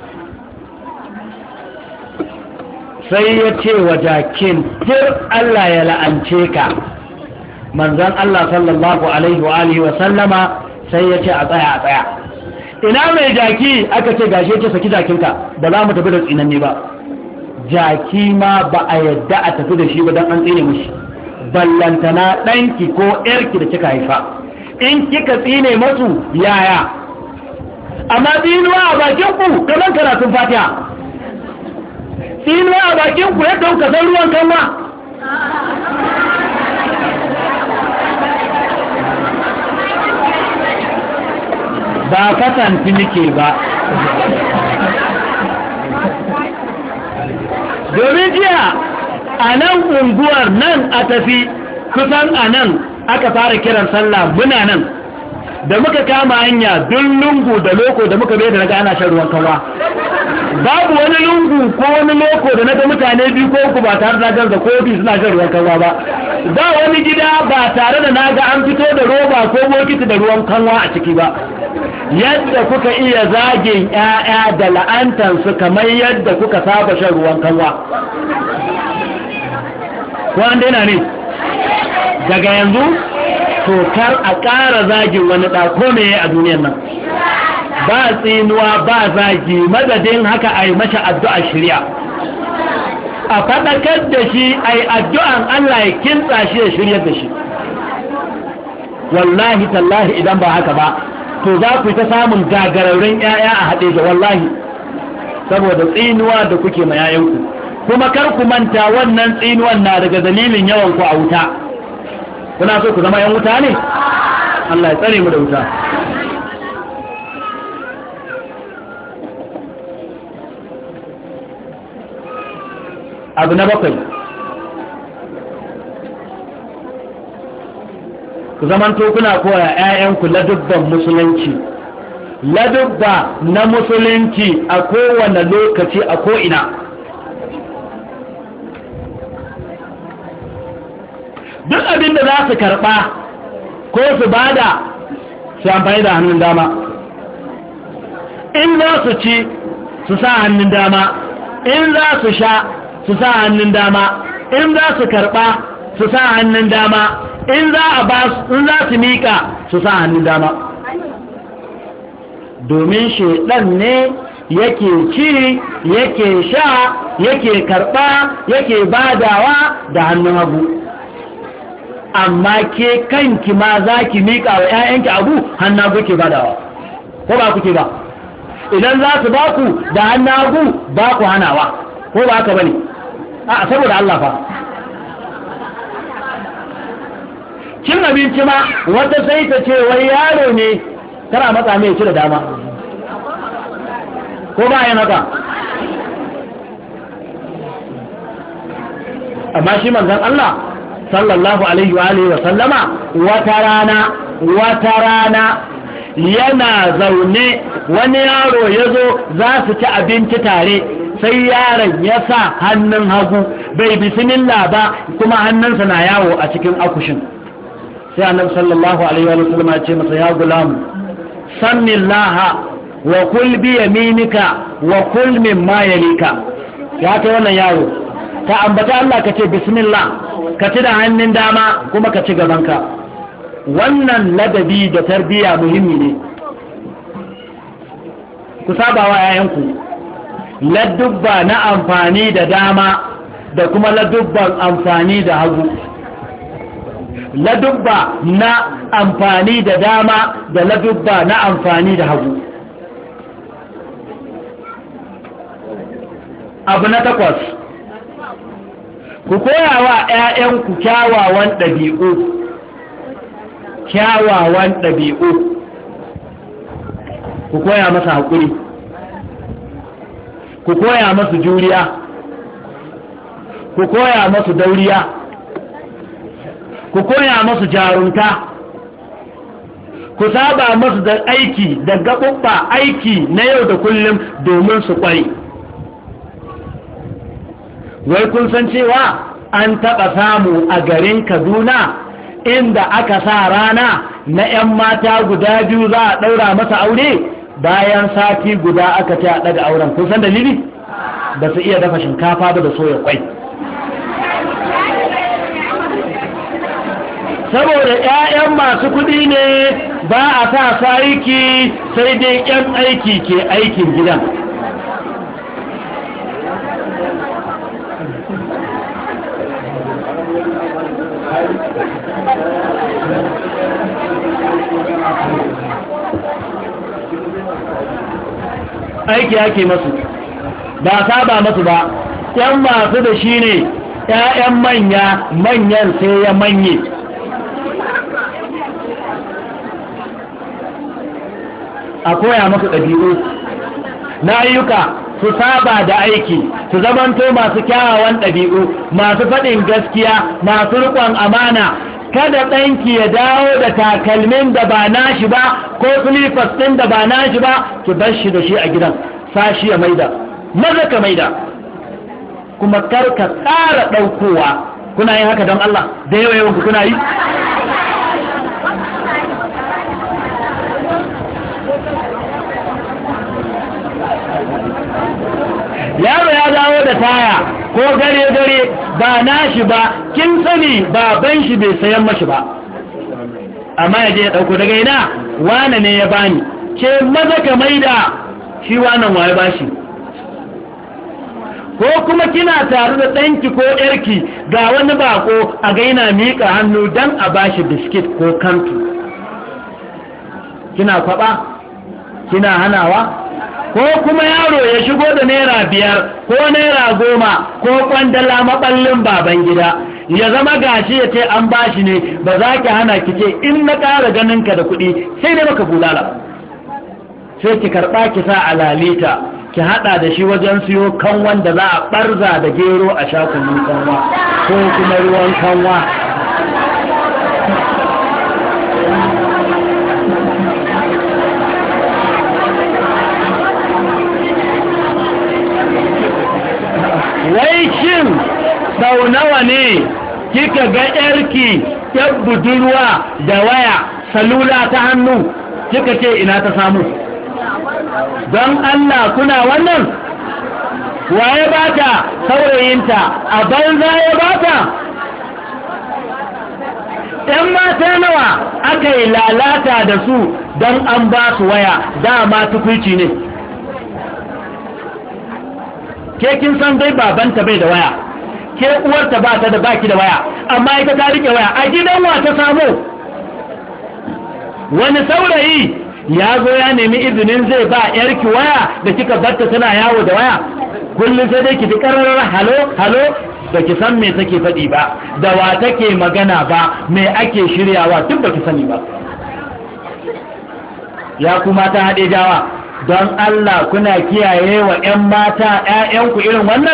sai ya ce wa jakin tir Allah ya la'ance ka. Manzon Allah sallallahu alaihi wa alihi wa sallama sai ya ce a tsaya a tsaya. Ina mai jaki? Aka ce gashi ce saki jakinka, ba za mu tafi da tsinanni ba. Jaki ma ba a yadda a tafi da shi ba don an tsine mushi, ballantana ɗanki ko ƴarki da kika haifa. In kika tsine masu yaya? Amma tsinuwa a bakinku kamar karatun Fatiha, tsinuwa a bakinku yadda kuka san ruwan kanwa. Ba fasanti nake ba, domin jiya a nan unguwar nan a tafi kusan a nan aka fara kiran sallah, muna nan da muka kama hanya duk lungu da loko da muka bai da naga ana shan ruwan kanwa. Babu wani lungu ko wani loko da naga mutane biyu ko uku ba tare da da kofi suna shan ruwan kanwa ba. Ba wani gida ba tare da naga an fito da roba ko bokiti da ruwan kanwa a ciki ba. Yadda kuka iya zagin ƴaƴa da la'antansu kamar yadda kuka saba shan ruwan kanwa. Ko an daina ne? Daga yanzu to kar a ƙara zagin wani ɗa ko me a duniyar nan. Ba tsinuwa ba zagi, madadin haka a yi masa addu'a shirya. A faɗakar da shi a yi addu'an Allah ya kintsa shi ya shiryar da shi. Wallahi tallahi idan ba haka ba, to za ku ta samun gagararren ‘ya'ya a haɗe da wallahi, saboda tsinuwa da kuke ma ‘ya'yanku. Kuma kar ku manta wannan tsinuwan na daga dalilin yawan ku a wuta. Kuna so ku zama ‘yan wuta ne? Allah ya tsare mu da wuta. Abu na bakwai, ku zamanto kuna koya ‘ya'yanku ladubban musulunci, ladubba na musulunci a kowane lokaci a ko'ina. Duk abin da za su karɓa ko su bada su amfani da hannun dama, in za su ci su sa hannun dama, in za su sha su sa hannun dama, in za su karɓa su sa hannun dama, in za a ba su, in za su miƙa su sa hannun dama. Domin shaiɗan ne yake ci, yake sha, yake karɓa, yake badawa da hannun hagu. Amma ke kanki ma za ki miƙa wa ‘ya'yanki abu hannun hagu ke badawa, ko ba kuke ba? Idan za su ba ku da hannun hagu ba ku hanawa, ko ba haka ba ne? A saboda Allah fa. Cin abinci ma wata sai ta ce wai yaro ne tana matsa mai ci da dama, ko ba ya maka? Amma shi manzon Allah sallallahu alaihi wa alihi wa sallama wata rana wata rana yana zaune wani yaro ya zo za su ci abinci tare, sai yaron ya sa hannun hagu bai bismillah ba kuma hannunsa na yawo a cikin akushin. Sai annabi sallallahu alaihi wa sallam ya ce masa, ya gulam sannillaha wa kul bi yaminika wa kul mimma yalika. Ya kai wannan yaro, ka ambata Allah ka ce bismillah, ka ci da hannun dama kuma ka ci gabanka. Wannan ladabi da tarbiyya muhimmi ne. Ku saba wa yayanku ladubba na amfani da dama da kuma ladubban amfani da hagu. ladubba na amfani da dama da ladubba na amfani da hagu. Abu na takwas, ku koya wa ‘ya'yanku kyawawan ɗabi'u, kyawawan ɗabi'u, ku koya masa haƙuri, ku koya masu juriya, ku koya masu dauriya, ku koya masu jarunta, ku saba masu da aiki da gaɓuɓɓa aiki na yau da kullum domin su ƙware. Wai kun san cewa an taɓa samu a garin Kaduna inda aka sa rana na ‘yan mata guda biyu za a ɗaura masa aure, bayan sati guda aka ce a ɗaga auren. Kun san dalili? Ba su iya dafa shinkafa ba da soya kwai. Saboda ‘ya'yan masu kuɗi ne ba a sa su aiki, sai dai ‘yan aiki ke aikin gidan. Aiki ake masu, ba saba masu ba. ‘Yan masu da shi ne ‘ya'yan manya, manyan sai ya manye. A koya masu ɗabi'u na ayyuka, su saba da aiki, su zamanto masu kyawawan ɗabi'u, masu faɗin gaskiya, masu riƙon amana. Kada ɗanki ya dawo da takalmin da ba nashi ba ko silifas ɗin da ba nashi ba, ki bar shi da shi a gidan, sashi ya maida, maza ka maida. Kuma kar ka ƙara ɗaukowa. Kuna yin haka don Allah da yawa yawan ku kuna yi? Yaro ya dawo da taya ko gare-gare ba nashi ba, kin sani baban shi bai sayan mashi ba, amma ya je ya ɗauko daga ina, wane ne ya bani, ke maza ka maida, shi wannan waye bashi. Ko kuma kina tare da ɗanki ko ƴarki ga wani bako a ga yana miƙa hannu don a bashi biskit ko kantu, kina kwaɓa, kina hanawa. Ko kuma yaro ya shigo da naira biyar ko naira goma ko kwandala maɓallin baban gida, ya zama gashi ya ce an bashi ne, ba za ki hana ki ce in na ƙara ganinka da kuɗi sai dai maka bulala. Sai ki karɓa ki sa a lalita, ki haɗa da shi wajen siyo kanwan da za a ɓarza da gero a sha kunun kanwa ko kuma ruwan kanwa. Wai shin sau nawa ne kika ga ‘yarki ‘yar budurwa da waya salula ta hannu kika ce ina ta samu? Don Allah kuna wannan? Waye bata? Saurayinta a banza ya bata? ‘Yan mata nawa aka yi lalata da su don an ba su waya, dama tukuici ne. Ke kin san dai babanta bai da waya, ke uwarta ba ta da baki da waya, amma ita ta rike waya. A gidan wa ta samu? Wani saurayi ya zo ya nemi izinin zai ba yarki waya da kika batta tana yawo da waya? Kullum sai dai ki ji kararar halo halo, da ki san me take faɗi ba, da wa take magana ba, me ake shiryawa duk ba ki sani ba. Ya kuma ta haɗe jawa, don Allah kuna kiyaye wa ‘yan mata ‘ya'yanku irin wannan?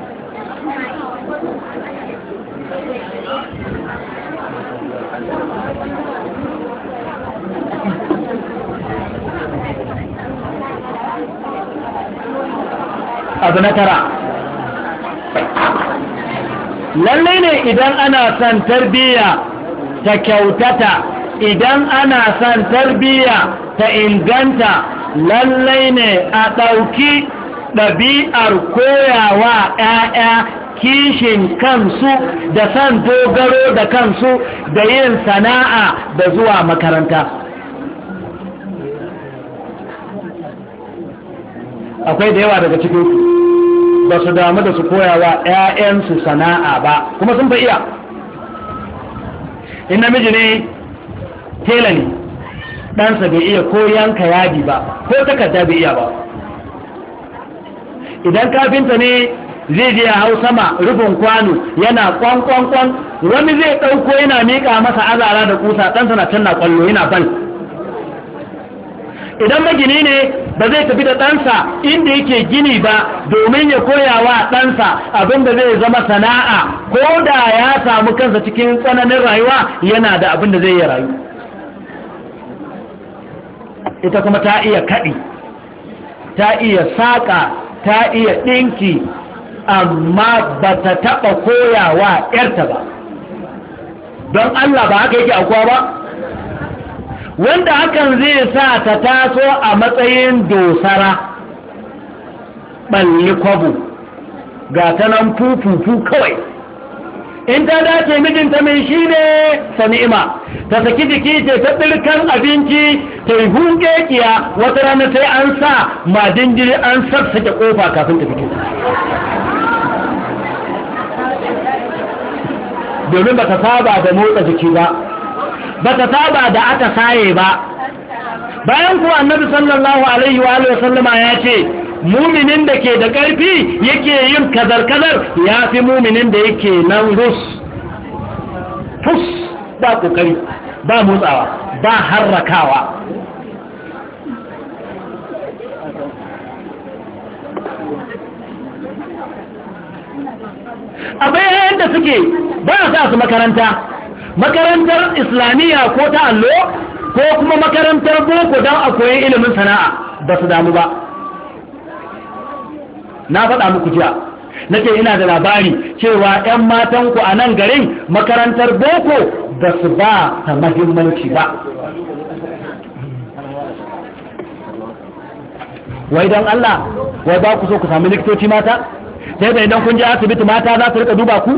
Abu na tara, lallai ne idan ana son tarbiyya ta kyautata, idan ana son tarbiyya ta inganta, lallai ne a ɗauki ɗabi'ar koyawa ‘ya'ya kishin kansu da san dogaro da kansu da yin sana'a da zuwa makaranta. Akwai da yawa daga cikin ba su damu da su koyawa ‘ya'yansu sana'a ba, kuma sun fa iya. in namiji ne tela ne ɗansa bai iya ko yanka yadi ba ko takarda bai iya ba. Idan kafinta ne zai je ya hau sama rufin kwano yana kwankwankwan, wani zai ɗauko yana miƙa masa azara da kusa, ɗansa na can na kwallo yana bal. Idan magini ne ba zai tafi da ɗansa inda yake gini ba domin ya koya wa ɗansa abin da zai zama sana'a, ko da ya samu kansa cikin tsananin rayuwa yana da abin da zai yi rayu. Ita kuma ta iya kaɗi, ta iya saƙa, ta iya ɗinki, amma ba ta taɓa koyawa ‘yarta ba. Don Allah ba haka yake akuwa ba? Wanda hakan zai sa ta taso a matsayin dosara, ɓalli kwabo, ga ta nan fufufu kawai. In ta dace mijinta mai shi ne sani'ima, ta saki jiki ce ta ɗirkan abinci, ta yi hunkekiya, wata rana sai an sa madinjiri an sassake ƙofa kafin ta fito. Domin ba ta saba da motsa jiki ba, ba ta saba da aka saye ba. Bayan kuwa annabi sallallahu alaihi wa sallama ya ce muminin da ke da ƙarfi yake yin kazar-kazar ya fi muminin da yake nan rus fus, ba ƙoƙari, ba motsawa, ba harrakawa. A bayan da suke ba a sa su makaranta, makarantar islamiyya ko ta allo ko kuma makarantar boko don a koyi ilimin sana'a, ba su damu ba. Na faɗa muku jiya nake ina da labari cewa 'yan matanku a nan garin makarantar boko ba su ba ta mahimmanci ba. Wai don Allah, wai ba ku so ku sami likitoci mata? Sai da idan kun je asibiti mata za su rika duba ku?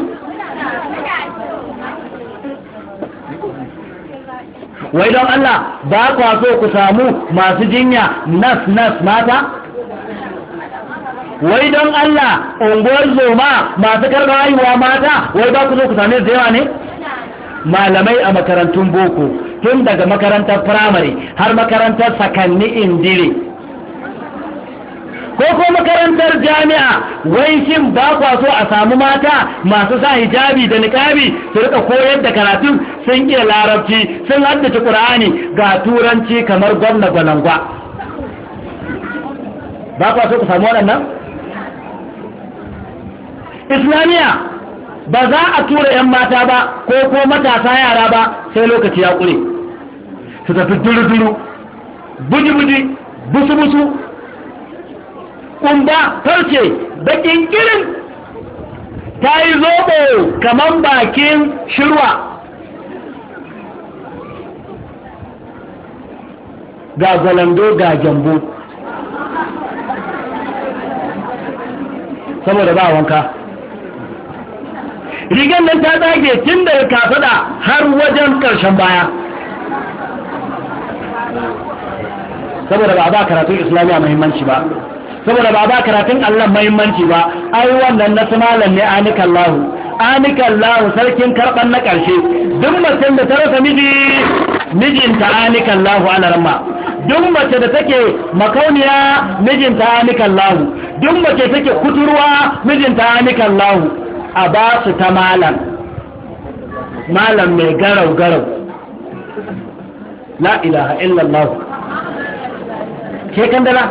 Wai don Allah, ba ku so ku samu masu jinya nas nas mata? Wai don Allah, unguwar zoma masu karɓar haihuwa mata, wai ba ku so ku same da yawa ne? Malamai a makarantun boko, tun daga makarantar firamare har makarantar sakanni indire, ko ko makarantar jami'a, wai shin ba kwa so a samu mata masu sa hijabi da niqabi su rika koyar da karatu, sun iya larabci, sun haddace Qur'ani, ga turanci kamar gwamna gwanangwa? Ba kwa so ku samu waɗannan? Islamiya ba za a tura 'yan mata ba ko ko matasa yara ba sai lokaci ya ƙure, su tafi duru-duru, buji-buji, busu-busu, ƙumba, farce, baƙin kirin, ta yi zoɓo kamar bakin shirwa, ga gwalando ga gyambo, saboda ba wanka. Rigar nan ta tsage tun daga kafada har wajen ƙarshen baya, saboda ba a ba karatun islamiyya muhimmanci ba, saboda ba a ba karatun Allah muhimmanci ba. Ai wannan na sumalan ne anikan lahu, anikan lahu sarkin karɓar na ƙarshe. Duk macen da ta rasa miji, mijinta anikan lahu ala ramma. Duk mace da take makauniya, mijinta anikan lahu. Duk mace take kuturwa, mijinta anikan lahu. A ba su ta malam, malam mai garau-garau. La ilaha illallah. Ke kandala?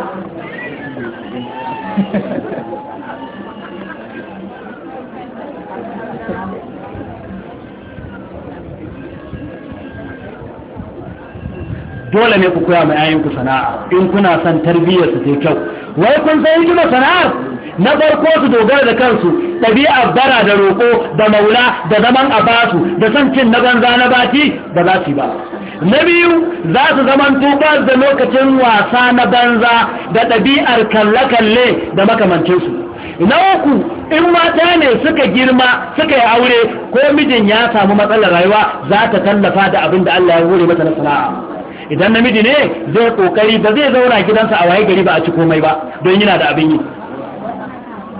Dole ne ku koya mai ayyanku sana'a in kuna son tarbiyyar su ta kyau. Wai kun san hikimar sana'ar? Na farko su dogara da kansu, ɗabi'ar bara da roƙo da maula da zaman a basu da son cin na banza na bati ba za su yi ba. Na biyu, za su zaman tubar da lokacin wasa na banza da ɗabi'ar kalle-kalle da makamancinsu. Na uku, in mata ne suka girma suka yi aure ko mijin ya samu matsalar rayuwa za ta tallafa da abin da Allah ya hore mata na sana'a. Idan namiji ne zai kokari ba zai zauna gidansa a waye gari ba a ci komai ba don yana da abin yi.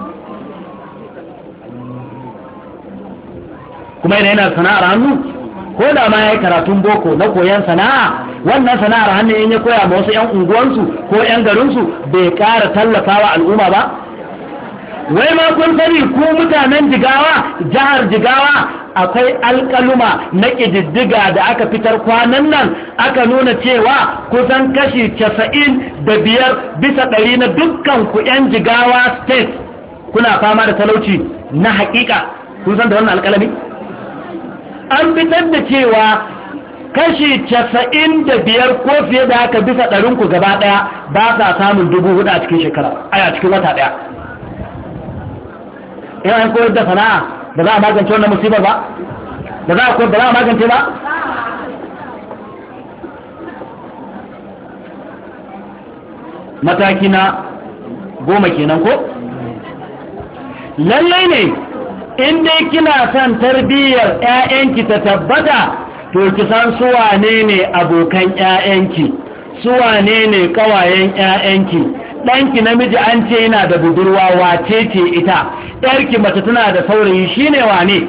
Kuma yana yana sana'ar hannu ko da ma ya yi karatun boko na koyon sana'a, wannan sana'ar hannun in ya koya ma wasu 'yan unguwansu ko 'yan garinsu bai ƙara tallafawa al'umma ba. Wai ma kun sani ku mutanen Jigawa, jihar Jigawa akwai alƙaluma na ƙididdiga da aka fitar kwanan nan, aka nuna cewa kusan kashi casa'in da biyar bisa ɗari na dukkan ku 'yan Jigawa state kuna fama da talauci na haƙiƙa. Kun san da wannan alƙalami? An fitar da cewa kashi casa'in da biyar ko fiye da haka bisa ɗarinku gaba ɗaya ba sa samun dubu hudu a cikin shekara, a cikin wata ɗaya. Ina an koyar da sana'a da za a magance wannan musibar ba? Da za a koyar da za a magance ba? Mataki na goma kenan ko? Lallai ne in dai kina son tarbiyyar ƴaƴanki ta tabbata, to ki san su wane ne abokan ƴaƴanki, su wane ne ƙawayen ƴaƴanki. Ɗanki namiji an ce yana da budurwa, wace ce ita? Ƴarki mace tana da saurayi, shine wane?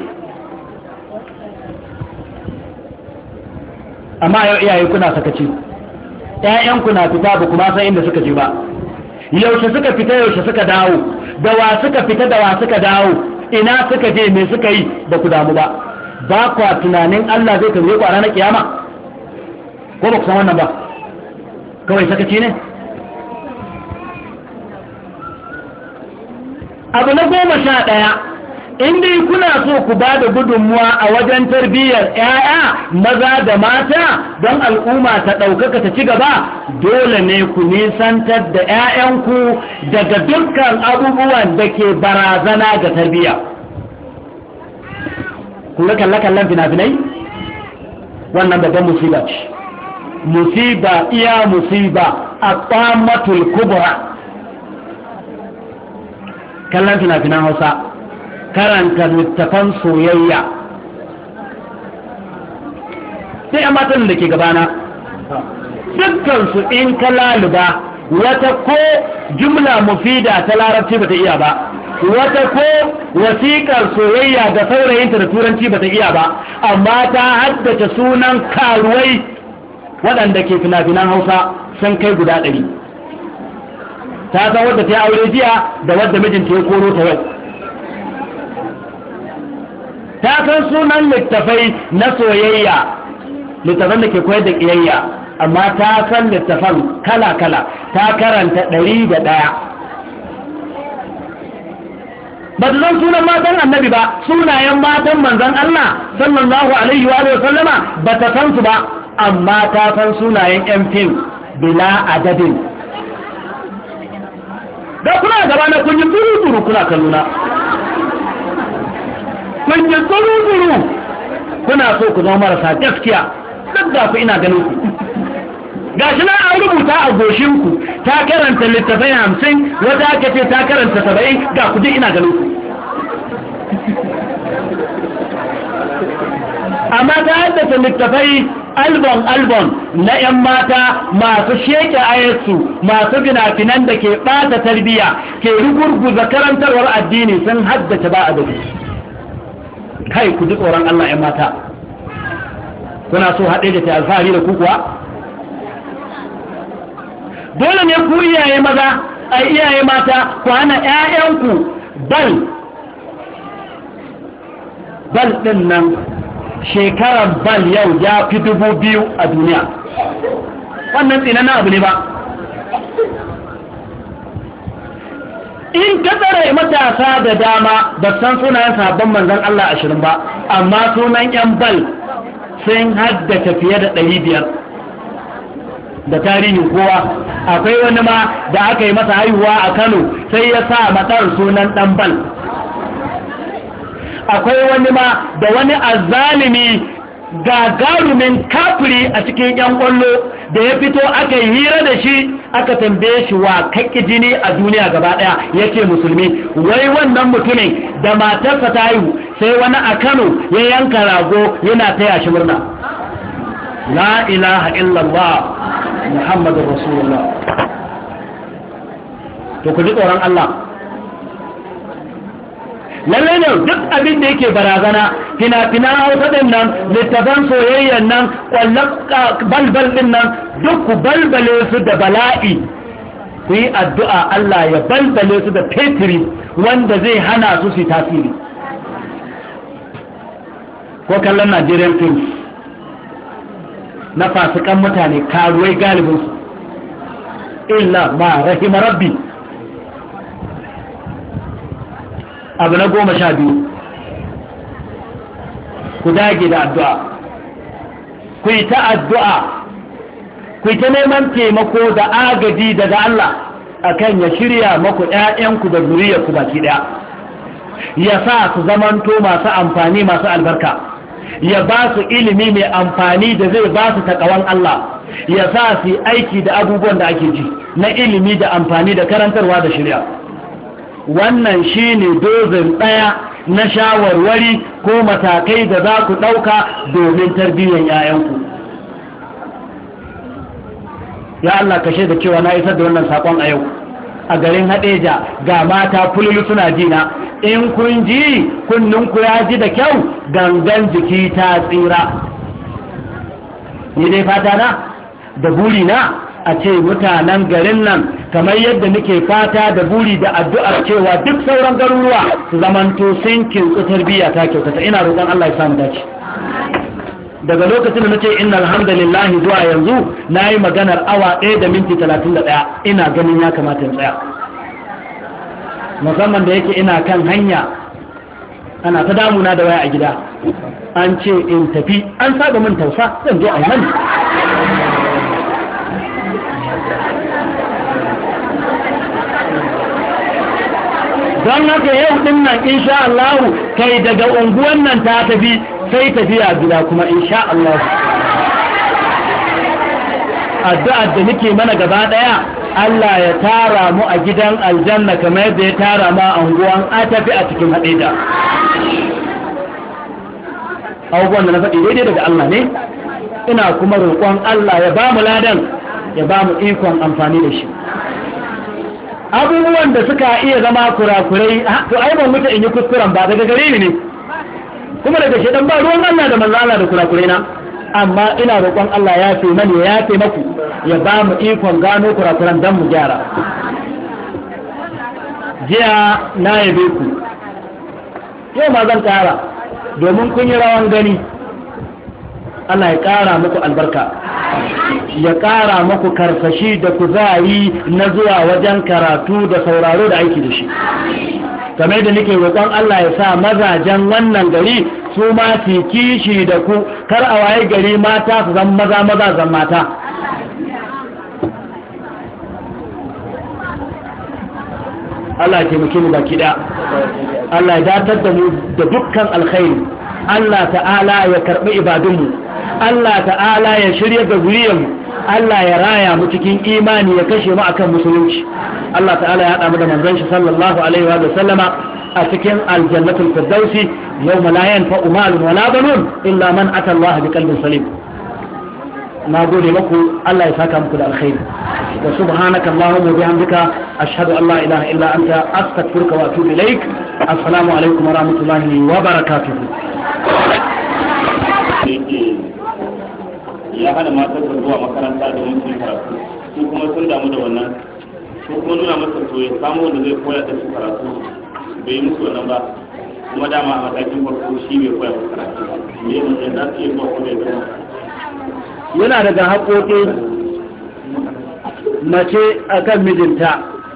Amma yau iyaye kuna sakaci, ƴaƴanku na fita ba kuma san inda suka je ba, yaushe suka fita yaushe suka dawo, da wa suka fita da wa suka dawo, ina suka je me suka yi, ba ku damu ba. Ba kwa tunanin Allah zai tambaye ku a ranar kiyama? Ko ba ku san wannan ba? Kawai sakaci ne? Abu na goma sha ɗaya, in dai kuna so ku ba da gudunmuwa a wajen tarbiyyar 'ya'ya maza da mata don al'umma ta ɗaukaka ta ci gaba, dole ne ku nisantar da 'ya'yanku daga dukkan abubuwan da ke barazana ga tarbiyya. Kun ga kalle-kallen fina-finai? Wannan babban musiba ce, musiba iya musiba a ƙwamatul kubra. Kallon fina-finan Hausa, karanta littafan soyayya. Sai a matan da ke gabana, dukkansu in ka laluba wata ko jumla mufida ta larabci bata iya ba, wata ko wasiƙar soyayya ga saurayinta da turanci bata iya ba, amma ta haddace sunan karuwai waɗanda ke fina-finan Hausa sun kai guda ɗari. Ta san wadda ta yi aure jiya da wadda mijinta ya koro ta yau. Ta san sunan littafai na soyayya, littafan da ke koyar da ƙiyayya, amma ta san littafan kala-kala, ta karanta ɗari da ɗaya. Ba ta san sunan matan annabi ba, sunayen matan manzon Allah sallallahu alaihi wa sallama ba ta san su ba, amma ta san sunayen 'yan fim bila adadin. Da kuna gaba na kun yi tsuru-tsuru kuna kalluna, kun yi tsuru-tsuru kuna so ku zama marasa gaskiya, duk da ku ina ganin ku. Gashi na an rubuta a goshinku ta karanta littafai hamsin, wata aka ce ta karanta saba'in, ga ku duk ina ganin ku. Amma ta haddasa littafai albon-albon na 'yan mata masu sheke ayarsu, masu fina-finan da ke ɓata tarbiyya, ke rugurguza karantarwar addini, sun haddace ba a dabi. Kai ku ji tsoron Allah 'yan mata, kuna so haɗe da ta alfahari da kukuwa? Dole ne ku iyaye maza, a iyaye mata, ku hana 'ya'yanku bal bal ɗin nan. Shekarar bal yau ya fi dubu biyu a duniya. Wannan tsinanin abu ne ba. In ka tsare matasa da dama ba san sunayen sabon manzan Allah ashirin ba, amma sunan 'yan bal sun haddace fiye da ɗari biyar da tarihin kowa. Akwai wani ma da aka yi masa haihuwa a Kano sai ya sa matsar sunan ɗan bal. Akwai wani ma da wani azzalimi gagarumin kafiri a cikin yan kwallo da ya fito aka yi hira da shi, aka tambaye shi wa kakki jini a duniya gaba daya, yace musulmi. Wai wannan mutumin da matarsa ta haihu sai wani a Kano ya yanka rago yana taya shi murna. La ilaha illallah Muhammadur Rasulullah. To ku ji tsoron Allah. lalle ne duk abin da yake barazana fina-finan hausa din nan littafan soyayyan nan kwallon balbal din nan duk ku balbale su da bala'i ku yi addu'a Allah ya balbale su da fetiri wanda zai hana su su tasiri. Ko kallon Nigerian films na fasikan mutane karuwai galibinsu illa ma rahima rabbi. Abu na goma sha biyu, ku dage da addu'a, ku yi ta addu'a, ku yi ta neman taimako da agaji daga Allah akan ya shirya maku ‘ya'yanku da zuriyarku baki ɗaya, ya sa su zamanto masu amfani masu albarka, ya ba su ilimi mai amfani da zai ba su taƙawan Allah, ya sa su yi aiki da abubuwan da ake ji na ilimi da amfani da karantarwa da shirya. Wannan shi ne dozin ɗaya na shawarwari ko matakai da za ku ɗauka domin tarbiyyar ‘ya'yanku. Ya Allah kashe da cewa na isar da wannan saƙon a yau a garin Haɗeja ga mata fululu suna jina, in kun ji kunninku ya ji da kyau gangan jiki ta tsira. Ni dai fata na da buri na a ce mutanen garin nan kamar yadda nake fata da buri da addu'ar cewa duk sauran garuruwa su zamanto sun kintsu tarbiyya ta kyautata. Ina roƙon Allah ya samu dace. Daga lokacin da nace innal hamdalillah zuwa yanzu nayi maganar awa ɗaya da minti talatin da ɗaya, ina ganin ya kamata in tsaya, musamman da yake ina kan hanya ana ta damuna da waya a gida, an ce in tafi, an saba min tausa zan je a nan. Don haka yau din nan insha Allah kai daga unguwan nan ta tafi sai tafiya gida kuma insha Allah. Addu'ar da nake mana gaba daya Allah ya tara mu a gidan aljanna kamar yadda ya tara mu a unguwan a tafi a cikin Haɗeja. Abubuwan da na faɗi daidai daga Allah ne, ina kuma roƙon Allah ya ba mu ladan, ya ba mu ikon amfani da shi. Abubuwan da suka iya zama kurakurai, to ai ban mutu in yi kuskuren ba daga gare ni ne, kuma daga shedan ba ruwan Allah da manzo Allah da kurakurai na, amma ina roƙon Allah ya fi mani ya fi maku ya ba mu ikon gano kurakuran dan mu gyara. Jiya na yabe ku, yau ma zan ƙara domin kun yi rawan gani. Allah ya ƙara muku albarka, ya ƙara muku karsashi da kuzari na zuwa wajen karatu da sauraro da aiki da shi. Kamar da nake roƙon Allah ya sa mazajen wannan gari su ma su kishi da ku, kar a waye gari mata su zan maza maza zan mata. Allah ya taimake mu baki ɗaya, Allah ya datar da mu da dukkan alkhairi, Allah ta'ala ya karɓi ibadunmu, Allah ta'ala ya shirya da zuriyarmu, Allah ya raya mu cikin imani ya kashe mu akan musulunci. Allah ta'ala ya haɗa mu da manzon shi sallallahu alaihi wa sallama a cikin aljannatul firdausi yawma la yanfa'u malun wala banun illa man ata Allah bi qalbin salim. Na gode muku, Allah ya saka muku da alkhairi. Wa subhanaka Allahumma wa bihamdika ashhadu an la ilaha illa anta astaghfiruka wa atubu ilaik. Assalamu alaikum wa rahmatullahi wa barakatuh. Ya hana matar da zuwa makaranta da mun karatu, su kuma sun damu da wannan, su kuma nuna masa to ya samu wanda zai koya da su karatu, bai yi musu wannan ba, kuma dama a matakin farko shi bai koya musu karatu ba, me yi mutum za su iya zuwa kuma ya zama. Yana daga haƙoƙi mace akan mijinta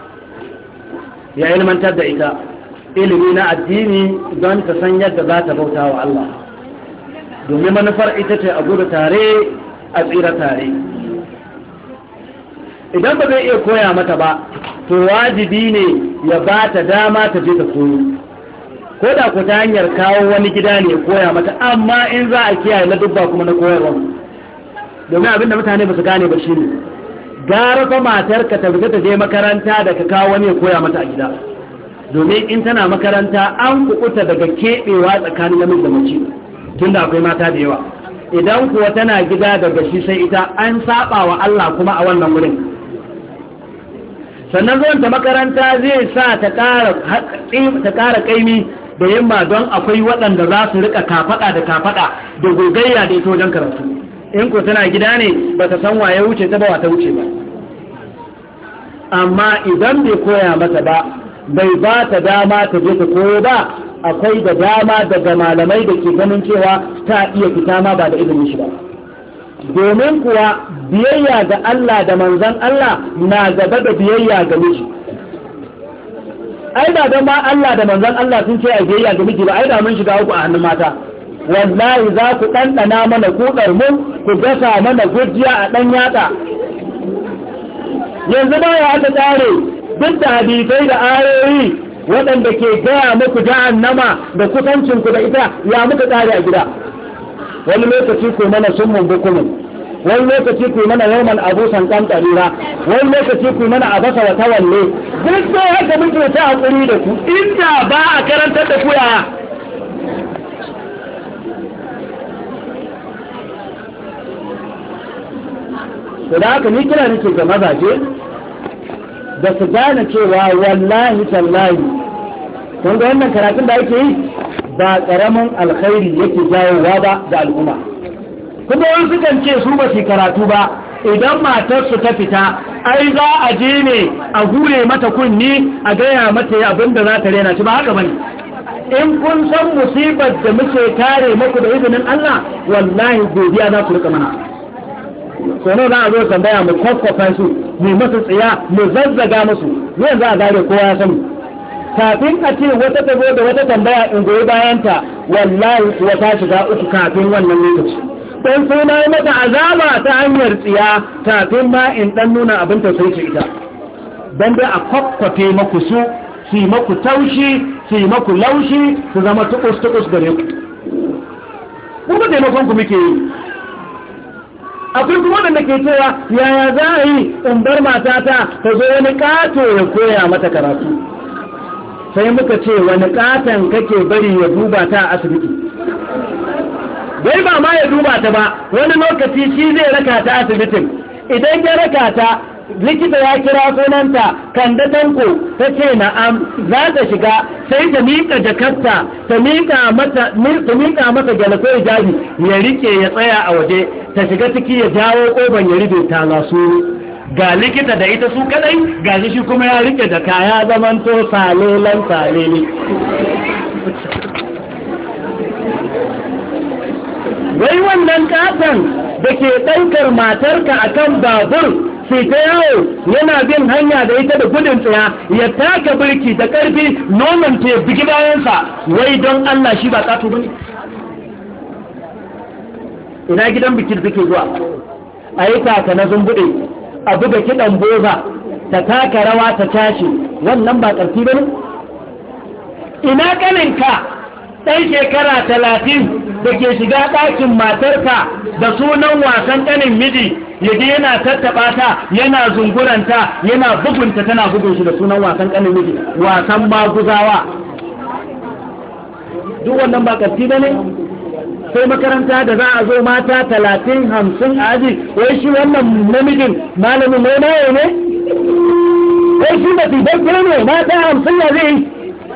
ya ilmantar da ita ilimi na addini don ta san yadda za ta bauta wa Allah, domin manufar ita ce a gudu tare a tsira tare. Idan ba zai iya koya mata ba, to wajibi ne ya ba ta dama ta je ta koyo, ko da ku ta hanyar kawo wani gida ne ya koya mata, amma in za a kiyaye na dubba kuma na koyarwa, domin abinda mutane ba su gane ba shi ne gara fa matar ka tabbata ta je makaranta da ka kawo wani ya koya mata a gida, domin in tana makaranta an kukuta daga keɓewa tsakanin namiji da mace, tunda akwai mata da yawa. Idan kuwa tana gida daga shi sai ita, an saba wa Allah kuma a wannan wurin. Sannan zuwan ta makaranta zai sa ta ƙara ƙaimi da yamma don akwai waɗanda za su rika kafaɗa da kafaɗa da gogayya da ita wajen karatu. In ko tana gida ne ba ta san waye wuce ta ba wa ta wuce ba. Amma idan bai koya mata ba, bai ba ta dama ta je ta koyo ba, akwai da dama daga malamai da ke ganin cewa ta iya fita ma ba da izinin shi ba. Domin kuwa biyayya ga Allah da manzon Allah na gaba da biyayya ga miji. Ai da don ma Allah da manzon Allah sun ce a biyayya ga miji ba, ai da mun shiga uku a hannun mata. Wallahi za ku ɗanɗana mana kuɗar mu, ku gasa mana gujiya a ɗan yatsa. Yanzu ba ya haka tsare duk da hadisai da ayoyi waɗanda ke gaya muku jahannama da kusancinku da ita ya muka tsare a gida. Wani lokaci ku mana summun bukumin, wani lokaci ku mana yawman abusan ɗan ƙarira, wani lokaci ku mana abasa wa tawalle. Duk sai haka muke ta haƙuri da ku, inda ba a karantar da ku yaya. Da haka ni kira nake ga mazaje da su gane cewa wallahi tallahi kun ga wannan karatun da ake yi ba karamin alkhairi yake jawowa ba da al'umma. Kuma wani sukan ce su ba su karatu ba, idan matarsu ta fita ai za a je ne a hure mata kunni a gaya mata abin da za ta rena shi. Ba haka bane. In kun san musibar da muke kare muku da izinin Allah, wallahi godiya za ku rika mana. Sono za a zo tambaya mu kwakwafa su, mu masu tsiya, mu zazzaga musu, yanzu a gare kowa ya sani. Kafin a ce wata ta zo da wata tambaya in goyi bayanta, wallahi kuwa ta shiga uku kafin wannan lokaci. Don sai na yi mata azaba ta hanyar tsiya kafin ma in dan nuna abin ta sai ce ita. Don dai a kwakwafe maku su, su yi maku taushi, su yi maku laushi, su zama tukus-tukus gare ku. Kuma taimakon ku muke yi. Akwai kuma da ke cewa yaya za a yi in bar matata ta zo wani kato ya koya mata karatu. Sai muka ce wani katon kake bari ya duba ta a asibiti. Bai ba ma ya duba ta ba, wani lokaci shi zai raka ta asibitin. Idan ya raka ta, likita ya kira sunanta Kande Tanko, ta ce na'am za ta shiga, sai ta miƙa jakarta, ta miƙa mata ta miƙa mata gyalako hijabi ya rike ya tsaya a waje, ta shiga ciki ya jawo ƙoban ya rufe ta lasu. Ga likita da ita su kadai, ga shi kuma ya rike da kaya zamanto salelan salele. Wai wannan katon da ke ɗaukar matarka akan babur sai ta yawo yana bin hanya da ita da gudun tsaya, ya taka birki da ƙarfi nonon ta bigi bayansa, wai don Allah shi ba ƙato bane. Ina gidan bikin suke zuwa a yi taka na zumbuɗe, a buga kiɗan boza, ta taka rawa ta tashi, wannan ba ƙarfi bane. Ina ƙaninka ɗan shekara talatin da ke shiga ɗakin matarka da sunan wasan ƙanin miji, yaje yana tattaɓa ta, yana zunguranta, yana bugunta, tana bugun shi da sunan wasan ƙanin miji, wasan maguzawa. Duk wannan ba ƙarfi ba ne? Sai makaranta da za a zo mata talatin hamsin a aji, wai shi wannan namijin malamin mai maye ne? Wai shi ba fi barke ne mata hamsin ya zai yi?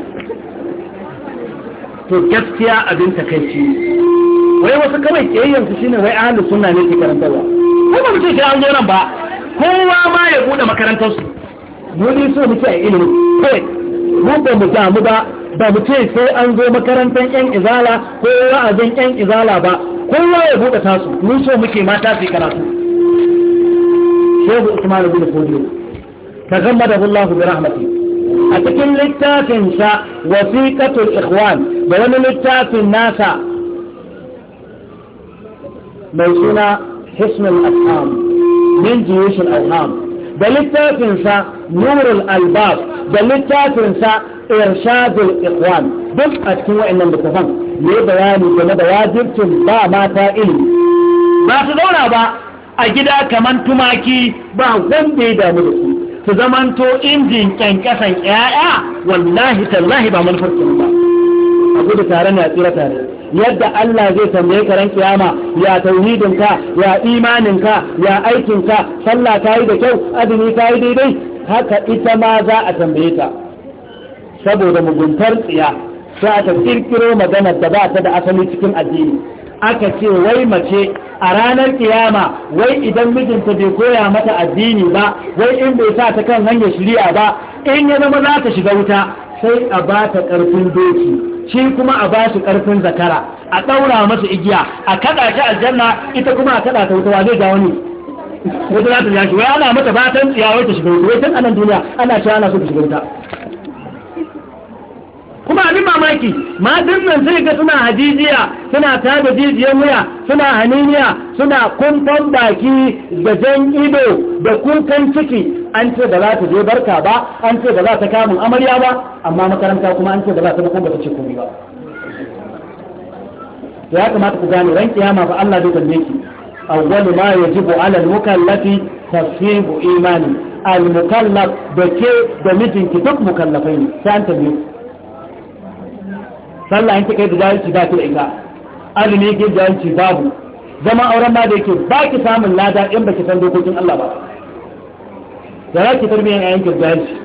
To gaskiya abin takaici, wai wasu kawai kiyayyansu shine wai ahlus sunna ne ke karantarwa. Ko ba mu ce sai an zo nan ba, kowa ma ya bude makarantar su. Mu ne so muke a ilimi. Kai mu ba mu damu ba, ba mu ce sai an zo makarantar yan izala ko wa'azin yan izala ba. Kowa ya bude tasu. Mun so muke mata su karatu. Shehu Usman bin Fodiyo, tagammadahu Allah bi rahmatihi. A cikin littafinsa wasiƙatul ikhwan da wani littafin nasa mai suna hisnul asham min jiyushin alham, da littafinsa nurul albab, da littafinsa irshadul ikhwan, duk a cikin wa'annan littafan ne bayani game da wajibcin ba mata ilimi. Ba su zauna ba a gida kaman tumaki, ba wanda ya damu da su su zamanto injin kyankyasan ƴaƴa, wallahi tallahi ba manufar ba. A gudu tare ne a tsira tare. Yadda Allah zai tambaye ka ran kiyama, ya tauhidinka, ya imaninka, ya aikinka, sallah ta yi da kyau, azumi ta yi daidai, haka ita ma za a tambaye ta. Saboda muguntar tsiya, sai aka kirkiro maganar da ba ta da asali cikin addini aka ce wai mace a ranar kiyama wai idan mijinta bai koya mata addini ba wai in bai sa ta kan hanyar shari'a ba in ya zama za ta shiga wuta sai a ba ta karfin doki shi kuma a ba shi karfin zakara a daura masa igiya a kada shi aljanna ita kuma a kada ta wuta wa zai ga wani wata za ta ja shi wai ana mata batan tsiyawai ta shiga wuta wai tun anan duniya ana cewa ana so ta shiga wuta kuma abin mamaki matan nan sai ga suna hajijiya suna tada jijiyar wuya suna haniniya suna kumfan baki da jan ido da kukan ciki an ce ba za ta je barka ba an ce ba za ta kamun amarya ba amma makaranta kuma an ce ba za ta bakon ba ta ce komai ba ya kamata ku gane ran kiyama fa Allah zai kalle ki awwalu ma yajibu ala al-mukallafi tasfihu imani al-mukallaf da ke da mijinki duk mukallafai ne sai an tabbata sallah in kika yi da jahilci ba ki da ita azumi yake jahilci babu zama auren ma da yake ba ki samun lada in baki san dokokin Allah ba da za ki tarbiyyar yayin ki jahilci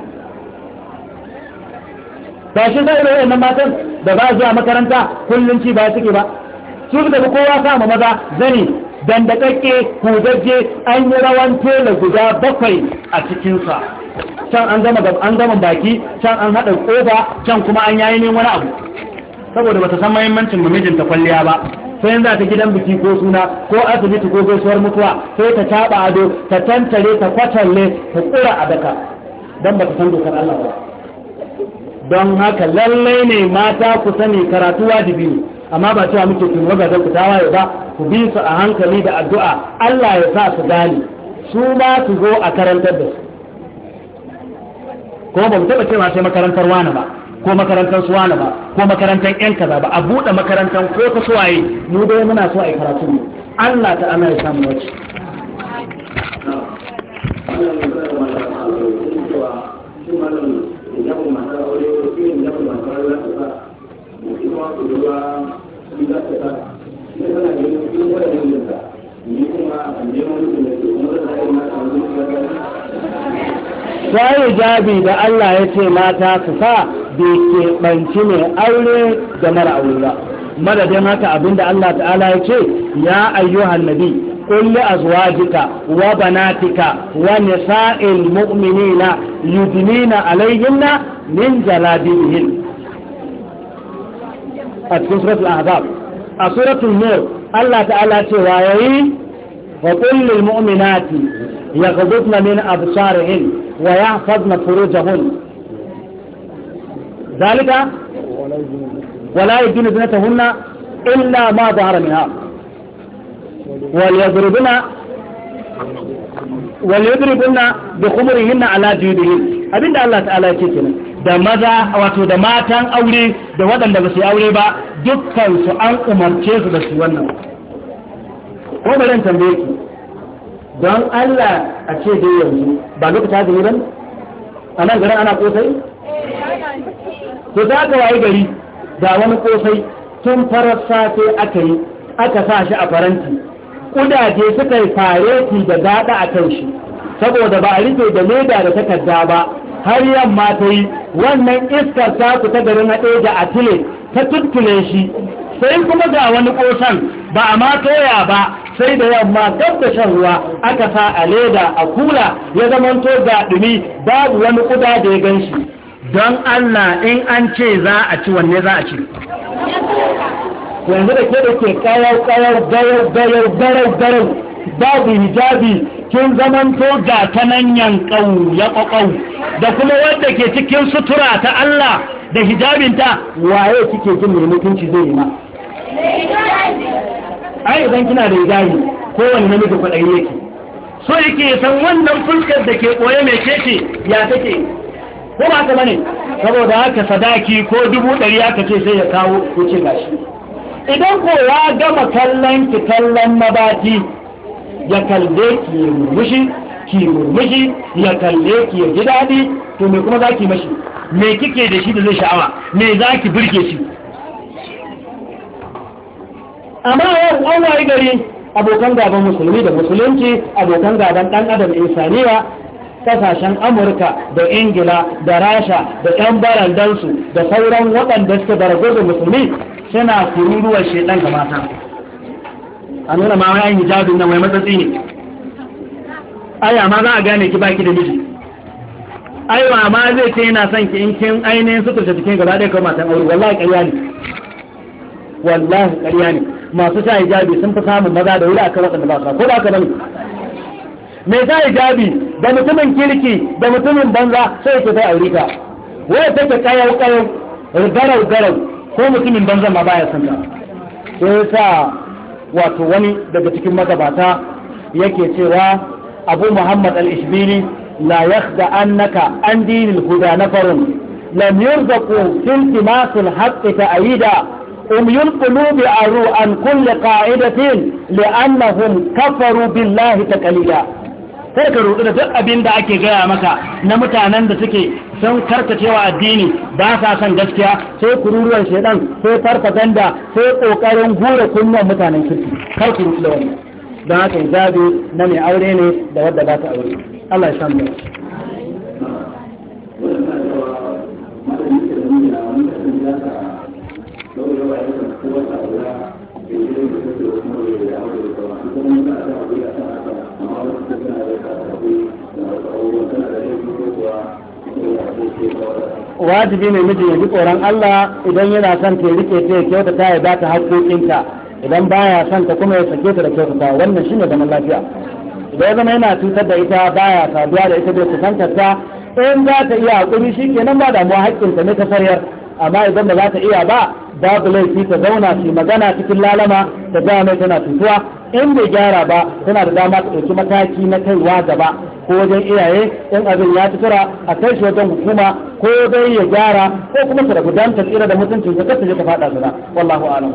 ba shi sai da wannan matan da ba zuwa makaranta kullun ci ba suke ba su da kowa samu maza zani dandakakke kudajje an yi rawan tela guda bakwai a cikinsa can an gama an gama baki can an haɗa ƙofa can kuma an yayi ne wani abu saboda bata san muhimmancin mijinta kwalliya ba sai yanzu ta gidan biki ko suna ko asibiti ko gaisuwar mutuwa sai ta taba ado ta tantare ta kwatalle ta tsira a daka dan bata san dokar Allah ba don haka lallai ne mata ku sani karatu wajibi ne amma ba cewa muke kun waga ku tawaye ba ku bi su a hankali da addu'a Allah ya sa su gane su ma su zo a karantar da su ko ba mu taba cewa sai makarantar wani ba ko makarantar suwana ba ko makarantar yan kaza ba a buɗe makarantar ko ta suwaye mu dai muna so a yi karatu ne Allah ta ana ya samu wacce sai jabi da Allah ya ce mata su sa bai keɓanci mai aure da mara aure ba madadin haka abinda Allah ta'ala ya ce ya ayyuhan nabi qul li azwajika wa banatika wa nisa'il mu'minina yudnina alayhinna min jalabibihin a cikin suratul ahzab a suratul nur Allah ta'ala ce wa yayi wa qul lil mu'minati yaghdudna min absarihin wa yahfazna furujahun ذلك ولا يبدين زينتهن إلا ما ظهر منها وليضربن وليضربن بخمرهن على جيوبهن abinda Allah ta'ala yake kenan da maza wato da matan aure da waɗanda ba su aure ba dukkan su an umarce su da su wannan ko bari tambaye ki don Allah a ce dai yanzu ba lokacin da ne a nan garin ana kosai to za ka wayi gari da wani kosai tun farar safe aka yi aka sa shi a faranti kudaje suka yi fareti da dada a kan shi saboda ba a rike da leda da takarda ba har yamma ta yi wannan iskar ta fita garin haɗe da atile ta tuttule shi sai kuma ga wani kosan ba a ma toya ba sai da yamma gab da shan ruwa aka sa a leda a kula ya zamanto ga dumi babu wani kuda da ya gan shi don Allah in an ce za a ci wanne za a ci yanzu da ke da ke kayau kayau gayau gayau garau garau babu hijabi kin zamanto ga ta nan yankau ya kokau da kuma wanda ke cikin sutura ta Allah da hijabinta waye kike jin mai mutunci zai yi ma ai idan kina da hijabi kowanne namiji kwaɗayi yake so yake san wannan fuskar da ke koye mai keke ya take ko ba ka bane saboda haka sadaki ko dubu ɗari aka ce sai ya kawo ko ce gashi idan ko ya gama kallon ki kallon mabati ya kalle ki ya murmushi ki murmushi ya kalle ki ya ji daɗi to me kuma za ki mashi me kike da shi da zai sha'awa me za ki burge shi amma yau an wayi gari abokan gaban musulmi da musulunci abokan gaban ɗan adam insaniya kasashen Amurka da Ingila da Rasha da ƴan barandansu da sauran waɗanda suka darago da musulmi suna kururuwar shedan ga mata a nuna ma wani hijabin nan wai matsatsi ne. Aya ma za a gane ki baki da miji, aiwa ma zai ce yana son ki in kin ainihin suturta cikin gaba ɗaya kawai matan aure. Wallahi ƙarya ne, wallahi ƙarya ne. Masu sa hijabi sun fi samun maza da wuri akan waɗanda ba su, ko ba ka bane. Mai sa hijabi da mutumin kirki da mutumin banza sai ke sai aure ka, wai take kayau kayau garau garau ko mutumin banza ma baya son ta. Sai sa wato wani daga cikin magabata yake cewa Abu Muhammad al-Ishbili لا يخدعنك عن دين الهدى نفر لم يرزقوا في التماس الحق تأييدا أمي القلوب عروا عن كل قاعدة لأنهم كفروا بالله تقليدا. sai ka rudu da duk abin da ake gaya maka na mutanen da suke sun karkacewa addini ba sa son gaskiya, sai kururuwar shedan, sai farfaganda, sai kokarin gure kunnuwan mutanen kirki. Kar ku rudu da wani, don haka hijabi na mai aure ne da wadda ba ta aure. Allah ya samu. Wajibi ne miji ya ji tsoron Allah idan yana son ta rike ta ya kyautata ya ba ta haƙoƙinta, idan baya son ta kuma ya sake ta da kyautata. Wannan shine zaman lafiya. da ya zama yana cutar da ita baya saduwa da ita bai kusantar ta, in za ta iya hakuri shi kenan ba damuwa haƙƙinta ne ta sarayar. Amma idan da za ta iya ba, babu laifi ta zauna su magana cikin lalama ta gaya mai tana tutuwa. In bai gyara ba tana da dama ta ɗauki mataki na kaiwa gaba ko wajen iyaye in abin ya tura a kai shi wajen hukuma ko dai ya gyara ko kuma ta rabu dan ta tsira da mutuncin ta kasa je ta faɗa su da wallahu a'lam.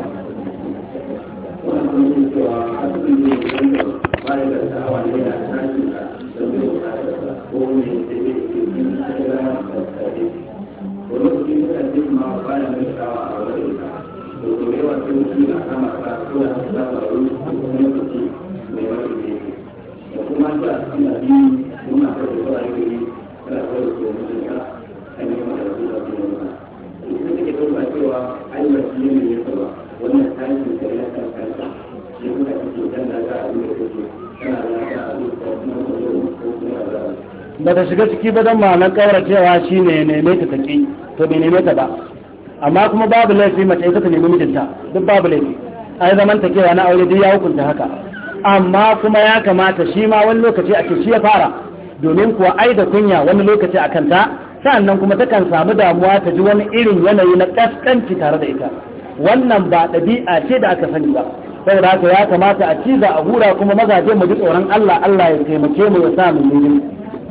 ba ta shiga ciki ba don ma'anar kauracewa shi ne neme ta taƙi, to bai neme ta ba. Amma kuma babu laifi mace ita ta nemi mijinta, duk babu laifi. Ai zaman ta kewa na aure duk ya hukunta haka. Amma kuma ya kamata shi ma wani lokaci a ce shi ya fara, domin kuwa ai da kunya wani lokaci a kanta, sa'annan kuma takan samu damuwa ta ji wani irin yanayi na ƙasƙanci tare da ita. Wannan ba ɗabi'a ce da aka sani ba. Saboda haka ya kamata a ciza a hura kuma mazaje mu ji tsoron Allah, Allah ya taimake mu ya sa mu yi.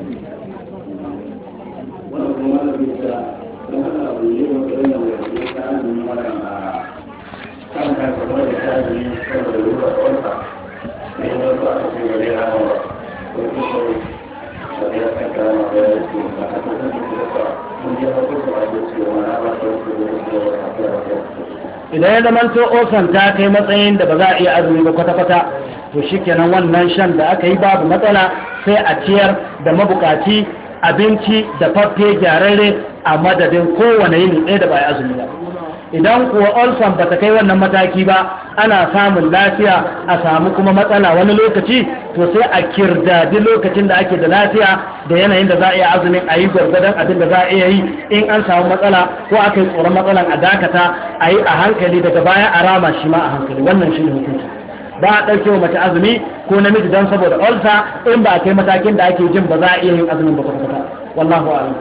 Idan ya zama to osan ta kai matsayin da ba za a iya azumi ba kwata-kwata, to shikenan wannan shan da aka yi babu matsala, sai a ciyar da mabukaci abinci da faffe gyararre a madadin kowane yini ɗaya da ba ya azumi ba. Idan kuwa olson ba ta kai wannan mataki ba, ana samun lafiya a samu kuma matsala wani lokaci, to sai a kirdadi lokacin da ake da lafiya da yanayin da za a iya azumin a yi gwargwadon abin da za a iya yi. In an samu matsala ko aka yi tsoron matsalan a dakata a yi a hankali, daga baya a rama shi ma a hankali. Wannan shi ne hukunci. Ba a ɗauke wa mace azumi ko namiji don saboda olsa in ba a kai matakin da ake jin ba za a iya yin azumin ba kwata-kwata. Wallahu a'lam.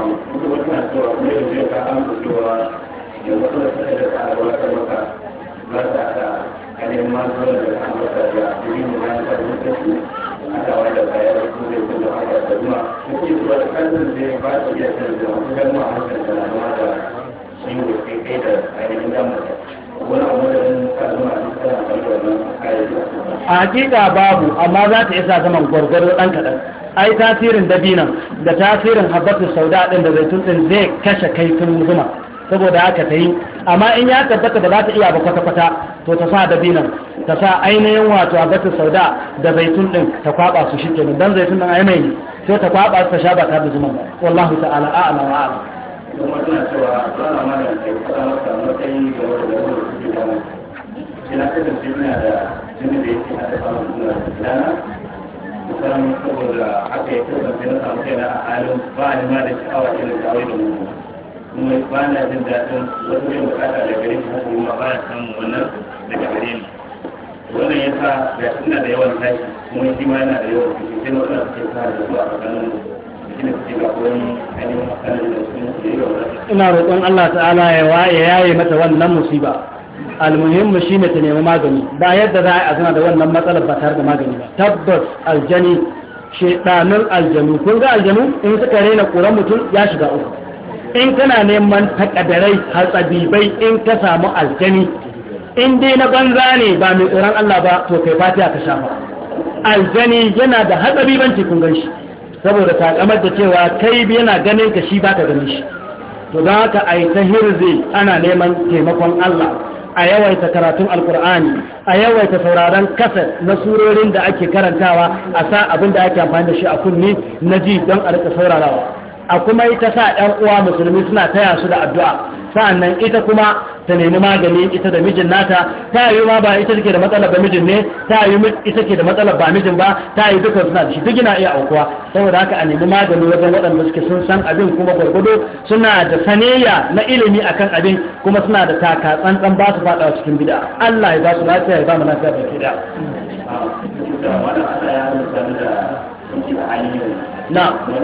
A hakika babu, amma za ta isa zaman gwargwaro ɗan kaɗan. Ai tasirin dabinan da tasirin habbatus sauda ɗin da zaitun ɗin zai kashe kaifin zuma, saboda haka ta yi amma in ya tabbata da za ta iya ba kwata-kwata to ta sa dabinan ta sa ainihin wato abatin sauda da zaitun din ta kwaba su shi kenan dan zaitun din ai mai sai ta kwaba ta sha ba ta da zuman ba wallahu ta'ala a'lam wa a'lam kuma tana cewa ana mana kai fara maka matsayin da wanda da wanda suke da ina kasance ina da jini da yake hada samun suna da gidana musamman saboda haka ya kasance na samu kai na a halin ba ni ma da sha'awa irin kawai da mu kuma ba na jin daɗin wasu yin bukata da gare shi haka kuma ba ya samun wannan daga gare ni wannan ya sa ga ina da yawan tashi kuma shi ma yana da yawan tashi sai na wadanda suke sa da zuwa a tsakanin ina roƙon Allah ta'ala ya waye yayi mata wannan musiba almuhimmu shine ta nemi magani ba yadda za a zana da wannan matsalar ba tare da magani ba tabbas aljani shedanun aljanu kun ga aljanu in suka rena kuran mutum ya shiga uku in kana neman takadarai hatsabibai in ka samu aljani in dai na banza ne ba mai tsoron Allah ba to kai fatiha ka shafa aljani yana da hatsabibanci kun gan shi saboda takamar da cewa kai yana ganin ka shi baka ganin shi to don haka a yi ta hirzi ana neman taimakon Allah a yawaita karatun alkur'ani a yawaita sauraron kasar na surorin da ake karantawa a sa abin da ake amfani da shi a kunni na ji don a rika saurarawa a kuma ita sa ɗan uwa musulmi suna taya su da addu'a sa'annan ita kuma ta nemi magani ita da mijin nata ta yi ma ba ita take da matsalar ba mijin ne ta yi ita ke da matsalar ba mijin ba ta yi duka suna da shi duk yana iya aukuwa saboda haka a nemi magani wajen waɗanda suke sun san abin kuma gwargwado suna da saniya na ilimi akan abin kuma suna da taka tsantsan ba su faɗawa cikin bid'a Allah ya ba su lafiya ya ba mu lafiya da bid'a na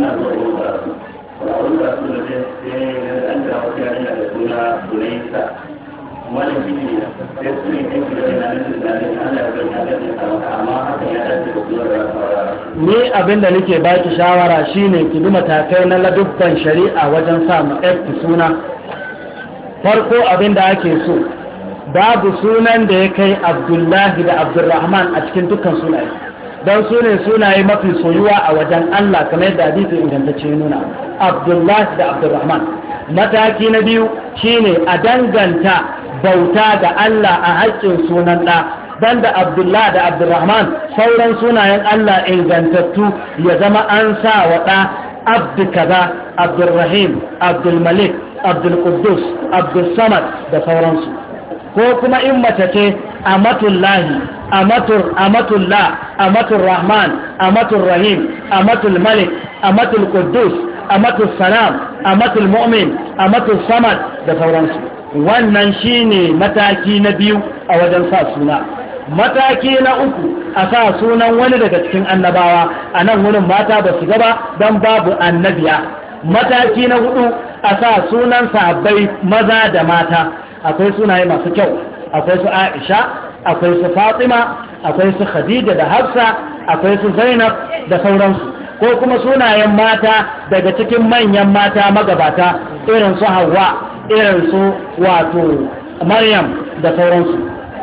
wani ba su da sai an da wata yarinya da suna Sulaisa wani shi ne sai su ne kai da yana da tunanin Allah ya ga da amma haka ya dace da kuma da ni abinda nake baki shawara shine ki bi matakai na ladubban shari'a wajen sa mu ɗauki suna farko abinda ake so babu sunan da ya kai Abdullahi da Abdurrahman a cikin dukkan sunaye don su ne sunaye mafi soyuwa a wajen Allah kamar yadda hadisi ingantacce nuna Abdullah da Abdurrahman mataki na biyu shine a danganta bauta ga Allah a haƙƙin sunan ɗa banda Abdullah da Abdurrahman sauran sunayen Allah ingantattu ya zama an sa wa ɗa Abdu kaza Abdurrahim Abdulmalik Abdulquddus Abdulsamad da sauransu ko kuma in mace ce amatullahi amatur amatullah amatur rahman amatur rahim amatul malik amatul quddus amatul salam amatul mu'min amatul samad da sauransu wannan shine mataki na biyu a wajen sa suna mataki na uku a sa sunan wani daga cikin annabawa a nan wurin mata ba su gaba don babu annabiya mataki na hudu a sa sunan sahabbai maza da mata akwai sunaye masu kyau akwai su Aisha akwai su Fatima akwai su Khadija da Hafsa akwai su Zainab da sauransu ko kuma sunayen mata daga cikin manyan mata magabata irin su Hawwa irin su wato Maryam da sauransu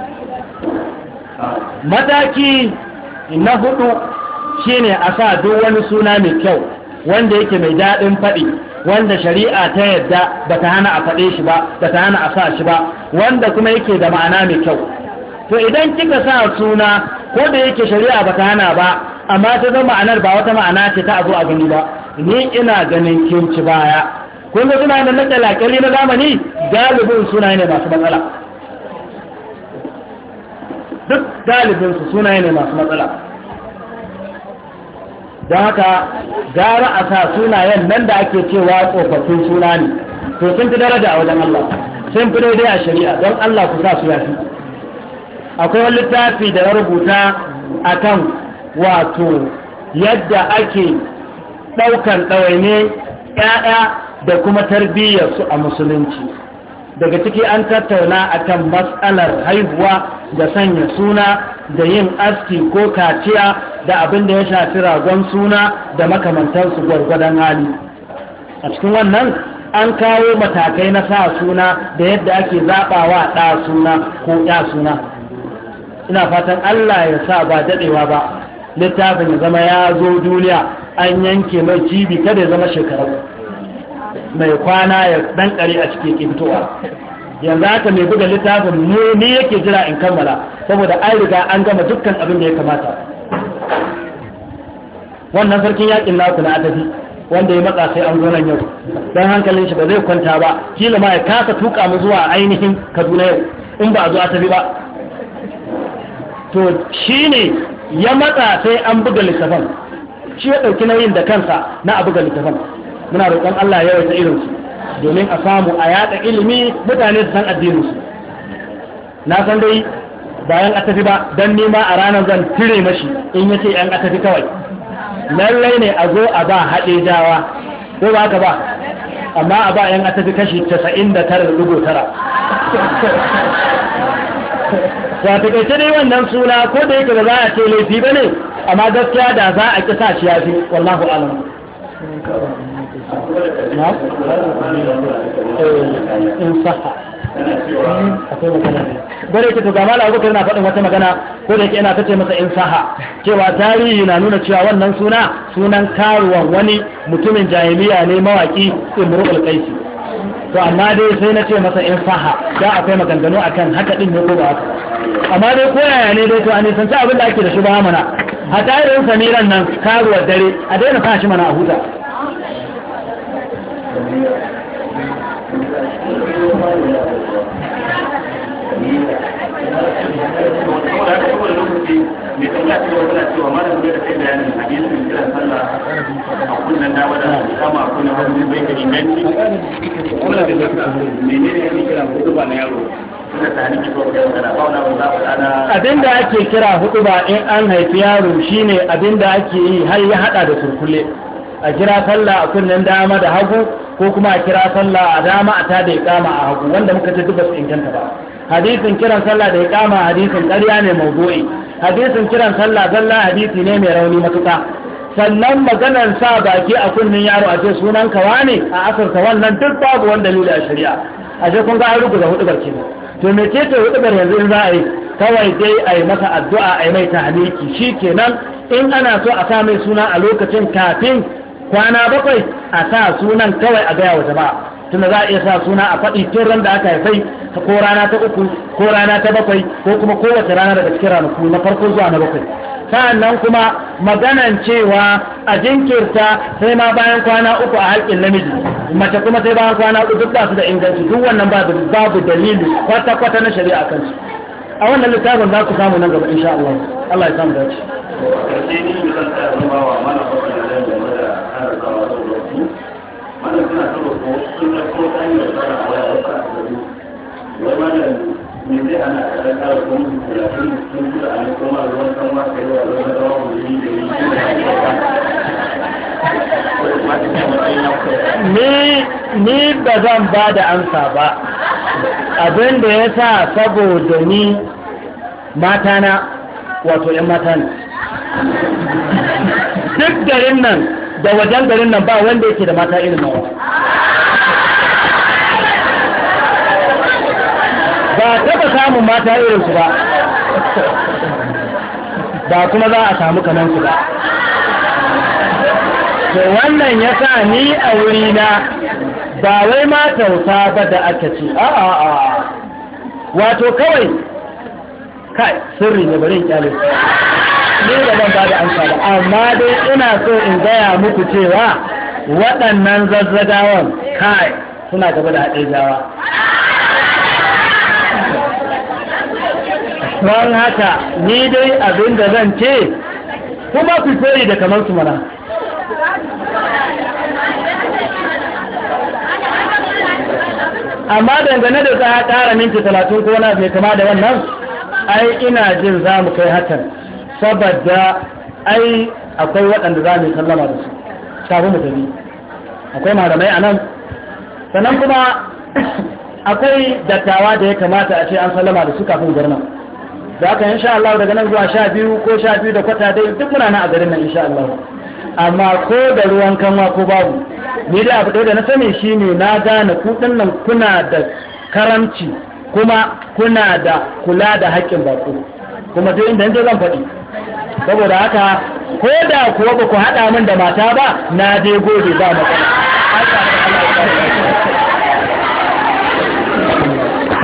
mataki na hudu shine a sa duk wani suna mai kyau wanda yake mai daɗin faɗi wanda shari'a ta yadda ba ta hana a faɗe shi ba ba ta hana a sa shi ba wanda kuma yake da ma'ana mai kyau to idan kika sa suna ko da yake shari'a ba ta hana ba amma ta zama ma'anar ba wata ma'ana ce ta abu a gani ba ni ina ganin kin ci baya kun ga suna da lakalakali na zamani galibin suna ne masu matsala duk galibin su suna ne masu matsala don haka gara a sa sunayen nan da ake cewa tsofaffin suna ne to sun fi daraja a wajen Allah sun fi daidai a shari'a don Allah ku sa su yafi akwai wani littafi da ya rubuta akan wato yadda ake ɗaukan ɗawaine ƴaƴa da kuma tarbiyyarsu a musulunci daga ciki an tattauna akan matsalar haihuwa da sanya suna da yin aski ko kaciya da abin da ya shafi ragon suna da makamantansu gwargwadon hali a cikin wannan an kawo matakai na sa suna da yadda ake zaɓawa ɗa suna ko ya suna ina fatan Allah ya sa ba daɗewa ba littafin ya zama ya zo duniya an yanke mai cibi kada ya zama shekaru mai kwana ya ɗan ƙari a cikin ƙintowa yanzu haka mai buga littafin mu ni yake jira in kammala saboda an riga an gama dukkan abin da ya kamata. Wannan sarkin yakin naku na atafi wanda ya matsa sai an zo nan yau don hankalin shi ba zai kwanta ba, kila ma ya kasa tuka mu zuwa ainihin Kaduna yau in ba a zo atafi ba. To shi ne ya matsa sai an buga littafin, shi ya ɗauki nauyin da kansa na a buga littafin. Muna roƙon Allah ya yawaita irinsu domin a samu a yada ilimi mutane su san addininsu. Na san dai bayan a tafi ba don nima a ranar zan tire mashi in yace yan a tafi kawai. Lallai ne a zo a ba haɗe jawa ko ba haka ba, amma a ba yan a tafi kashi casa'in da tara da dubu tara. Ta takaice dai wannan suna ko da yake ba za a ce laifi ba ne, amma gaskiya da za a kisa shi ya fi wallahu alam. In saha akwai magana bare ke to ga mala abubakar na faɗin wata magana ko da yake ina tace masa in saha cewa tarihi na nuna cewa wannan suna sunan karuwan wani mutumin jahiliya ne mawaki Imrul Qaisi. To amma dai sai na ce masa in saha da akwai maganganu akan haka din ne ko ba haka, amma dai ko yaya ne dai to an san abin da ake da shi ba mana a tarihin samiran nan karuwar dare a daina sa shi mana a huta. Abinda ake kira hutuba in an haifi yaro shine abinda ake yi har ya hada da surkulle, a kira sallah a kunnen dama da hagu ko kuma a kira sallah a dama a tada iqama a hagu, wanda muka ce duk ba su inganta ba. Hadisin kiran sallah da iqama hadisin ƙarya ne mawdu'i, hadisin kiran sallah zalla hadisi ne mai rauni matuƙa. Sannan maganar sa baki a kunnen yaro a ce sunan kawa ne a asarta wannan duk babu wani dalili a shari'a. A ce kun ga an rubuta hudubar kenan. To me ce ce hudubar yanzu in za a yi kawai dai a yi masa addu'a a yi mai tahniki shi kenan. In ana so a sa mai suna a lokacin kafin kwana bakwai a sa sunan kawai a gaya wa jama'a, tunda za a iya sa suna a faɗi tun ran da aka haifai ko rana ta uku ko rana ta bakwai ko kuma kowace rana daga cikin ranaku na farko zuwa na bakwai. Sa'annan kuma maganan cewa a jinkirta sai ma bayan kwana uku a haƙƙin namiji, mace kuma sai bayan kwana uku duk ba su da inganci, duk wannan babu dalili kwata-kwata na shari'a kansu. A wannan littafin za ku samu nan gaba insha Allah. Allah ya samu dace. Mana suna saba ko suna ko ta yi da tsara a waya wata a gari wai mana me zai ana kada kara ko mutu talatin sun kuda a ne kuma ruwan kan ma kai wa ruwan rawa wuri da yi ni ni ba zan ba da amsa ba, abin da ya sa saboda ni matana wato yan mata ne duk garin nan da wajen garin nan ba wanda yake da mata irin nawa, ba taba samun mata irin su ba, ba kuma za a samu kaman su ba. To wannan ya sa ni a wurina ba wai ma tausa ba da aka ce a'a a wato kawai kai sirri ne bari in kyale ne da ban ba da amsa ba, amma dai ina so in gaya muku cewa waɗannan zazzagawan kai suna gaba da haɗe jawa. Don haka ni dai abin da zan ce kuma ku koyi da kamar su mana. Amma dangane da za a ƙara minti talatin ko na mai kama da wannan, ai ina jin za mu kai hakan. Saboda ai akwai waɗanda za mu yi sallama da su kafin mu tafi, akwai malamai a nan, sannan kuma akwai dattawa da ya kamata a ce an sallama da su kafin garna. Da haka insha Allah daga nan zuwa sha biyu ko sha biyu da kwata dai duk muna nan a garin nan insha Allah. Amma ko da ruwan kanwa ko babu, ni da abu da na sani shine na gane kuɗin nan kuna da karamci kuma kuna da kula da haƙƙin bako, kuma duk inda yanzu zan faɗi. Saboda haka ko da kuwa ba ku haɗa min da mata ba na je gode ba matsala.